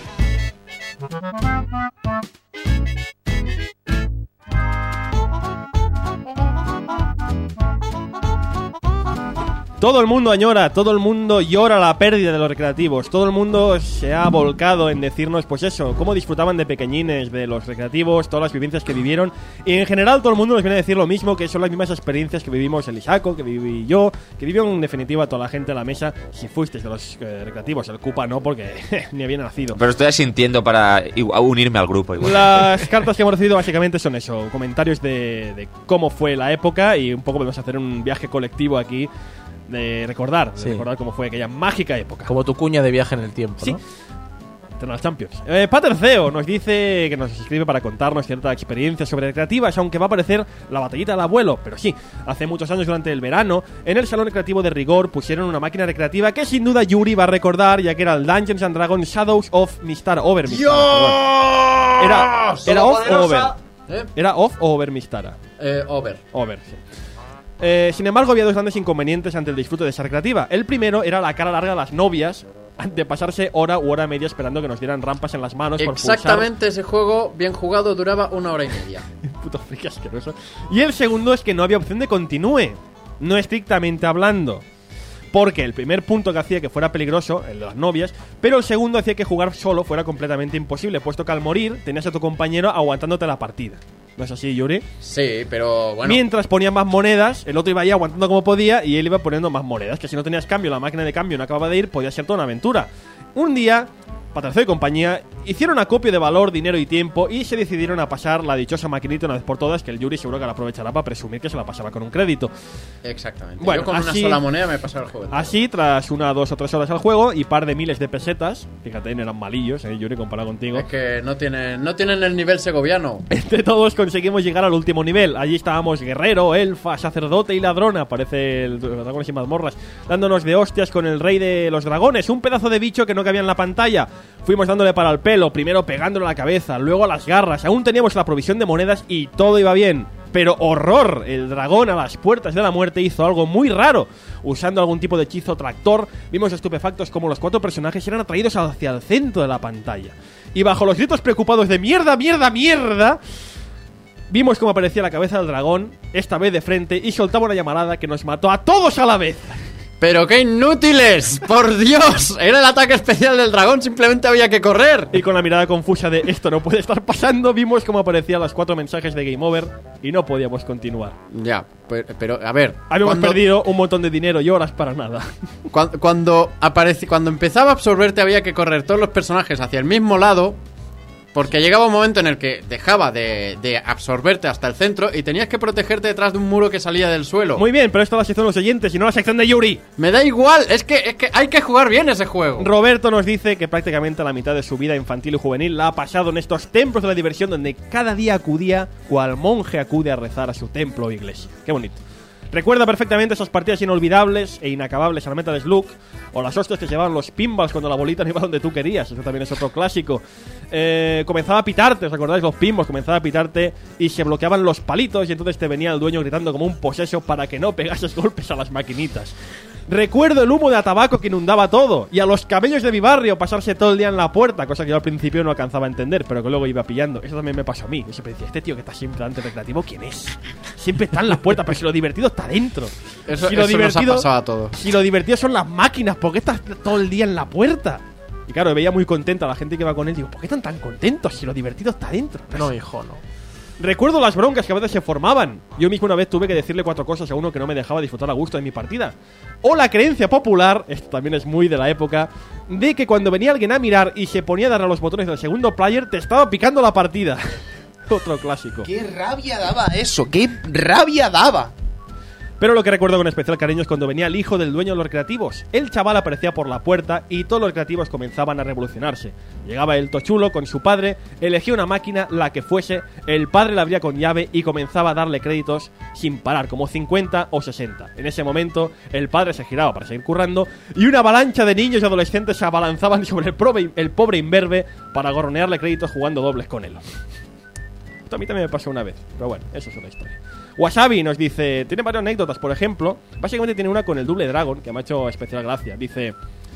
Todo el mundo añora, todo el mundo llora la pérdida de los recreativos. Todo el mundo se ha volcado en decirnos, pues eso, cómo disfrutaban de pequeñines de los recreativos, todas las vivencias que vivieron. Y en general todo el mundo nos viene a decir lo mismo, que son las mismas experiencias que vivimos el Isako, que viví yo, que vivió en definitiva toda la gente a la mesa. Si fuisteis de los recreativos, el Cupa no, porque ni había nacido. Pero estoy asintiendo para unirme al grupo igual. Las cartas que hemos recibido básicamente son eso, comentarios de cómo fue la época, y un poco podemos hacer un viaje colectivo aquí de recordar cómo fue aquella mágica época. Como tu cuña de viaje en el tiempo, sí, ¿no? Eternal Champions. Paterceo nos dice que nos escribe para contarnos cierta experiencia sobre recreativas, aunque va a aparecer la batallita del abuelo. Pero sí, hace muchos años, durante el verano, en el salón recreativo de Rigor pusieron una máquina recreativa que sin duda Yuri va a recordar, ya que era el Dungeons and Dragons Shadows of Mistar Over Mistara. ¿Era off o over? ¿Era off o over Mistara? Over. Over, sí. Sin embargo, había 2 grandes inconvenientes ante el disfrute de esa recreativa. El primero era la cara larga de las novias, de pasarse hora u hora y media esperando que nos dieran rampas en las manos. Exactamente, ese juego, bien jugado, duraba 1 hora y media. Puto friki asqueroso. Y el segundo es que no había opción de continúe, no estrictamente hablando. Porque el primer punto que hacía que fuera peligroso, el de las novias, pero el segundo hacía que jugar solo fuera completamente imposible, puesto que al morir tenías a tu compañero aguantándote la partida. ¿No es así, Yuri? Sí, pero bueno. Mientras ponía más monedas, el otro iba ahí aguantando como podía y él iba poniendo más monedas. Que si no tenías cambio, la máquina de cambio no acababa de ir, podía ser toda una aventura. Un día, Paterceo y compañía hicieron acopio de valor, dinero y tiempo y se decidieron a pasar la dichosa maquinita una vez por todas, que el Yuri seguro que la aprovechará para presumir que se la pasaba con un crédito. Exactamente. Bueno, yo con una sola moneda me pasaba el juego. Así, tras 1, 2 o 3 horas al juego y par de miles de pesetas, fíjate, no eran malillos, Yuri, comparado contigo. Es que no tienen el nivel segoviano. Entre todos conseguimos llegar al último nivel. Allí estábamos guerrero, elfa, sacerdote y ladrona, parece el Dragones y Mazmorras, dándonos de hostias con el rey de los dragones, un pedazo de bicho que no cabía en la pantalla. Fuimos dándole para el pelo, primero pegándole a la cabeza, luego a las garras. Aún teníamos la provisión de monedas y todo iba bien. Pero horror, el dragón a las puertas de la muerte hizo algo muy raro. Usando algún tipo de hechizo tractor, vimos estupefactos como los 4 personajes eran atraídos hacia el centro de la pantalla. Y bajo los gritos preocupados de ¡mierda, mierda, mierda!, vimos cómo aparecía la cabeza del dragón, esta vez de frente, y soltaba una llamarada que nos mató a todos a la vez. ¡Pero qué inútiles! ¡Por Dios! Era el ataque especial del dragón, simplemente había que correr. Y con la mirada confusa de esto no puede estar pasando, vimos cómo aparecían los 4 mensajes de Game Over y no podíamos continuar. Ya, pero a ver... Habíamos perdido un montón de dinero y horas para nada. Cuando empezaba a absorberte había que correr todos los personajes hacia el mismo lado, porque llegaba un momento en el que dejaba de absorberte hasta el centro y tenías que protegerte detrás de un muro que salía del suelo. Muy bien, pero esto es la sección de los oyentes y no la sección de Yuri. Me da igual, es que hay que jugar bien ese juego. Roberto nos dice que prácticamente la mitad de su vida infantil y juvenil la ha pasado en estos templos de la diversión donde cada día acudía cual monje acude a rezar a su templo o iglesia. Qué bonito. Recuerda perfectamente esas partidas inolvidables e inacabables al Metal Slug, o las hostias que llevaban los pinballs cuando la bolita no iba donde tú querías. Eso también es otro clásico. Comenzaba a pitarte, ¿os acordáis? Los pinballs comenzaba a pitarte y se bloqueaban los palitos y entonces te venía el dueño gritando como un poseso para que no pegases golpes a las maquinitas. Recuerdo el humo de tabaco que inundaba todo, y a los camellos de mi barrio pasarse todo el día en la puerta, cosa que yo al principio no alcanzaba a entender, pero que luego iba pillando. Eso también me pasó a mí. Yo siempre decía, este tío que está siempre delante del recreativo, ¿quién es? Siempre está en la puerta, pero si lo divertido está dentro. Eso nos ha pasado a todos. Si lo divertido son las máquinas, ¿por qué estás todo el día en la puerta? Y claro, veía muy contenta a la gente que iba con él. Digo, ¿por qué están tan contentos si lo divertido está dentro? No, hijo, no. Recuerdo las broncas que a veces se formaban. Yo mismo una vez tuve que decirle 4 cosas a uno que no me dejaba disfrutar a gusto de mi partida. O la creencia popular, esto también es muy de la época, de que cuando venía alguien a mirar y se ponía a darle a los botones del segundo player, te estaba picando la partida. Otro clásico. ¡Qué rabia daba eso! ¡Qué rabia daba! Pero lo que recuerdo con especial cariño es cuando venía el hijo del dueño de los recreativos. El chaval aparecía por la puerta y todos los recreativos comenzaban a revolucionarse. Llegaba el tochulo con su padre, elegía una máquina, la que fuese, el padre la abría con llave y comenzaba a darle créditos sin parar, como 50 o 60. En ese momento, el padre se giraba para seguir currando y una avalancha de niños y adolescentes se abalanzaban sobre el pobre imberbe para gorronearle créditos jugando dobles con él. Esto a mí también me pasó una vez, pero bueno, eso es otra historia. Wasabi nos dice, tiene varias anécdotas, por ejemplo, básicamente tiene una con el Double Dragon, que me ha hecho especial gracia. Dice,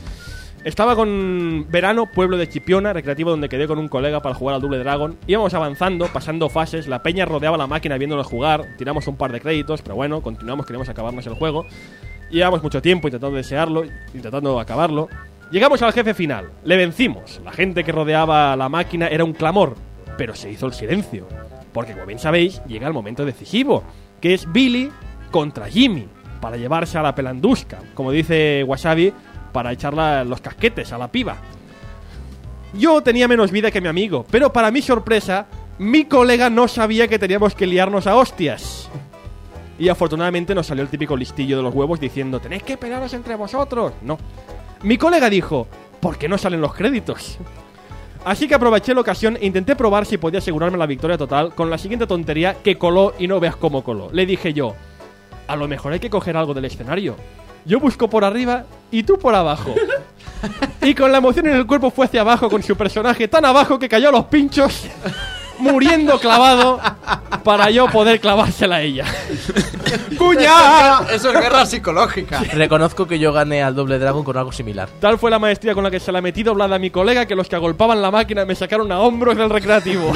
estaba con verano, pueblo de Chipiona, recreativo donde quedé con un colega para jugar al Double Dragon. Íbamos avanzando, pasando fases, la peña rodeaba la máquina viéndonos jugar, tiramos un par de créditos, pero bueno, continuamos, queríamos acabarnos el juego. Llevamos mucho tiempo intentando desearlo, intentando acabarlo. Llegamos al jefe final, le vencimos. La gente que rodeaba la máquina era un clamor, pero se hizo el silencio. Porque, como bien sabéis, llega el momento decisivo, que es Billy contra Jimmy, para llevarse a la pelandusca, como dice Wasabi, para echarle los casquetes a la piba. Yo tenía menos vida que mi amigo, pero para mi sorpresa, mi colega no sabía que teníamos que liarnos a hostias. Y afortunadamente nos salió el típico listillo de los huevos diciendo, tenéis que pelearos entre vosotros. No. Mi colega dijo, ¿por qué no salen los créditos? Así que aproveché la ocasión e intenté probar si podía asegurarme la victoria total con la siguiente tontería que coló y no veas cómo coló. Le dije yo, a lo mejor hay que coger algo del escenario. Yo busco por arriba y tú por abajo. Y con la emoción en el cuerpo fue hacia abajo con su personaje tan abajo que cayó a los pinchos, muriendo clavado para yo poder clavársela a ella. ¡Cuña! Eso es guerra psicológica. Reconozco que yo gané al Double Dragon con algo similar. Tal fue la maestría con la que se la metí doblada a mi colega que los que agolpaban la máquina me sacaron a hombros del recreativo.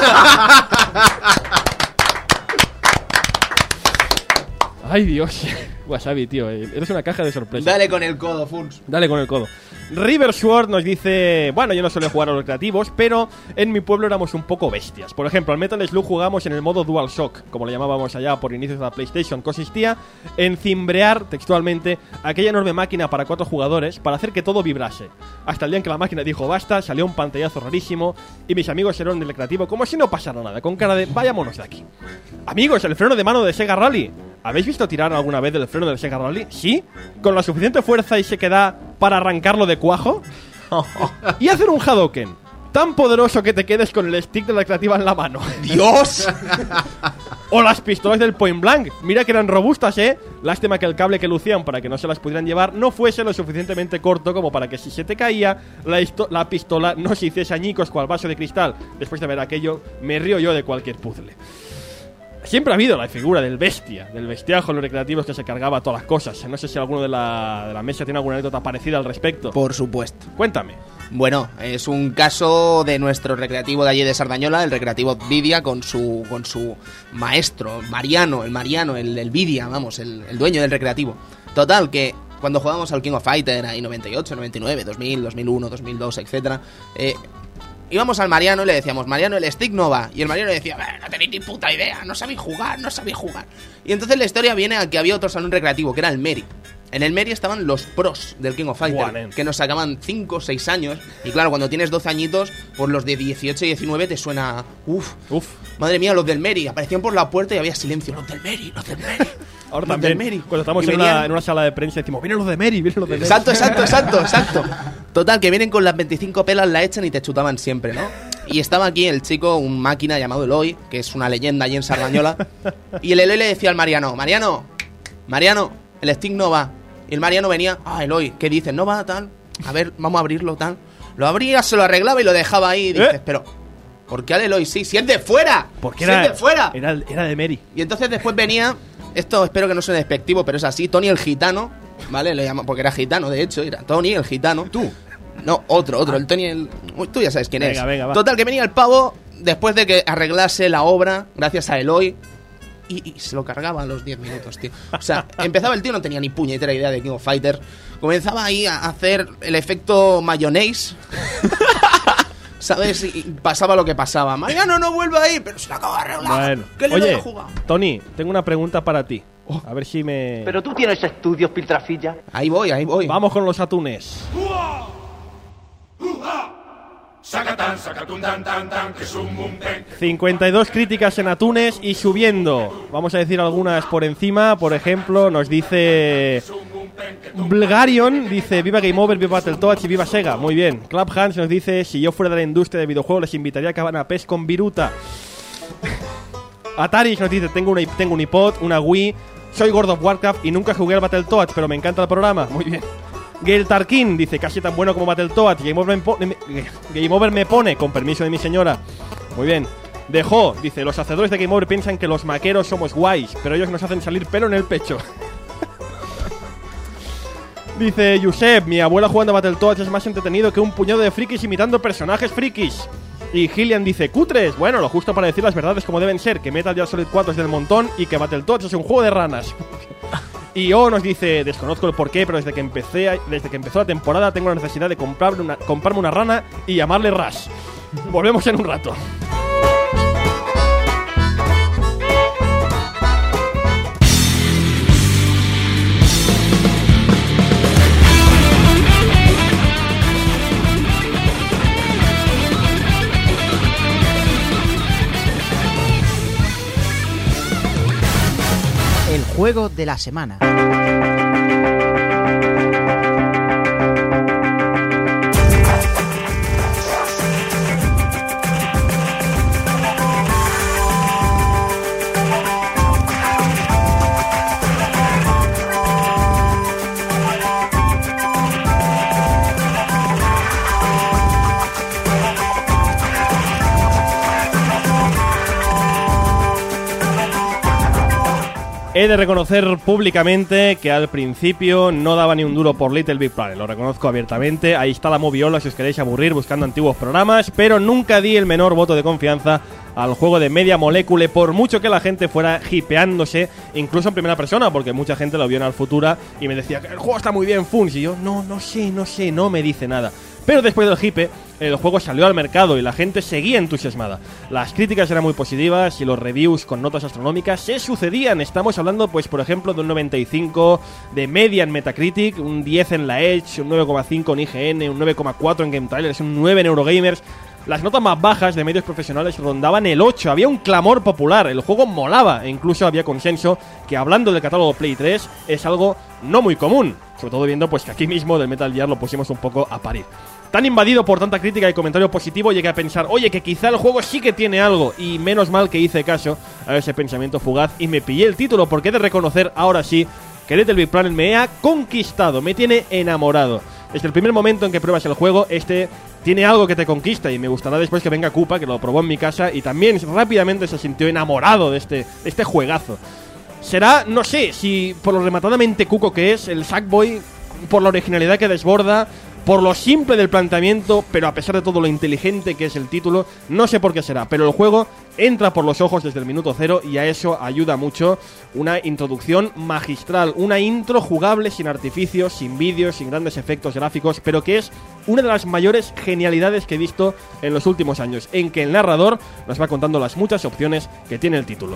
Ay, Dios. Wasabi, tío, eres una caja de sorpresas. Dale con el codo, Funs. Dale con el codo. River Sword nos dice, bueno, yo no suelo jugar a los creativos, pero en mi pueblo éramos un poco bestias. Por ejemplo, al Metal Slug jugamos en el modo DualShock, como lo llamábamos allá por inicios de la PlayStation. Consistía en cimbrear textualmente aquella enorme máquina para 4 jugadores para hacer que todo vibrase. Hasta el día en que la máquina dijo basta, salió un pantallazo rarísimo y mis amigos eran del recreativo como si no pasara nada, con cara de vayámonos de aquí. Amigos, el freno de mano de Sega Rally. ¿Habéis visto tirar alguna vez del freno del Sega Rally? ¿Sí? ¿Con la suficiente fuerza y sequedad para arrancarlo de cuajo? Y hacer un Hadouken tan poderoso que te quedes con el stick de la recreativa en la mano. ¡Dios! O las pistolas del Point Blank. Mira que eran robustas, ¿eh? Lástima que el cable que lucían para que no se las pudieran llevar no fuese lo suficientemente corto como para que si se te caía, la pistola no se hiciese añicos cual vaso de cristal. Después de ver aquello, me río yo de cualquier puzzle. Siempre ha habido la figura del bestia, del bestiajo en los recreativos que se cargaba todas las cosas. No sé si alguno de la mesa tiene alguna anécdota parecida al respecto. Por supuesto. Cuéntame. Bueno, es un caso de nuestro recreativo de allí de Sardañola, el recreativo Vidia, con su maestro, el Vidia, vamos, el dueño del recreativo. Total, que cuando jugábamos al King of Fighter, ahí 98, 99, 2000, 2001, 2002, etc. Íbamos al Mariano y le decíamos, Mariano, el stick no va. Y el Mariano le decía, no tenéis ni puta idea, no sabéis jugar. Y entonces la historia viene a que había otro salón recreativo, que era el Meri. En el Meri estaban los pros del King of Fighter, que nos sacaban 5 o 6 años. Y claro, cuando tienes 12 añitos, pues los de 18 y 19 te suena... Uf. Madre mía, los del Meri. Aparecían por la puerta y había silencio. Los del Meri. Ahora también, cuando estamos en una sala de prensa, decimos, vienen los de Meri. Exacto. Total, que vienen con las 25 pelas, la echan y te chutaban siempre, ¿no? Y estaba aquí el chico, un máquina llamado Eloy, que es una leyenda allí en Sardañola. Y el Eloy le decía al Mariano, Mariano, el stick no va. Y el Mariano venía, Eloy, ¿qué dices? ¿No va tal? A ver, vamos a abrirlo tal. Lo abría, se lo arreglaba y lo dejaba ahí. Y dices, pero, ¿por qué al Eloy sí? ¡Si es de fuera! Porque ¡Si es de fuera! Era de Meri. Y entonces después venía, esto espero que no suene despectivo, pero es así, Tony el Gitano, ¿vale? Le llamo, porque era gitano, de hecho, era Tony el Gitano. ¿Tú? No, otro, el Tony el... Tú ya sabes quién es. Venga, va. Total, que venía el pavo después de que arreglase la obra, gracias a Eloy, y se lo cargaba a los 10 minutos, tío. O sea, empezaba el tío, no tenía ni puñetera idea de King of Fighter. Comenzaba ahí a hacer el efecto mayonnaise. ¿Sabes? Y pasaba lo que pasaba. Mariano, no vuelva ahí, pero se la acaba de arreglar. Bueno. ¿Qué le Oye, voy a jugar? Tony, tengo una pregunta para ti. A ver si me... Pero tú tienes estudios, piltrafilla. Ahí voy. Vamos con los atunes. 52 críticas en atunes y subiendo. Vamos a decir algunas por encima. Por ejemplo, nos dice Bulgarion, dice viva Game Over, viva Battletoads y viva Sega. Muy bien. Club Hans nos dice, si yo fuera de la industria de videojuegos les invitaría a Cabana PES con Viruta. Atari nos dice, tengo un iPod, una Wii, soy God of Warcraft y nunca jugué al Battletoads, pero me encanta el programa. Muy bien. Gail Tarkin dice, casi tan bueno como Battletoads. Game Over me pone, con permiso de mi señora. Muy bien. Dejo, dice, los hacedores de Game Over piensan que los maqueros somos guays, pero ellos nos hacen salir pelo en el pecho. Dice Josep, mi abuela jugando a Battletoads es más entretenido que un puñado de frikis imitando personajes frikis. Y Gillian dice, cutres, bueno, lo justo para decir las verdades como deben ser, que Metal Gear Solid 4 es del montón y que Battletoads es un juego de ranas. Y O nos dice, desconozco el porqué, pero desde que empezó la temporada tengo la necesidad de comprarme una rana y llamarle Rush. Volvemos en un rato. El juego de la semana. He de reconocer públicamente que al principio no daba ni un duro por Little Big Planet, lo reconozco abiertamente. Ahí está la moviola si os queréis aburrir buscando antiguos programas, pero nunca di el menor voto de confianza al juego de Media Molecule, por mucho que la gente fuera hipeándose, incluso en primera persona, porque mucha gente lo vio en Al Futura y me decía que el juego está muy bien, Funs, y yo no sé, no me dice nada. Pero después del hipe, el juego salió al mercado y la gente seguía entusiasmada. Las críticas eran muy positivas y los reviews con notas astronómicas se sucedían. Estamos hablando, pues, por ejemplo, de un 95 de media en Metacritic, un 10 en la Edge, un 9,5 en IGN, un 9,4 en Game Trailers, un 9 en Eurogamers. Las notas más bajas de medios profesionales rondaban el 8. Había un clamor popular, el juego molaba e incluso había consenso que, hablando del catálogo Play 3, es algo no muy común. Sobre todo viendo, pues, que aquí mismo del Metal Gear lo pusimos un poco a parir. Tan invadido por tanta crítica y comentario positivo, llegué a pensar, oye, que quizá el juego sí que tiene algo. Y menos mal que hice caso a ese pensamiento fugaz y me pillé el título, porque he de reconocer, ahora sí, que Little Big Planet me ha conquistado, me tiene enamorado. Desde el primer momento en que pruebas el juego, tiene algo que te conquista, y me gustará después que venga Koopa, que lo probó en mi casa y también rápidamente se sintió enamorado de este juegazo. Será, no sé, si por lo rematadamente cuco que es, el Sackboy, por la originalidad que desborda, por lo simple del planteamiento, pero a pesar de todo lo inteligente que es el título, no sé por qué será, pero el juego entra por los ojos desde el minuto cero y a eso ayuda mucho una introducción magistral, una intro jugable sin artificios, sin vídeos, sin grandes efectos gráficos, pero que es una de las mayores genialidades que he visto en los últimos años, en que el narrador nos va contando las muchas opciones que tiene el título.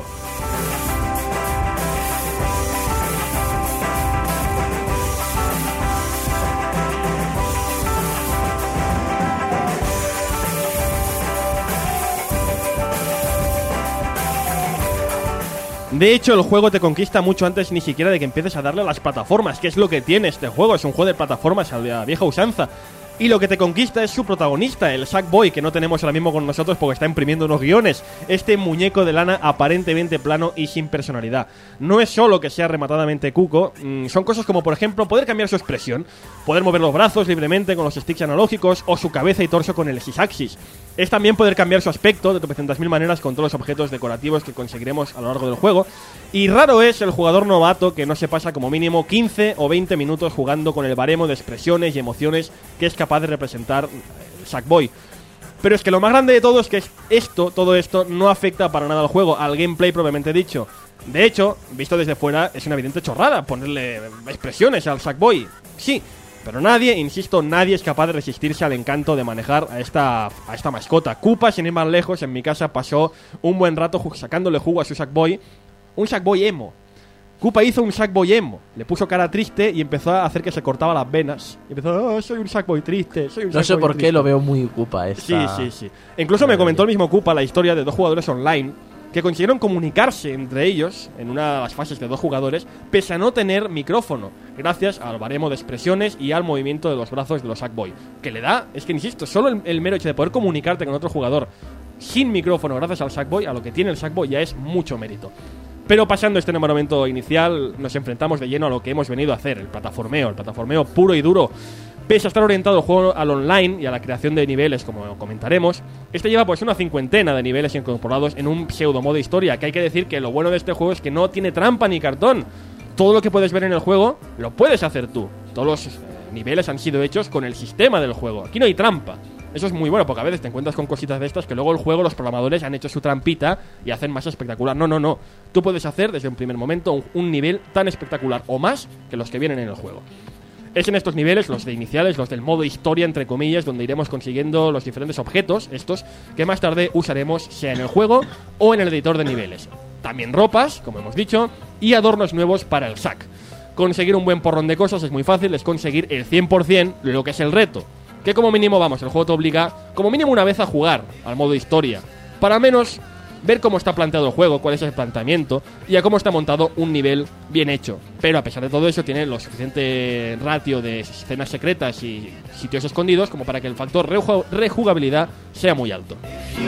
De hecho, el juego te conquista mucho antes ni siquiera de que empieces a darle a las plataformas, que es lo que tiene este juego. Es un juego de plataformas a la vieja usanza. Y lo que te conquista es su protagonista, el Sackboy, que no tenemos ahora mismo con nosotros porque está imprimiendo unos guiones. Este muñeco de lana aparentemente plano y sin personalidad. No es solo que sea rematadamente cuco, son cosas como, por ejemplo, poder cambiar su expresión, poder mover los brazos libremente con los sticks analógicos o su cabeza y torso con el Sys-Axis. Es también poder cambiar su aspecto de 300.000 maneras con todos los objetos decorativos que conseguiremos a lo largo del juego. Y raro es el jugador novato que no se pasa como mínimo 15 o 20 minutos jugando con el baremo de expresiones y emociones que es capaz de representar Sackboy. Pero es que lo más grande de todo es que todo esto no afecta para nada al juego, al gameplay propiamente dicho. De hecho, visto desde fuera, es una evidente chorrada ponerle expresiones al Sackboy. Sí, pero nadie, insisto, nadie es capaz de resistirse al encanto de manejar a esta mascota. Koopa, sin ir más lejos, en mi casa pasó un buen rato sacándole jugo a su Sackboy. Un Sackboy emo. Koopa hizo un Sackboy emo. Le puso cara triste y empezó a hacer que se cortaba las venas. Y empezó, soy un Sackboy triste, soy un No sé Sackboy por triste. qué lo veo muy Koopa esta... Sí. Incluso me comentó el mismo Koopa la historia de dos jugadores online que consiguieron comunicarse entre ellos en una de las fases de dos jugadores pese a no tener micrófono, gracias al baremo de expresiones y al movimiento de los brazos de los Sackboy. Que le da, es que insisto, solo el mero hecho de poder comunicarte con otro jugador sin micrófono gracias al Sackboy, a lo que tiene el Sackboy, ya es mucho mérito. Pero pasando este enamoramiento inicial, nos enfrentamos de lleno a lo que hemos venido a hacer, el plataformeo puro y duro. Pese a estar orientado el juego al online y a la creación de niveles, como comentaremos, este lleva pues una 50 de niveles incorporados en un pseudo modo historia, que hay que decir que lo bueno de este juego es que no tiene trampa ni cartón. Todo lo que puedes ver en el juego, lo puedes hacer tú. Todos los niveles han sido hechos con el sistema del juego. Aquí no hay trampa. Eso es muy bueno, porque a veces te encuentras con cositas de estas que luego el juego, los programadores han hecho su trampita y hacen más espectacular. No. Tú puedes hacer desde un primer momento un nivel tan espectacular o más que los que vienen en el juego. Es en estos niveles, los de iniciales, los del modo historia, entre comillas, donde iremos consiguiendo los diferentes objetos, estos, que más tarde usaremos sea en el juego o en el editor de niveles. También ropas, como hemos dicho, y adornos nuevos para el sack. Conseguir un buen porrón de cosas es muy fácil, es conseguir el 100% de lo que es el reto. Que como mínimo, el juego te obliga como mínimo una vez a jugar al modo historia, para al menos ver cómo está planteado el juego, cuál es el planteamiento y a cómo está montado un nivel bien hecho. Pero a pesar de todo eso tiene lo suficiente ratio de escenas secretas y sitios escondidos como para que el factor rejugabilidad sea muy alto.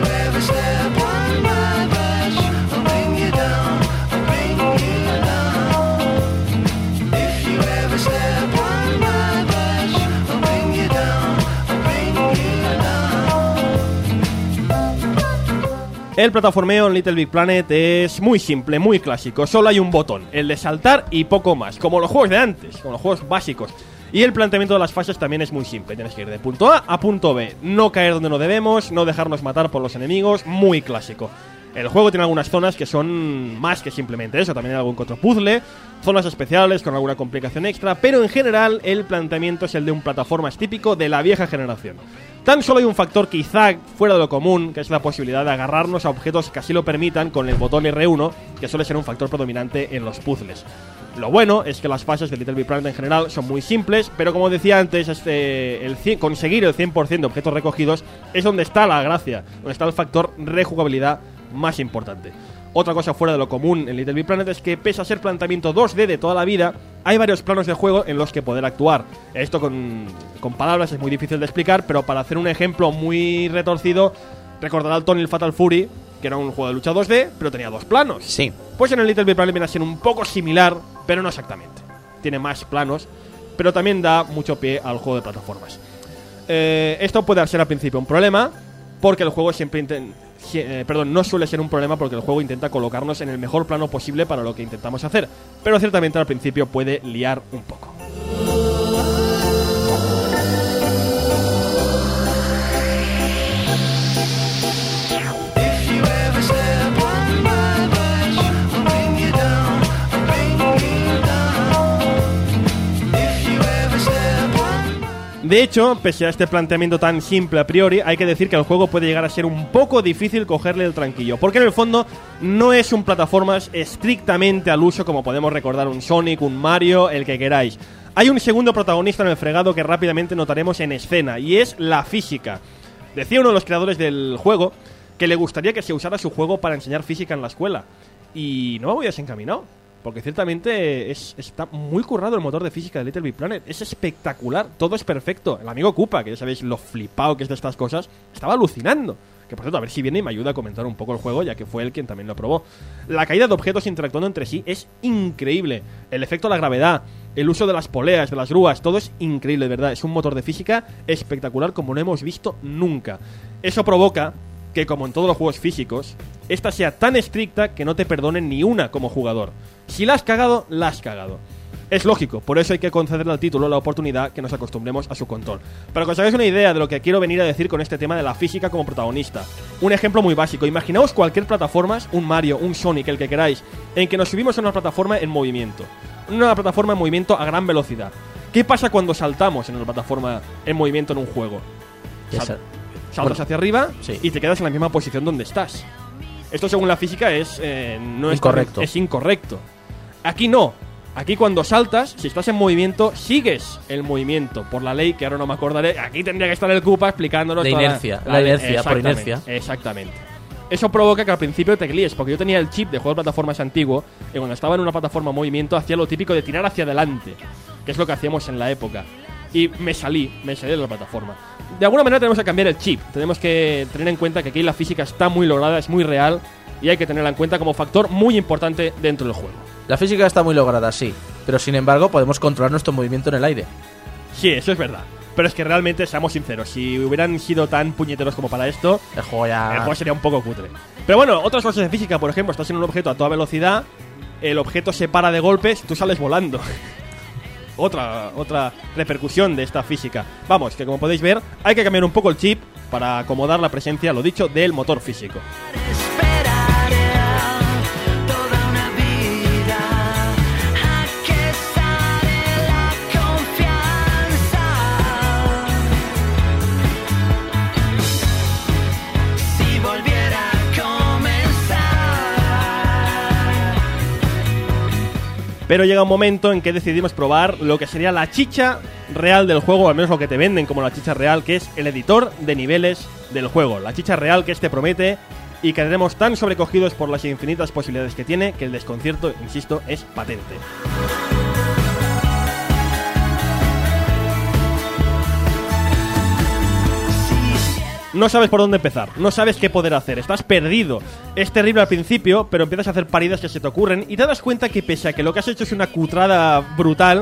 El plataformeo en Little Big Planet es muy simple, muy clásico. Solo hay un botón, el de saltar y poco más, como los juegos de antes, como los juegos básicos. Y el planteamiento de las fases también es muy simple. Tienes que ir de punto A a punto B, no caer donde no debemos, no dejarnos matar por los enemigos, muy clásico. El juego tiene algunas zonas que son más que simplemente eso, también hay algún otro puzzle, zonas especiales con alguna complicación extra, pero en general el planteamiento es el de un plataformas típico de la vieja generación. Tan solo hay un factor quizá fuera de lo común, que es la posibilidad de agarrarnos a objetos que así lo permitan con el botón R1, que suele ser un factor predominante en los puzzles. Lo bueno es que las fases de Little Big Planet en general son muy simples, pero como decía antes, conseguir el 100% de objetos recogidos es donde está la gracia, donde está el factor rejugabilidad más importante. Otra cosa fuera de lo común en Little Big Planet es que, pese a ser planteamiento 2D de toda la vida, hay varios planos de juego en los que poder actuar. Esto con palabras es muy difícil de explicar, pero para hacer un ejemplo muy retorcido, recordará al Tony el Fatal Fury, que era un juego de lucha 2D, pero tenía dos planos. Sí. Pues en el Little Big Planet viene a ser un poco similar, pero no exactamente. Tiene más planos, pero también da mucho pie al juego de plataformas. Esto puede ser al principio un problema, porque el juego siempre no suele ser un problema porque el juego intenta colocarnos en el mejor plano posible para lo que intentamos hacer, pero ciertamente al principio puede liar un poco. If you ever De hecho, pese a este planteamiento tan simple a priori, hay que decir que el juego puede llegar a ser un poco difícil cogerle el tranquillo, porque en el fondo no es un plataformas estrictamente al uso como podemos recordar un Sonic, un Mario, el que queráis. Hay un segundo protagonista en el fregado que rápidamente notaremos en escena, y es la física. Decía uno de los creadores del juego que le gustaría que se usara su juego para enseñar física en la escuela, y no me voy desencaminado. Porque ciertamente está muy currado el motor de física de Little Big Planet. Es espectacular, todo es perfecto. El amigo Koopa, que ya sabéis lo flipado que es de estas cosas, estaba alucinando. Que por cierto, a ver si viene y me ayuda a comentar un poco el juego, ya que fue él quien también lo probó. La caída de objetos interactuando entre sí es increíble. El efecto de la gravedad, el uso de las poleas, de las grúas, todo es increíble, de verdad. Es un motor de física espectacular como no hemos visto nunca. Eso provoca que, como en todos los juegos físicos, esta sea tan estricta que no te perdonen ni una como jugador. Si la has cagado, la has cagado. Es lógico, por eso hay que concederle al título la oportunidad que nos acostumbremos a su control. Para que os hagáis una idea de lo que quiero venir a decir con este tema de la física como protagonista. Un ejemplo muy básico, imaginaos cualquier plataforma, un Mario, un Sonic, el que queráis, en que nos subimos a una plataforma en movimiento. Una plataforma en movimiento a gran velocidad. ¿Qué pasa cuando saltamos en una plataforma en movimiento en un juego? Saltas hacia arriba y te quedas en la misma posición donde estás. Esto según la física es incorrecto. Es incorrecto. Aquí no. Aquí cuando saltas, si estás en movimiento, sigues el movimiento. Por la ley, que ahora no me acordaré. Aquí tendría que estar el Koopa explicándonos la inercia. La inercia, por inercia. Exactamente. Eso provoca que al principio te líes, porque yo tenía el chip de juego de plataformas antiguo, y cuando estaba en una plataforma en movimiento hacía lo típico de tirar hacia adelante, que es lo que hacíamos en la época. Y me salí de la plataforma. De alguna manera tenemos que cambiar el chip. Tenemos que tener en cuenta que aquí la física está muy lograda, es muy real, y hay que tenerla en cuenta como factor muy importante dentro del juego. La física está muy lograda, sí, pero sin embargo podemos controlar nuestro movimiento en el aire. Sí, eso es verdad. Pero es que realmente, seamos sinceros, si hubieran sido tan puñeteros como para esto, el juego sería un poco cutre. Pero bueno, otras cosas de física, por ejemplo, estás en un objeto a toda velocidad, el objeto se para de golpes, tú sales volando. Otra repercusión de esta física. Vamos, que como podéis ver, hay que cambiar un poco el chip para acomodar la presencia, lo dicho, del motor físico. Pero llega un momento en que decidimos probar lo que sería la chicha real del juego, o al menos lo que te venden como la chicha real, que es el editor de niveles del juego. La chicha real que este promete y quedaremos tan sobrecogidos por las infinitas posibilidades que tiene que el desconcierto, insisto, es patente. No sabes por dónde empezar, no sabes qué poder hacer, estás perdido. Es terrible al principio, pero empiezas a hacer paridas que se te ocurren y te das cuenta que pese a que lo que has hecho es una cutrada brutal,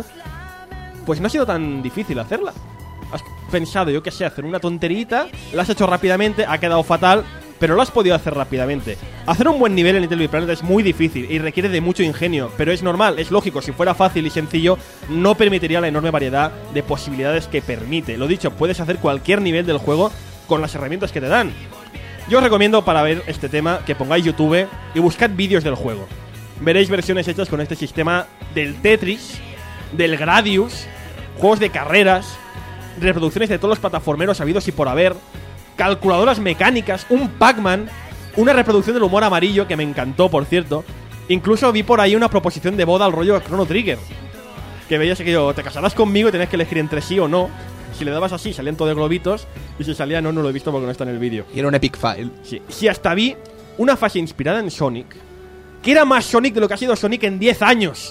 pues no ha sido tan difícil hacerla. Has pensado, yo qué sé, hacer una tonterita, la has hecho rápidamente, ha quedado fatal, pero lo has podido hacer rápidamente. Hacer un buen nivel en Little Big Planet es muy difícil y requiere de mucho ingenio, pero es normal, es lógico. Si fuera fácil y sencillo, no permitiría la enorme variedad de posibilidades que permite. Lo dicho, puedes hacer cualquier nivel del juego con las herramientas que te dan. Yo os recomiendo, para ver este tema, que pongáis YouTube y buscad vídeos del juego. Veréis versiones hechas con este sistema del Tetris, del Gradius, juegos de carreras, reproducciones de todos los plataformeros habidos y por haber, calculadoras mecánicas, un Pac-Man, una reproducción del humor amarillo que me encantó, por cierto. Incluso vi por ahí una proposición de boda al rollo Chrono Trigger, que veías que yo, te casarás conmigo y tenías que elegir entre sí o no. Si le dabas así, salían todos de globitos. Y si salía no lo he visto porque no está en el vídeo. Y era un epic file. Sí. Si hasta vi una fase inspirada en Sonic, que era más Sonic de lo que ha sido Sonic en 10 años.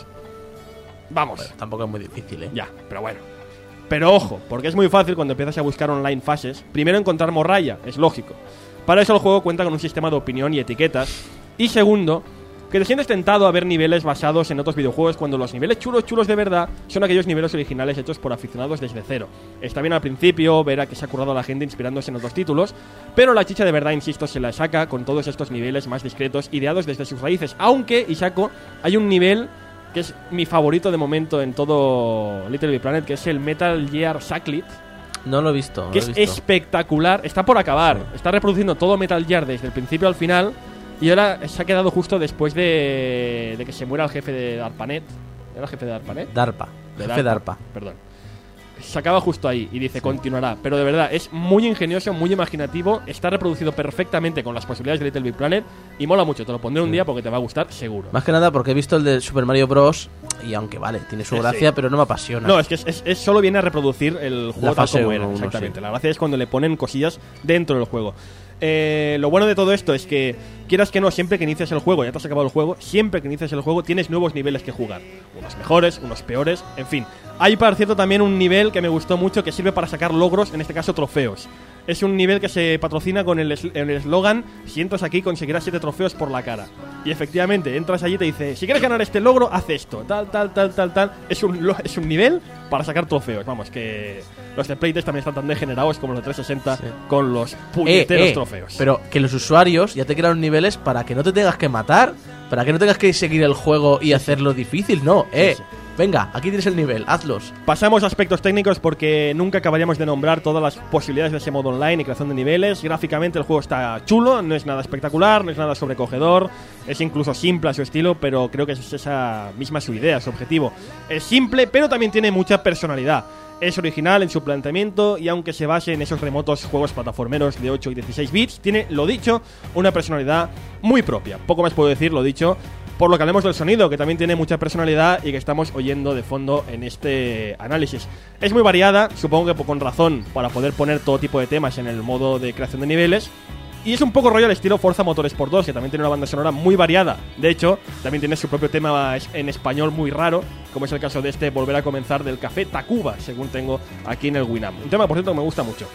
Vamos. Pero tampoco es muy difícil, Ya, pero bueno. Pero ojo, porque es muy fácil cuando empiezas a buscar online fases. Primero encontrar morralla, es lógico. Para eso el juego cuenta con un sistema de opinión y etiquetas. Y segundo, que te sientes tentado a ver niveles basados en otros videojuegos, cuando los niveles chulos de verdad son aquellos niveles originales hechos por aficionados desde cero. Está bien al principio ver a que se ha currado a la gente inspirándose en otros títulos, pero la chicha de verdad, insisto, se la saca con todos estos niveles más discretos, ideados desde sus raíces. Aunque, y saco, hay un nivel que es mi favorito de momento en todo Little Big Planet, que es el Metal Gear Solid. No lo he visto. Que es espectacular. Está por acabar. Sí. Está reproduciendo todo Metal Gear desde el principio al final. Y ahora se ha quedado justo después de que se muera el jefe de ARPANET. ¿Era el jefe de ARPANET? DARPA. Jefe de ARPA. Perdón. se acaba justo ahí y dice continuará. Pero de verdad, es muy ingenioso, muy imaginativo, está reproducido perfectamente con las posibilidades de Little Big Planet y mola mucho. Te lo pondré un día porque te va a gustar seguro. Más que nada porque he visto el de Super Mario Bros. Y aunque vale, tiene su gracia, pero no me apasiona. No, es que es solo viene a reproducir el juego tal como era. 1, Exactamente. sí. La gracia es cuando le ponen cosillas dentro del juego. Lo bueno de todo esto es que, quieras que no, siempre que inicias el juego, ya te has acabado el juego, siempre que inicias el juego tienes nuevos niveles que jugar. Unos mejores, unos peores, en fin. Hay, por cierto, también un nivel que me gustó mucho que sirve para sacar logros, en este caso trofeos. Es un nivel que se patrocina con el eslogan: si entras aquí conseguirás 7 trofeos por la cara. Y efectivamente, entras allí y te dice: si quieres ganar este logro, haz esto, tal. Es un nivel para sacar trofeos. Vamos, que los de Playtest también están tan degenerados como los de 360 con los puñeteros trofeos. Pero que los usuarios ya te crearon niveles para que no te tengas que matar, para que no tengas que seguir el juego y hacerlo difícil, no, Sí. Venga, aquí tienes el nivel, hazlos. Pasamos a aspectos técnicos porque nunca acabaríamos de nombrar todas las posibilidades de ese modo online y creación de niveles. Gráficamente el juego está chulo, no es nada espectacular, no es nada sobrecogedor, es incluso simple a su estilo, pero creo que es esa misma su idea, su objetivo. Es simple, pero también tiene mucha personalidad. Es original en su planteamiento y aunque se base en esos remotos juegos plataformeros de 8 y 16 bits, tiene, lo dicho, una personalidad muy propia. Poco más puedo decir, lo dicho. Por lo que hablemos del sonido, que también tiene mucha personalidad y que estamos oyendo de fondo en este análisis. Es muy variada, supongo que con razón, para poder poner todo tipo de temas en el modo de creación de niveles. Y es un poco rollo al estilo Forza Motorsport 2, que también tiene una banda sonora muy variada. De hecho, también tiene su propio tema en español muy raro, como es el caso de este Volver a Comenzar del Café Tacuba, según tengo aquí en el Winamp. Un tema, por cierto, que me gusta mucho.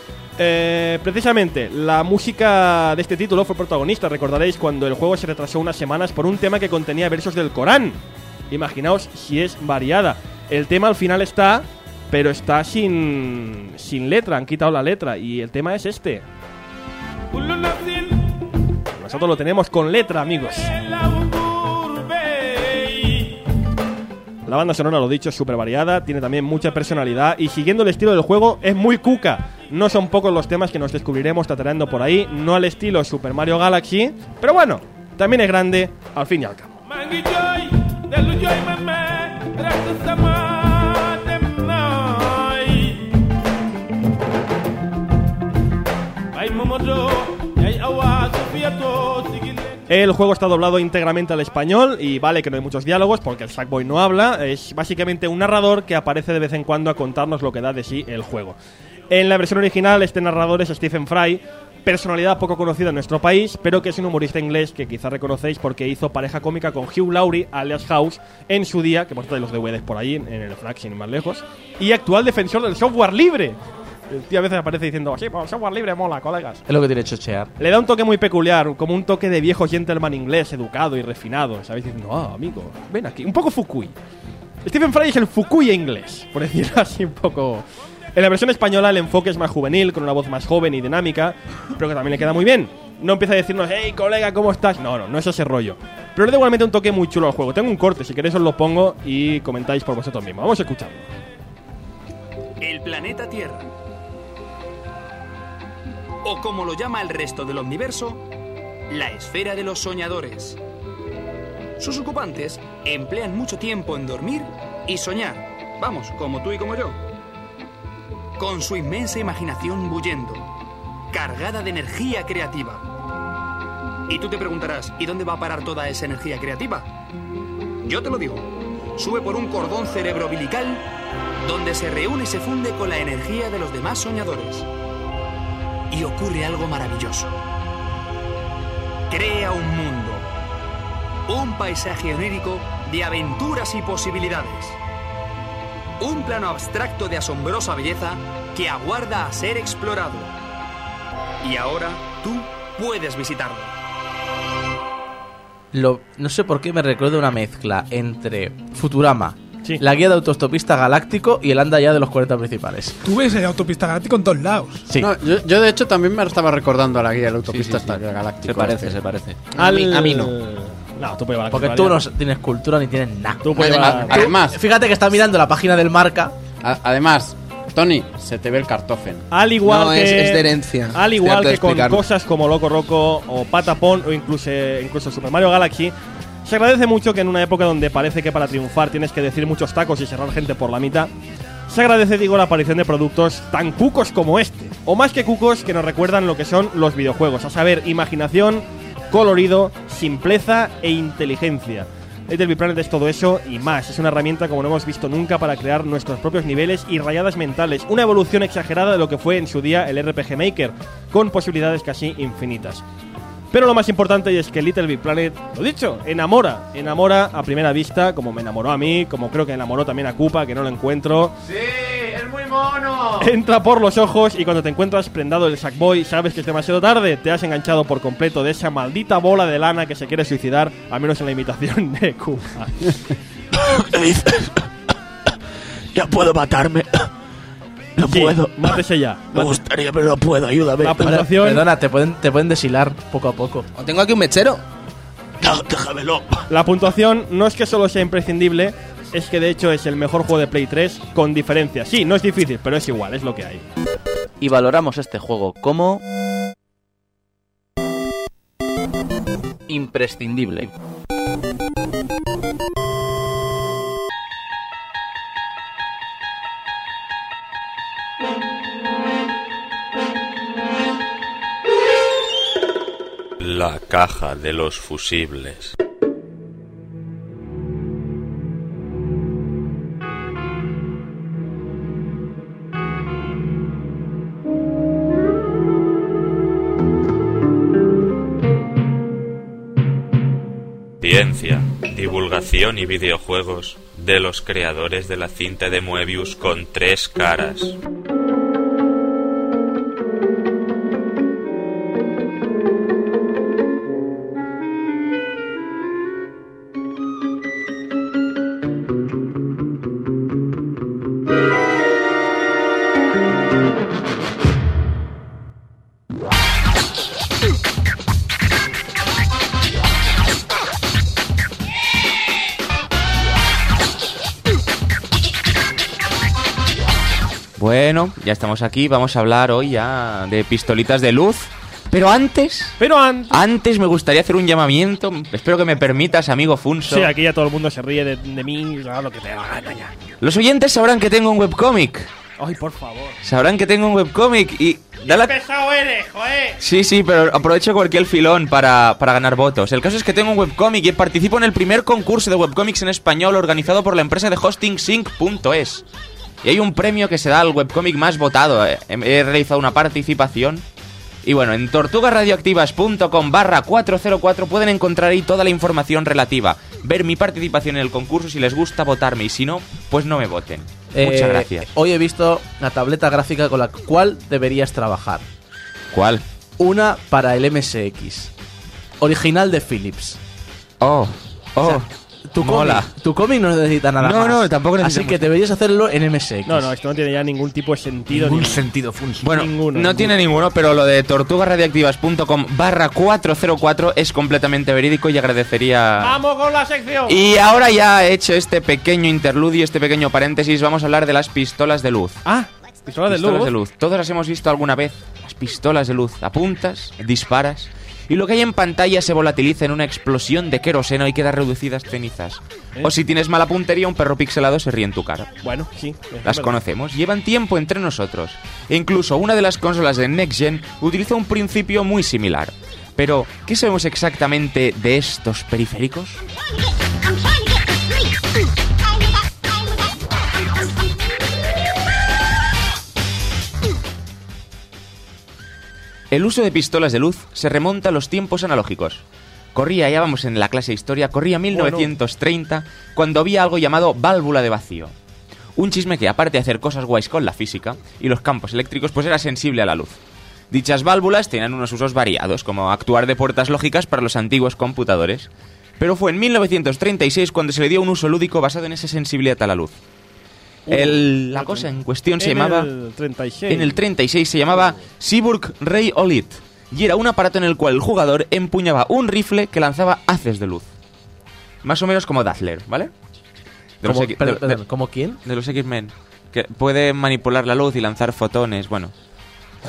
Precisamente, la música de este título fue protagonista, recordaréis, cuando el juego se retrasó unas semanas por un tema que contenía versos del Corán. Imaginaos si es variada. El tema al final está, pero está sin letra, han quitado la letra, y el tema es este. Nosotros lo tenemos con letra, amigos. La banda sonora, lo dicho, es súper variada, tiene también mucha personalidad y siguiendo el estilo del juego es muy cuca. No son pocos los temas que nos descubriremos tatareando por ahí, no al estilo Super Mario Galaxy, pero bueno, también es grande al fin y al cabo. El juego está doblado íntegramente al español y vale que no hay muchos diálogos porque el Sackboy no habla, es básicamente un narrador que aparece de vez en cuando a contarnos lo que da de sí el juego. En la versión original este narrador es Stephen Fry, personalidad poco conocida en nuestro país, pero que es un humorista inglés que quizá reconocéis porque hizo pareja cómica con Hugh Laurie, alias House, en su día, que por cierto hay los DVDs por ahí, en el FNAC sin ir más lejos, y actual defensor del software libre. El tío a veces aparece diciendo: sí, pues el software libre mola, colegas. Es lo que tiene chochear. Le da un toque muy peculiar, como un toque de viejo gentleman inglés, educado y refinado, ¿sabéis? Diciendo: amigo, ven aquí. Un poco Fukui. Stephen Fry es el Fukui inglés, por decirlo así un poco. En la versión española el enfoque es más juvenil, con una voz más joven y dinámica, pero que también le queda muy bien. No empieza a decirnos: hey, colega, ¿cómo estás? No es ese rollo. Pero le da igualmente un toque muy chulo al juego. Tengo un corte, si queréis os lo pongo y comentáis por vosotros mismos. Vamos a escucharlo. El planeta Tierra, o como lo llama el resto del universo, la esfera de los soñadores. Sus ocupantes emplean mucho tiempo en dormir y soñar, vamos, como tú y como yo, con su inmensa imaginación bullendo, cargada de energía creativa. Y tú te preguntarás: ¿y dónde va a parar toda esa energía creativa? Yo te lo digo, sube por un cordón cerebrobilical donde se reúne y se funde con la energía de los demás soñadores. Y ocurre algo maravilloso. Crea un mundo, un paisaje onírico de aventuras y posibilidades. Un plano abstracto de asombrosa belleza que aguarda a ser explorado. Y ahora tú puedes visitarlo. No sé por qué me recuerda una mezcla entre Futurama, la guía de autostopista galáctico y el anda ya de los 40 principales. Tú ves el autopista galáctico en todos lados. Sí. No, yo de hecho también me estaba recordando a la guía del autopista galáctico. Se parece. A mí no. No, tú puedes llevar la porque tú no tienes cultura ni tienes nada. Tú puedes llevar además, fíjate que está mirando la página del Marca. Además, Tony, se te ve el cartofen. Al igual no, que es de herencia. Al igual que con cosas como Loco Roco o Patapon o incluso Super Mario Galaxy, se agradece mucho que en una época donde parece que para triunfar tienes que decir muchos tacos y cerrar gente por la mitad, Se agradece, digo, la aparición de productos tan cucos como este, o más que cucos, que nos recuerdan lo que son los videojuegos, a saber, imaginación, colorido, simpleza e inteligencia. Little Big Planet es todo eso y más. Es una herramienta como no hemos visto nunca para crear nuestros propios niveles y rayadas mentales. Una evolución exagerada de lo que fue en su día el RPG Maker, con posibilidades casi infinitas. Pero lo más importante es que Little Big Planet, lo dicho, enamora a primera vista, como me enamoró a mí, como creo que enamoró también a Koopa, que no lo encuentro. ¡Sí! ¡Es muy mono! Entra por los ojos y cuando te encuentras prendado del Sackboy, sabes que es demasiado tarde, te has enganchado por completo de esa maldita bola de lana que se quiere suicidar, al menos en la imitación de Koopa. ¿Qué dices? Ya puedo matarme. No puedo. Mátese ya. Me gustaría, pero no puedo. Ayúdame. La puntuación. Perdona, te pueden deshilar poco a poco. ¿O tengo aquí un mechero? Déjamelo. La puntuación no es que solo sea imprescindible, es que de hecho es el mejor juego de Play 3 con diferencia. Sí, no es difícil, pero es igual, es lo que hay. Y valoramos este juego como imprescindible. La caja de los fusibles. Ciencia, divulgación y videojuegos de los creadores de la cinta de Moebius con 3 caras. Bueno, ya estamos aquí, vamos a hablar hoy ya de pistolitas de luz. Pero antes me gustaría hacer un llamamiento. Espero que me permitas, amigo Funso. Sí, aquí ya todo el mundo se ríe de mí, lo que te haga ya. Los oyentes sabrán que tengo un webcómic. Ay, por favor. Sabrán que tengo un webcómic y... ¡Qué pesado eres, joder! Sí, pero aprovecho cualquier filón para ganar votos. El caso es que tengo un webcómic y participo en el primer concurso de webcómics en español organizado por la empresa de hosting Sync.es. Y hay un premio que se da al webcómic más votado. He realizado una participación. Y bueno, en tortugasradioactivas.com/404 pueden encontrar ahí toda la información relativa. Ver mi participación en el concurso, si les gusta votarme, y si no, pues no me voten. Muchas gracias. Hoy he visto la tableta gráfica con la cual deberías trabajar. ¿Cuál? Una para el MSX. Original de Philips. O sea, mola. Tu cómic no necesita nada más. No, tampoco necesita. Así que deberías hacerlo en MSX. No, esto no tiene ya ningún tipo de sentido. Ningún sentido, Funso. Bueno, no tiene ninguno, pero lo de tortugasradioactivas.com/404 es completamente verídico y agradecería... ¡Vamos con la sección! Y ahora ya he hecho este pequeño interludio, este pequeño paréntesis, vamos a hablar de las pistolas de luz. Ah, pistolas de luz. Todas las hemos visto alguna vez. Las pistolas de luz. Apuntas, disparas... y lo que hay en pantalla se volatiliza en una explosión de queroseno y queda reducidas cenizas. O si tienes mala puntería, un perro pixelado se ríe en tu cara. Bueno, sí. Las conocemos, llevan tiempo entre nosotros. E incluso una de las consolas de Next Gen utiliza un principio muy similar. Pero, ¿qué sabemos exactamente de estos periféricos? El uso de pistolas de luz se remonta a los tiempos analógicos. Corría, ya vamos en la clase de historia, corría 1930, cuando había algo llamado válvula de vacío. Un chisme que, aparte de hacer cosas guays con la física y los campos eléctricos, pues era sensible a la luz. Dichas válvulas tenían unos usos variados, como actuar de puertas lógicas para los antiguos computadores. Pero fue en 1936 cuando se le dio un uso lúdico basado en esa sensibilidad a la luz. La cosa en cuestión se llamaba... En el 36 se llamaba Seaburg Ray Olit. Y era un aparato en el cual el jugador empuñaba un rifle que lanzaba haces de luz. Más o menos como Dazzler, ¿vale? ¿Cómo quién? De los X-Men. Que puede manipular la luz y lanzar fotones, bueno.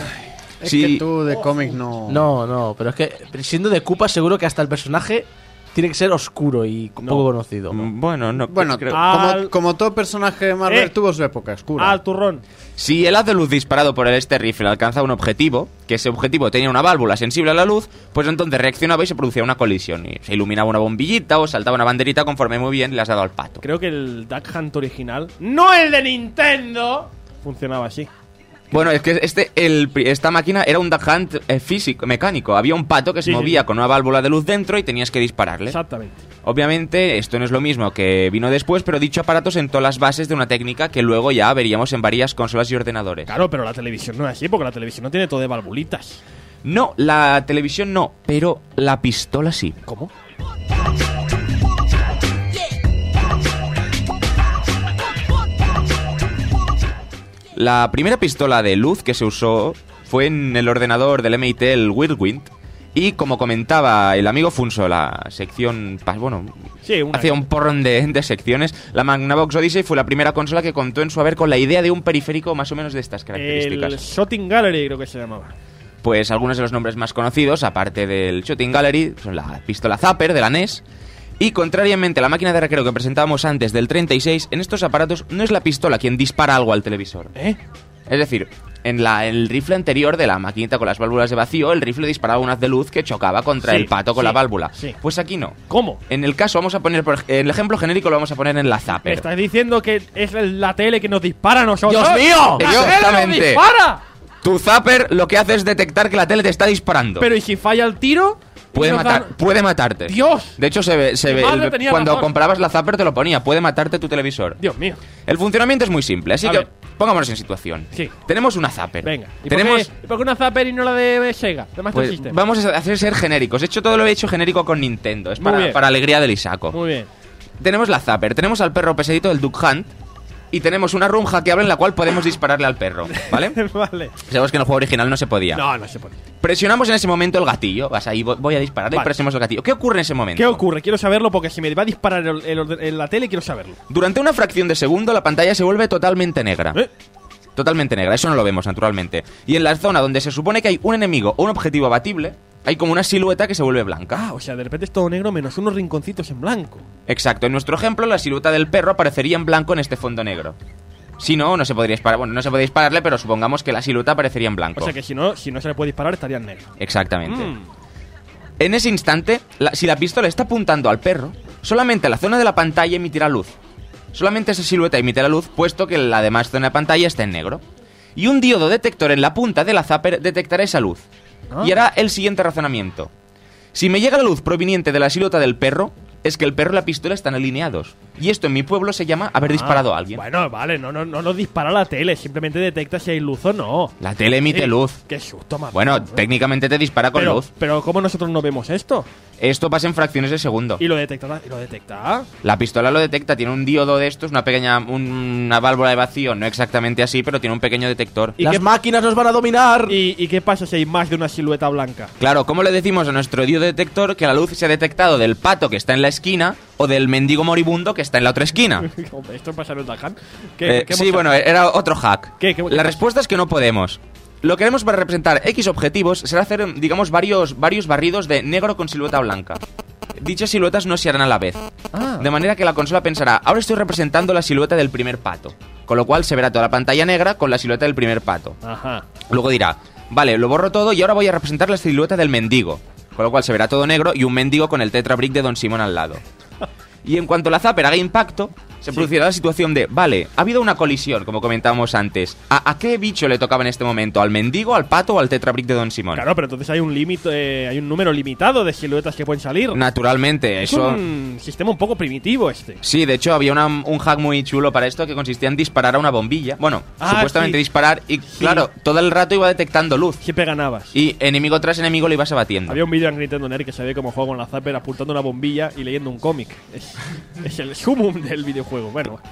Es que tú de cómic no... No, pero es que siendo de Koopa seguro que hasta el personaje Tiene que ser oscuro y poco conocido. Bueno, no. Bueno, creo. como todo personaje de Marvel tuvo su época oscura. Al turrón. Si el haz de luz disparado por este rifle alcanzaba un objetivo, que ese objetivo tenía una válvula sensible a la luz, pues entonces reaccionaba y se producía una colisión. Y se iluminaba una bombillita o saltaba una banderita conforme muy bien le has dado al pato. Creo que el Duck Hunt original, no el de Nintendo, funcionaba así. Bueno, es que esta máquina era un Duck Hunt físico, mecánico. Había un pato que se movía con una válvula de luz dentro y tenías que dispararle. Exactamente. Obviamente, esto no es lo mismo que vino después, pero dicho aparato sentó las bases de una técnica que luego ya veríamos en varias consolas y ordenadores. Claro, pero la televisión no es así, porque la televisión no tiene todo de valvulitas. No, la televisión no, pero la pistola sí. ¿Cómo? La primera pistola de luz que se usó fue en el ordenador del MIT, el Whirlwind. Y como comentaba el amigo Funso, la sección... hacía un porrón de secciones. La Magnavox Odyssey fue la primera consola que contó en su haber con la idea de un periférico más o menos de estas características. El Shooting Gallery creo que se llamaba. Pues algunos de los nombres más conocidos, aparte del Shooting Gallery, son la pistola Zapper de la NES. Y contrariamente a la máquina de recreo que presentábamos antes del 36, en estos aparatos no es la pistola quien dispara algo al televisor. Es decir, en el rifle anterior de la maquinita con las válvulas de vacío, el rifle disparaba un haz de luz que chocaba contra el pato con la válvula. Pues aquí no. ¿Cómo? En el caso, vamos a poner, el ejemplo genérico lo vamos a poner en la Zapper. ¿Me estás diciendo que es la tele que nos dispara a nosotros? ¡Dios mío! ¡La tele nos dispara! Tu Zapper lo que hace es detectar que la tele te está disparando. Pero ¿y si falla el tiro? Puede matarte. ¡Dios! De hecho, se ve cuando comprabas la Zapper te lo ponía. Puede matarte tu televisor. Dios mío. El funcionamiento es muy simple, así que pongámonos en situación. Sí. Tenemos una Zapper. Venga. ¿Y tenemos... por qué una Zapper y no la de Sega? De Master System. Vamos a hacer ser genéricos. De hecho, todo lo he hecho genérico con Nintendo. Es para alegría del Isaco. Muy bien. Tenemos la Zapper. Tenemos al perro pesadito del Duck Hunt. Y tenemos una room hackeable en la cual podemos dispararle al perro, ¿vale? Vale. Sabemos que en el juego original no se podía. No se podía. Presionamos en ese momento el gatillo. Vas ahí, voy a dispararle y presionamos el gatillo. ¿Qué ocurre en ese momento? ¿Qué ocurre? Quiero saberlo porque si me va a disparar en la tele, quiero saberlo. Durante una fracción de segundo la pantalla se vuelve totalmente negra. Totalmente negra, eso no lo vemos naturalmente. Y en la zona donde se supone que hay un enemigo o un objetivo abatible, hay como una silueta que se vuelve blanca. O sea, de repente es todo negro menos unos rinconcitos en blanco. Exacto, en nuestro ejemplo la silueta del perro aparecería en blanco en este fondo negro. Si no, no se podría disparar. Bueno, no se puede dispararle, pero supongamos que la silueta aparecería en blanco. O sea que si no se le puede disparar estaría en negro. Exactamente. En ese instante, si la pistola está apuntando al perro, solamente la zona de la pantalla emitirá luz. Solamente esa silueta emitirá luz, puesto que la demás zona de pantalla está en negro. Y un diodo detector en la punta de la Zapper detectará esa luz. Y hará el siguiente razonamiento. Si me llega la luz proveniente de la silueta del perro, es que el perro y la pistola están alineados. Y esto en mi pueblo se llama haber disparado a alguien. Bueno, vale, no dispara la tele, simplemente detecta si hay luz o no. La tele emite luz. Qué susto, más. Bueno, técnicamente te dispara con luz. Pero ¿cómo nosotros no vemos esto? Esto pasa en fracciones de segundo. ¿Y lo detecta? La pistola lo detecta, tiene un diodo de estos, una válvula de vacío, no exactamente así, pero tiene un pequeño detector. ¿Y las máquinas nos van a dominar? ¿Y qué pasa si hay más de una silueta blanca? Claro, ¿cómo le decimos a nuestro diodo detector que la luz se ha detectado del pato que está en la esquina o del mendigo moribundo que está en la otra esquina? ¿Esto pasa en el Duck Hunt? Sí, bueno, era otro hack. La respuesta es que no podemos. Lo que haremos para representar X objetivos será hacer, digamos, varios barridos de negro con silueta blanca. Dichas siluetas no se harán a la vez. De manera que la consola pensará, ahora estoy representando la silueta del primer pato. Con lo cual se verá toda la pantalla negra con la silueta del primer pato. Luego dirá, vale, lo borro todo y ahora voy a representar la silueta del mendigo. Con lo cual se verá todo negro y un mendigo con el Tetra Brick de Don Simón al lado. Y en cuanto la Zapper haga impacto, se producirá la situación de, vale, ha habido una colisión, como comentábamos antes. ¿A qué bicho le tocaba en este momento? ¿Al mendigo, al pato o al Tetra Brick de Don Simón? Claro, pero entonces hay un límite, hay un número limitado de siluetas que pueden salir. Naturalmente, eso... Es un sistema un poco primitivo este. Sí, de hecho había un hack muy chulo para esto que consistía en disparar a una bombilla. Bueno, supuestamente disparar y, claro, todo el rato iba detectando luz. Siempre ganabas. Y enemigo tras enemigo lo ibas abatiendo. Había un vídeo en Nintendo Nerd que se ve como juego con la Zapper apuntando una bombilla y leyendo un cómic. Es el sumum del videojuego, bueno.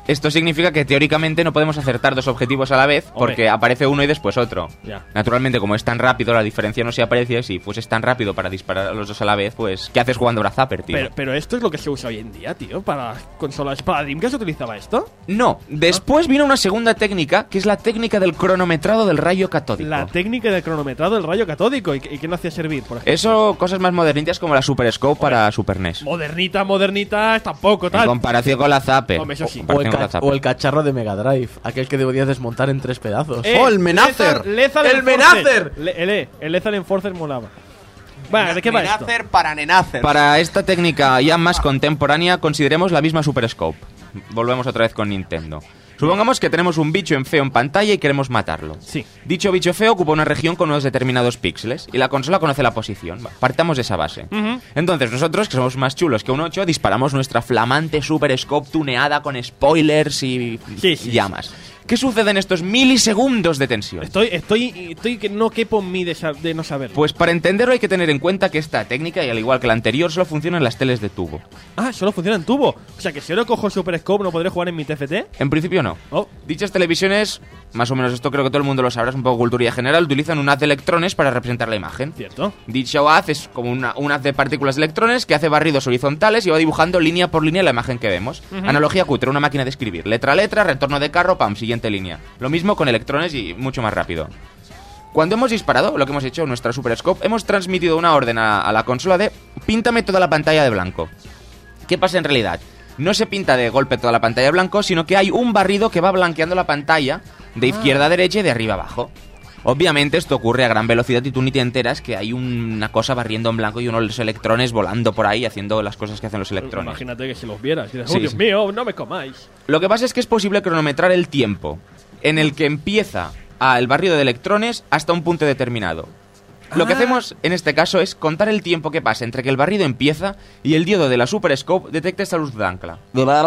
Esto significa que teóricamente no podemos acertar dos objetivos a la vez porque aparece uno y después otro. Ya. Naturalmente, como es tan rápido, la diferencia no se aprecia. Si fueses tan rápido para disparar a los dos a la vez, pues ¿qué haces jugando Brazapper, tío? Pero esto es lo que se usa hoy en día, tío, para consolas. ¿Para Dreamcast se utilizaba esto? No, después vino una segunda técnica, que es la técnica del cronometrado del rayo catódico. La técnica del cronometrado del rayo catódico. ¿Y qué no hacía servir, por ejemplo? Eso, cosas más modernitas como la Super Scope para Super NES. Modernita, tampoco, tal. En comparación con la Zapper. Hombre, eso sí. O el cacharro de Mega Drive, aquel que deberías desmontar en 3 pedazos. ¡Oh, el Menacer! ¡El Menacer! El Lethal Enforcer molaba. Bueno, ¿de qué va esto? Menacer para Nenacer. Para esta técnica ya más contemporánea, consideremos la misma Super Scope. Volvemos otra vez con Nintendo. Supongamos que tenemos un bicho feo en pantalla y queremos matarlo. Sí. Dicho bicho feo ocupa una región con unos determinados píxeles y la consola conoce la posición. Partamos de esa base. Entonces nosotros, que somos más chulos que un 8, disparamos nuestra flamante Super Scope tuneada con spoilers y llamas. ¿Qué sucede en estos milisegundos de tensión? Estoy que no quepo en mí de no saberlo. Pues para entenderlo hay que tener en cuenta que esta técnica, y al igual que la anterior, solo funciona en las teles de tubo. Ah, solo funciona en tubo. O sea que si ahora cojo Super Scope, ¿no podré jugar en mi TFT? En principio no. Dichas televisiones, más o menos esto creo que todo el mundo lo sabrá, es un poco cultura general, utilizan un haz de electrones para representar la imagen. Cierto. Dicho haz es como un haz de partículas de electrones que hace barridos horizontales y va dibujando línea por línea la imagen que vemos. Analogía cutre, una máquina de escribir. Letra a letra, retorno de carro, pam, siguiente línea. Lo mismo con electrones y mucho más rápido. Cuando hemos disparado, lo que hemos hecho en nuestra Super Scope, hemos transmitido una orden a la consola de píntame toda la pantalla de blanco. ¿Qué pasa en realidad? No se pinta de golpe toda la pantalla de blanco, sino que hay un barrido que va blanqueando la pantalla de izquierda a derecha y de arriba a abajo. Obviamente esto ocurre a gran velocidad y tú ni te enteras que hay una cosa barriendo en blanco y unos electrones volando por ahí haciendo las cosas que hacen los electrones. Imagínate que si los vieras, dirás, Sí, Dios sí. mío, no me comáis. Lo que pasa es que es posible cronometrar el tiempo en el que empieza el barrido de electrones hasta un punto determinado. Lo que hacemos en este caso es contar el tiempo que pasa entre que el barrido empieza y el diodo de la Super Scope detecta esa luz blanca.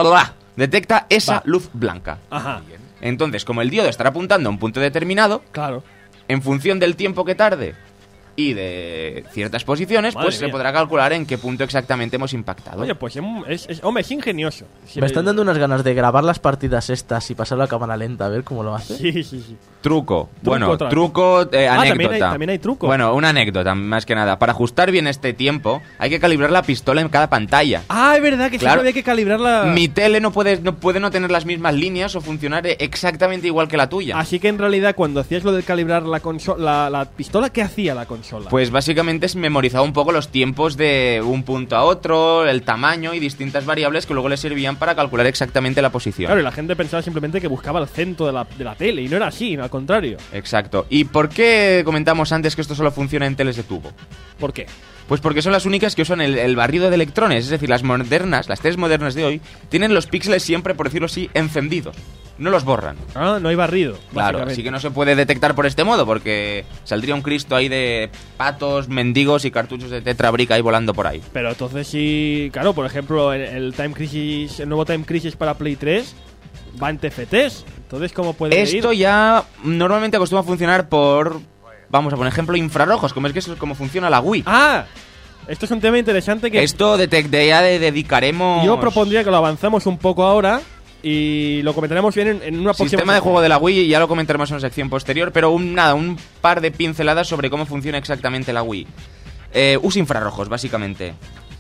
Detecta esa luz blanca. Ajá. Entonces, como el diodo estará apuntando a un punto determinado, claro, en función del tiempo que tarde y de ciertas posiciones, Madre pues se mía. podrá calcular en qué punto exactamente hemos impactado. Oye, pues hombre, es ingenioso. Me están dando unas ganas de grabar las partidas estas y pasarlo a cámara lenta, a ver cómo lo hace. Sí. Truco, otra vez. anécdota. También hay truco. Bueno, una anécdota, más que nada. Para ajustar bien este tiempo, hay que calibrar la pistola en cada pantalla. Ah, es verdad que Claro. siempre hay que calibrarla. Mi tele no puede no tener las mismas líneas o funcionar exactamente igual que la tuya. Así que en realidad cuando hacías lo de calibrar la consola, la pistola, ¿qué hacía la consola? Pues básicamente es memorizar un poco los tiempos de un punto a otro, el tamaño y distintas variables que luego le servían para calcular exactamente la posición. Claro, y la gente pensaba simplemente que buscaba el centro de la tele, y no era así, al contrario. Exacto. ¿Y por qué comentamos antes que esto solo funciona en teles de tubo? ¿Por qué? Pues porque son las únicas que usan el barrido de electrones, es decir, las teles modernas de hoy, tienen los píxeles siempre, por decirlo así, encendidos. No los borran. Ah, no hay barrido. Claro, básicamente. así que no se puede detectar por este modo, porque saldría un Cristo ahí de patos, mendigos y cartuchos de Tetrabrick ahí volando por ahí. Pero entonces sí, claro, por ejemplo, el nuevo Time Crisis para Play 3 va en TFTs. Entonces, ¿cómo puede ir? Esto ya normalmente acostumbra a funcionar por, vamos a poner ejemplo, infrarrojos, como es que eso es como funciona la Wii. ¡Ah! Esto es un tema interesante que... Esto dedicaremos... Yo propondría que lo avanzamos un poco ahora y lo comentaremos bien en una próxima... Sistema de juego de la Wii, ya lo comentaremos en una sección posterior, pero un par de pinceladas sobre cómo funciona exactamente la Wii. Usa infrarrojos, básicamente.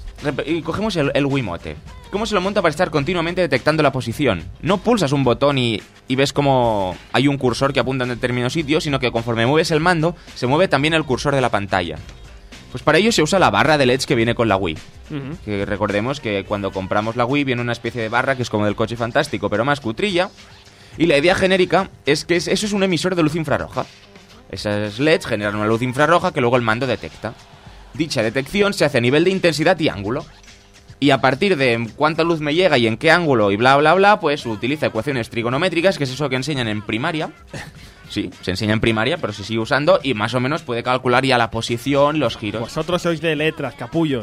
Y cogemos el Wiimote. ¿Cómo se lo monta para estar continuamente detectando la posición? No pulsas un botón y ves como hay un cursor que apunta en determinado sitio, sino que conforme mueves el mando, se mueve también el cursor de la pantalla. Pues para ello se usa la barra de LEDs que viene con la Wii. Que recordemos que cuando compramos la Wii viene una especie de barra que es como del Coche Fantástico, pero más cutrilla. Y la idea genérica es que eso es un emisor de luz infrarroja. Esas LEDs generan una luz infrarroja que luego el mando detecta. Dicha detección se hace a nivel de intensidad y ángulo. Y a partir de cuánta luz me llega y en qué ángulo y bla bla bla, pues utiliza ecuaciones trigonométricas, que es eso que enseñan en primaria. Sí, se enseña en primaria, pero se sigue usando y más o menos puede calcular ya la posición, los giros. Vosotros sois de letras, capullos.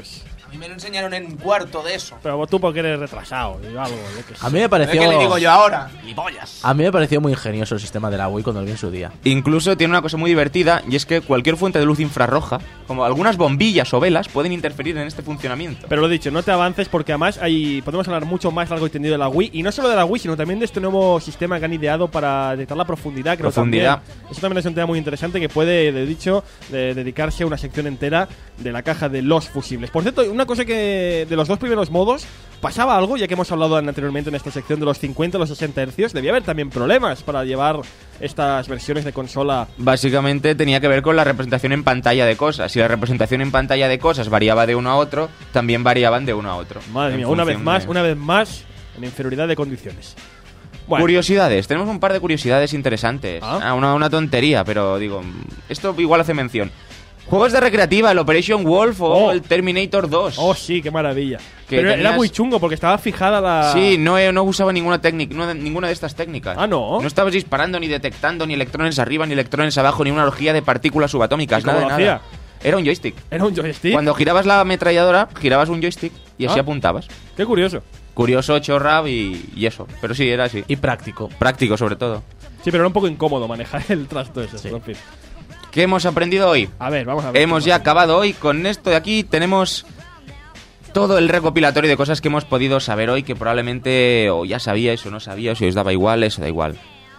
A mí me lo enseñaron en cuarto de eso. Pero tú porque eres retrasado, digo algo. Yo qué sé. A mí me pareció... ¿Qué le digo yo ahora? ¡Gilipollas! A mí me pareció muy ingenioso el sistema de la Wii cuando lo vi en su día. Incluso tiene una cosa muy divertida, y es que cualquier fuente de luz infrarroja, como algunas bombillas o velas, pueden interferir en este funcionamiento. Pero lo dicho, no te avances porque además podemos hablar mucho más largo y tendido de la Wii. Y no solo de la Wii, sino también de este nuevo sistema que han ideado para detectar la profundidad. Creo Profundidad. Eso también es un tema muy interesante que puede, de dicho, dedicarse a una sección entera de la caja de los fusibles. Por cierto, una cosa que de los dos primeros modos pasaba algo, ya que hemos hablado anteriormente en esta sección de los 50 y los 60 Hz, debía haber también problemas para llevar estas versiones de consola. Básicamente tenía que ver con la representación en pantalla de cosas. Si la representación en pantalla de cosas variaba de uno a otro, también variaban de uno a otro. Madre mía, una vez más, en inferioridad de condiciones. Bueno. Curiosidades, tenemos un par de curiosidades interesantes. Una tontería, pero digo, esto igual hace mención. Juegos de recreativa, el Operation Wolf o el Terminator 2. Oh, sí, qué maravilla. Pero era muy chungo porque estaba fijada la... Sí, no usaba ninguna técnica, ninguna de estas técnicas. Ah, ¿no? No estabas disparando ni detectando ni electrones arriba ni electrones abajo, ni una orgía de partículas subatómicas, nada de nada. Era un joystick. ¿Era un joystick? Cuando girabas la ametralladora, girabas un joystick y así apuntabas. Qué curioso. Curioso, chorra y eso. Pero sí, era así. Y práctico. Práctico, sobre todo. Sí, pero era un poco incómodo manejar el trasto ese. Sí. ¿Qué hemos aprendido hoy? A ver, vamos a ver. Hemos ya acabado hoy con esto de aquí. Tenemos todo el recopilatorio de cosas que hemos podido saber hoy, que probablemente o ya sabíais o no sabíais, o os daba igual, eso da igual.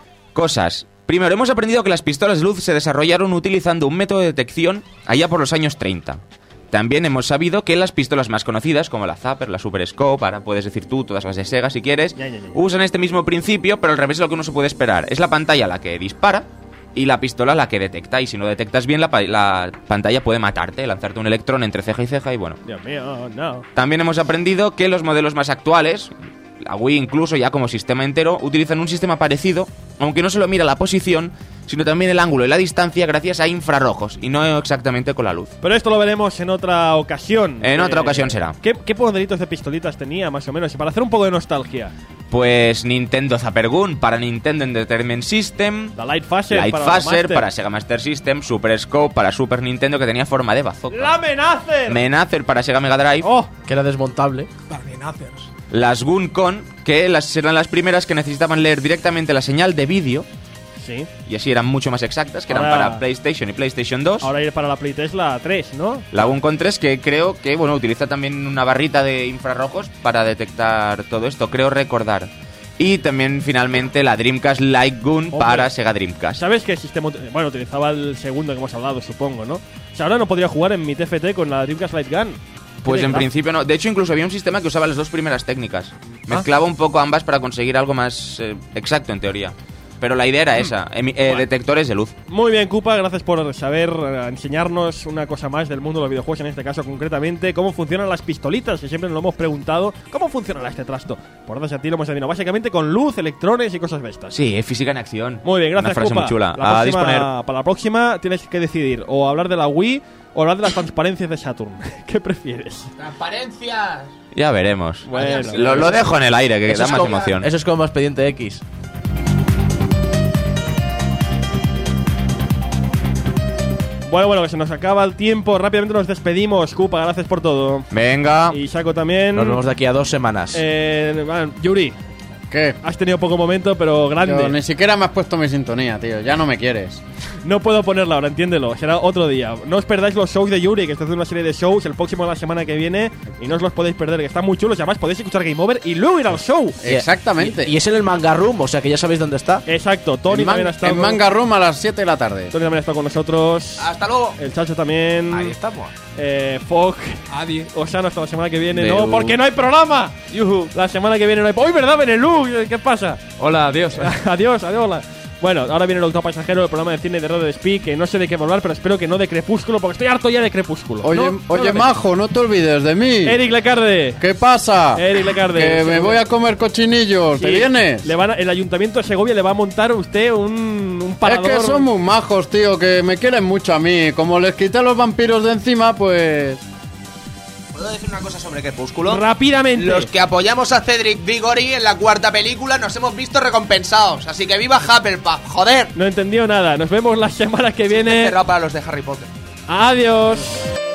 Cosas. Primero, hemos aprendido que las pistolas de luz se desarrollaron utilizando un método de detección allá por los años 30. También hemos sabido que las pistolas más conocidas, como la Zapper, la Super Scope, ahora puedes decir tú, todas las de Sega si quieres, usan este mismo principio, pero al revés de lo que uno se puede esperar. Es la pantalla la que dispara y la pistola la que detecta, y si no detectas bien la pantalla puede matarte, lanzarte un electrón entre ceja y ceja y bueno. Dios mío, no. También hemos aprendido que los modelos más actuales, la Wii incluso ya como sistema entero, utilizan un sistema parecido, aunque no solo mira la posición, sino también el ángulo y la distancia gracias a infrarrojos, y no exactamente con la luz. Pero esto lo veremos en otra ocasión. En otra ocasión será. ¿Qué modelitos de pistolitas tenía, más o menos? Y para hacer un poco de nostalgia. Pues Nintendo Zapper Gun para Nintendo Entertainment System, la Light Phaser para Sega Master System, Super Scope para Super Nintendo, que tenía forma de bazooka. ¡La Menacer! Menacer para Sega Mega Drive. ¡Oh! Que era desmontable. Las Menacers. Las Gun-Con, que eran las primeras que necesitaban leer directamente la señal de vídeo. Sí. Y así eran mucho más exactas, que eran para PlayStation y PlayStation 2. Ahora ir para la Playtest la 3, ¿no? La Gun-Con 3, que creo que, bueno, utiliza también una barrita de infrarrojos para detectar todo esto, creo recordar. Y también, finalmente, la Dreamcast Light Gun para Sega Dreamcast. ¿Sabes qué sistema? Bueno, utilizaba el segundo que hemos hablado, supongo, ¿no? O sea, ahora no podría jugar en mi TFT con la Dreamcast Light Gun. Pues en principio no. De hecho, incluso había un sistema que usaba las dos primeras técnicas. Mezclaba un poco ambas para conseguir algo más exacto, en teoría. Pero la idea era esa, detectores de luz. Muy bien, Koopa, gracias por saber enseñarnos una cosa más del mundo de los videojuegos, en este caso concretamente, cómo funcionan las pistolitas, que siempre nos lo hemos preguntado. ¿Cómo funciona este trasto? Por gracias a ti lo hemos adivinado, básicamente con luz, electrones y cosas de estas. Sí, es física en acción. Muy bien, gracias, una frase Koopa. muy chula. A disponer. Para la próxima tienes que decidir o hablar de la Wii o hablar de las transparencias de Saturn. ¿Qué prefieres? ¡Transparencias! Ya veremos. Bueno, lo dejo en el aire, que da más emoción. Eso es como Expediente X. Bueno, que se nos acaba el tiempo. Rápidamente nos despedimos. Koopa, gracias por todo. Venga. Y Shaco también. Nos vemos de aquí a 2 semanas. Yuri. ¿Qué? Has tenido poco momento, pero grande. Yo ni siquiera me has puesto mi sintonía, tío. Ya no me quieres. No puedo ponerla ahora, entiéndelo. Será otro día. No os perdáis los shows de Yuri, que está haciendo una serie de shows el próximo de la semana que viene. Y no os los podéis perder, que están muy chulos. Y además podéis escuchar Game Over y luego ir al show. Exactamente. Y es en el Manga Room, o sea que ya sabéis dónde está. Exacto. Tony también ha estado. En Manga Room a las 7 de la tarde. Tony también ha estado con nosotros. ¡Hasta luego! El Chacho también. Ahí estamos. Fog. Adiós. Osano hasta la semana que viene. No, porque no hay programa. Yuhu. La semana que viene no hay. ¡Uy, verdad, Benelux! ¿Qué pasa? Hola, adiós. Adiós, hola. Bueno, ahora viene el Octavo Pasajero, el programa de cine de Radio Speak, que no sé de qué hablar, pero espero que no de Crepúsculo, porque estoy harto ya de Crepúsculo. Oye, majo, no te olvides de mí. Eric Lecarde. ¿Qué pasa? Eric Lecarde. Que me voy a comer cochinillos. Sí. ¿Te vienes? El Ayuntamiento de Segovia le va a montar a usted un parador. Es que son muy majos, tío, que me quieren mucho a mí. Como les quité los vampiros de encima, pues... ¿Puedo decir una cosa sobre Crepúsculo? Rápidamente. Los que apoyamos a Cedric Diggory en la cuarta película nos hemos visto recompensados. Así que viva Hufflepuff, joder. No he entendido nada. Nos vemos la semana que viene. Cerrado para los de Harry Potter. Adiós.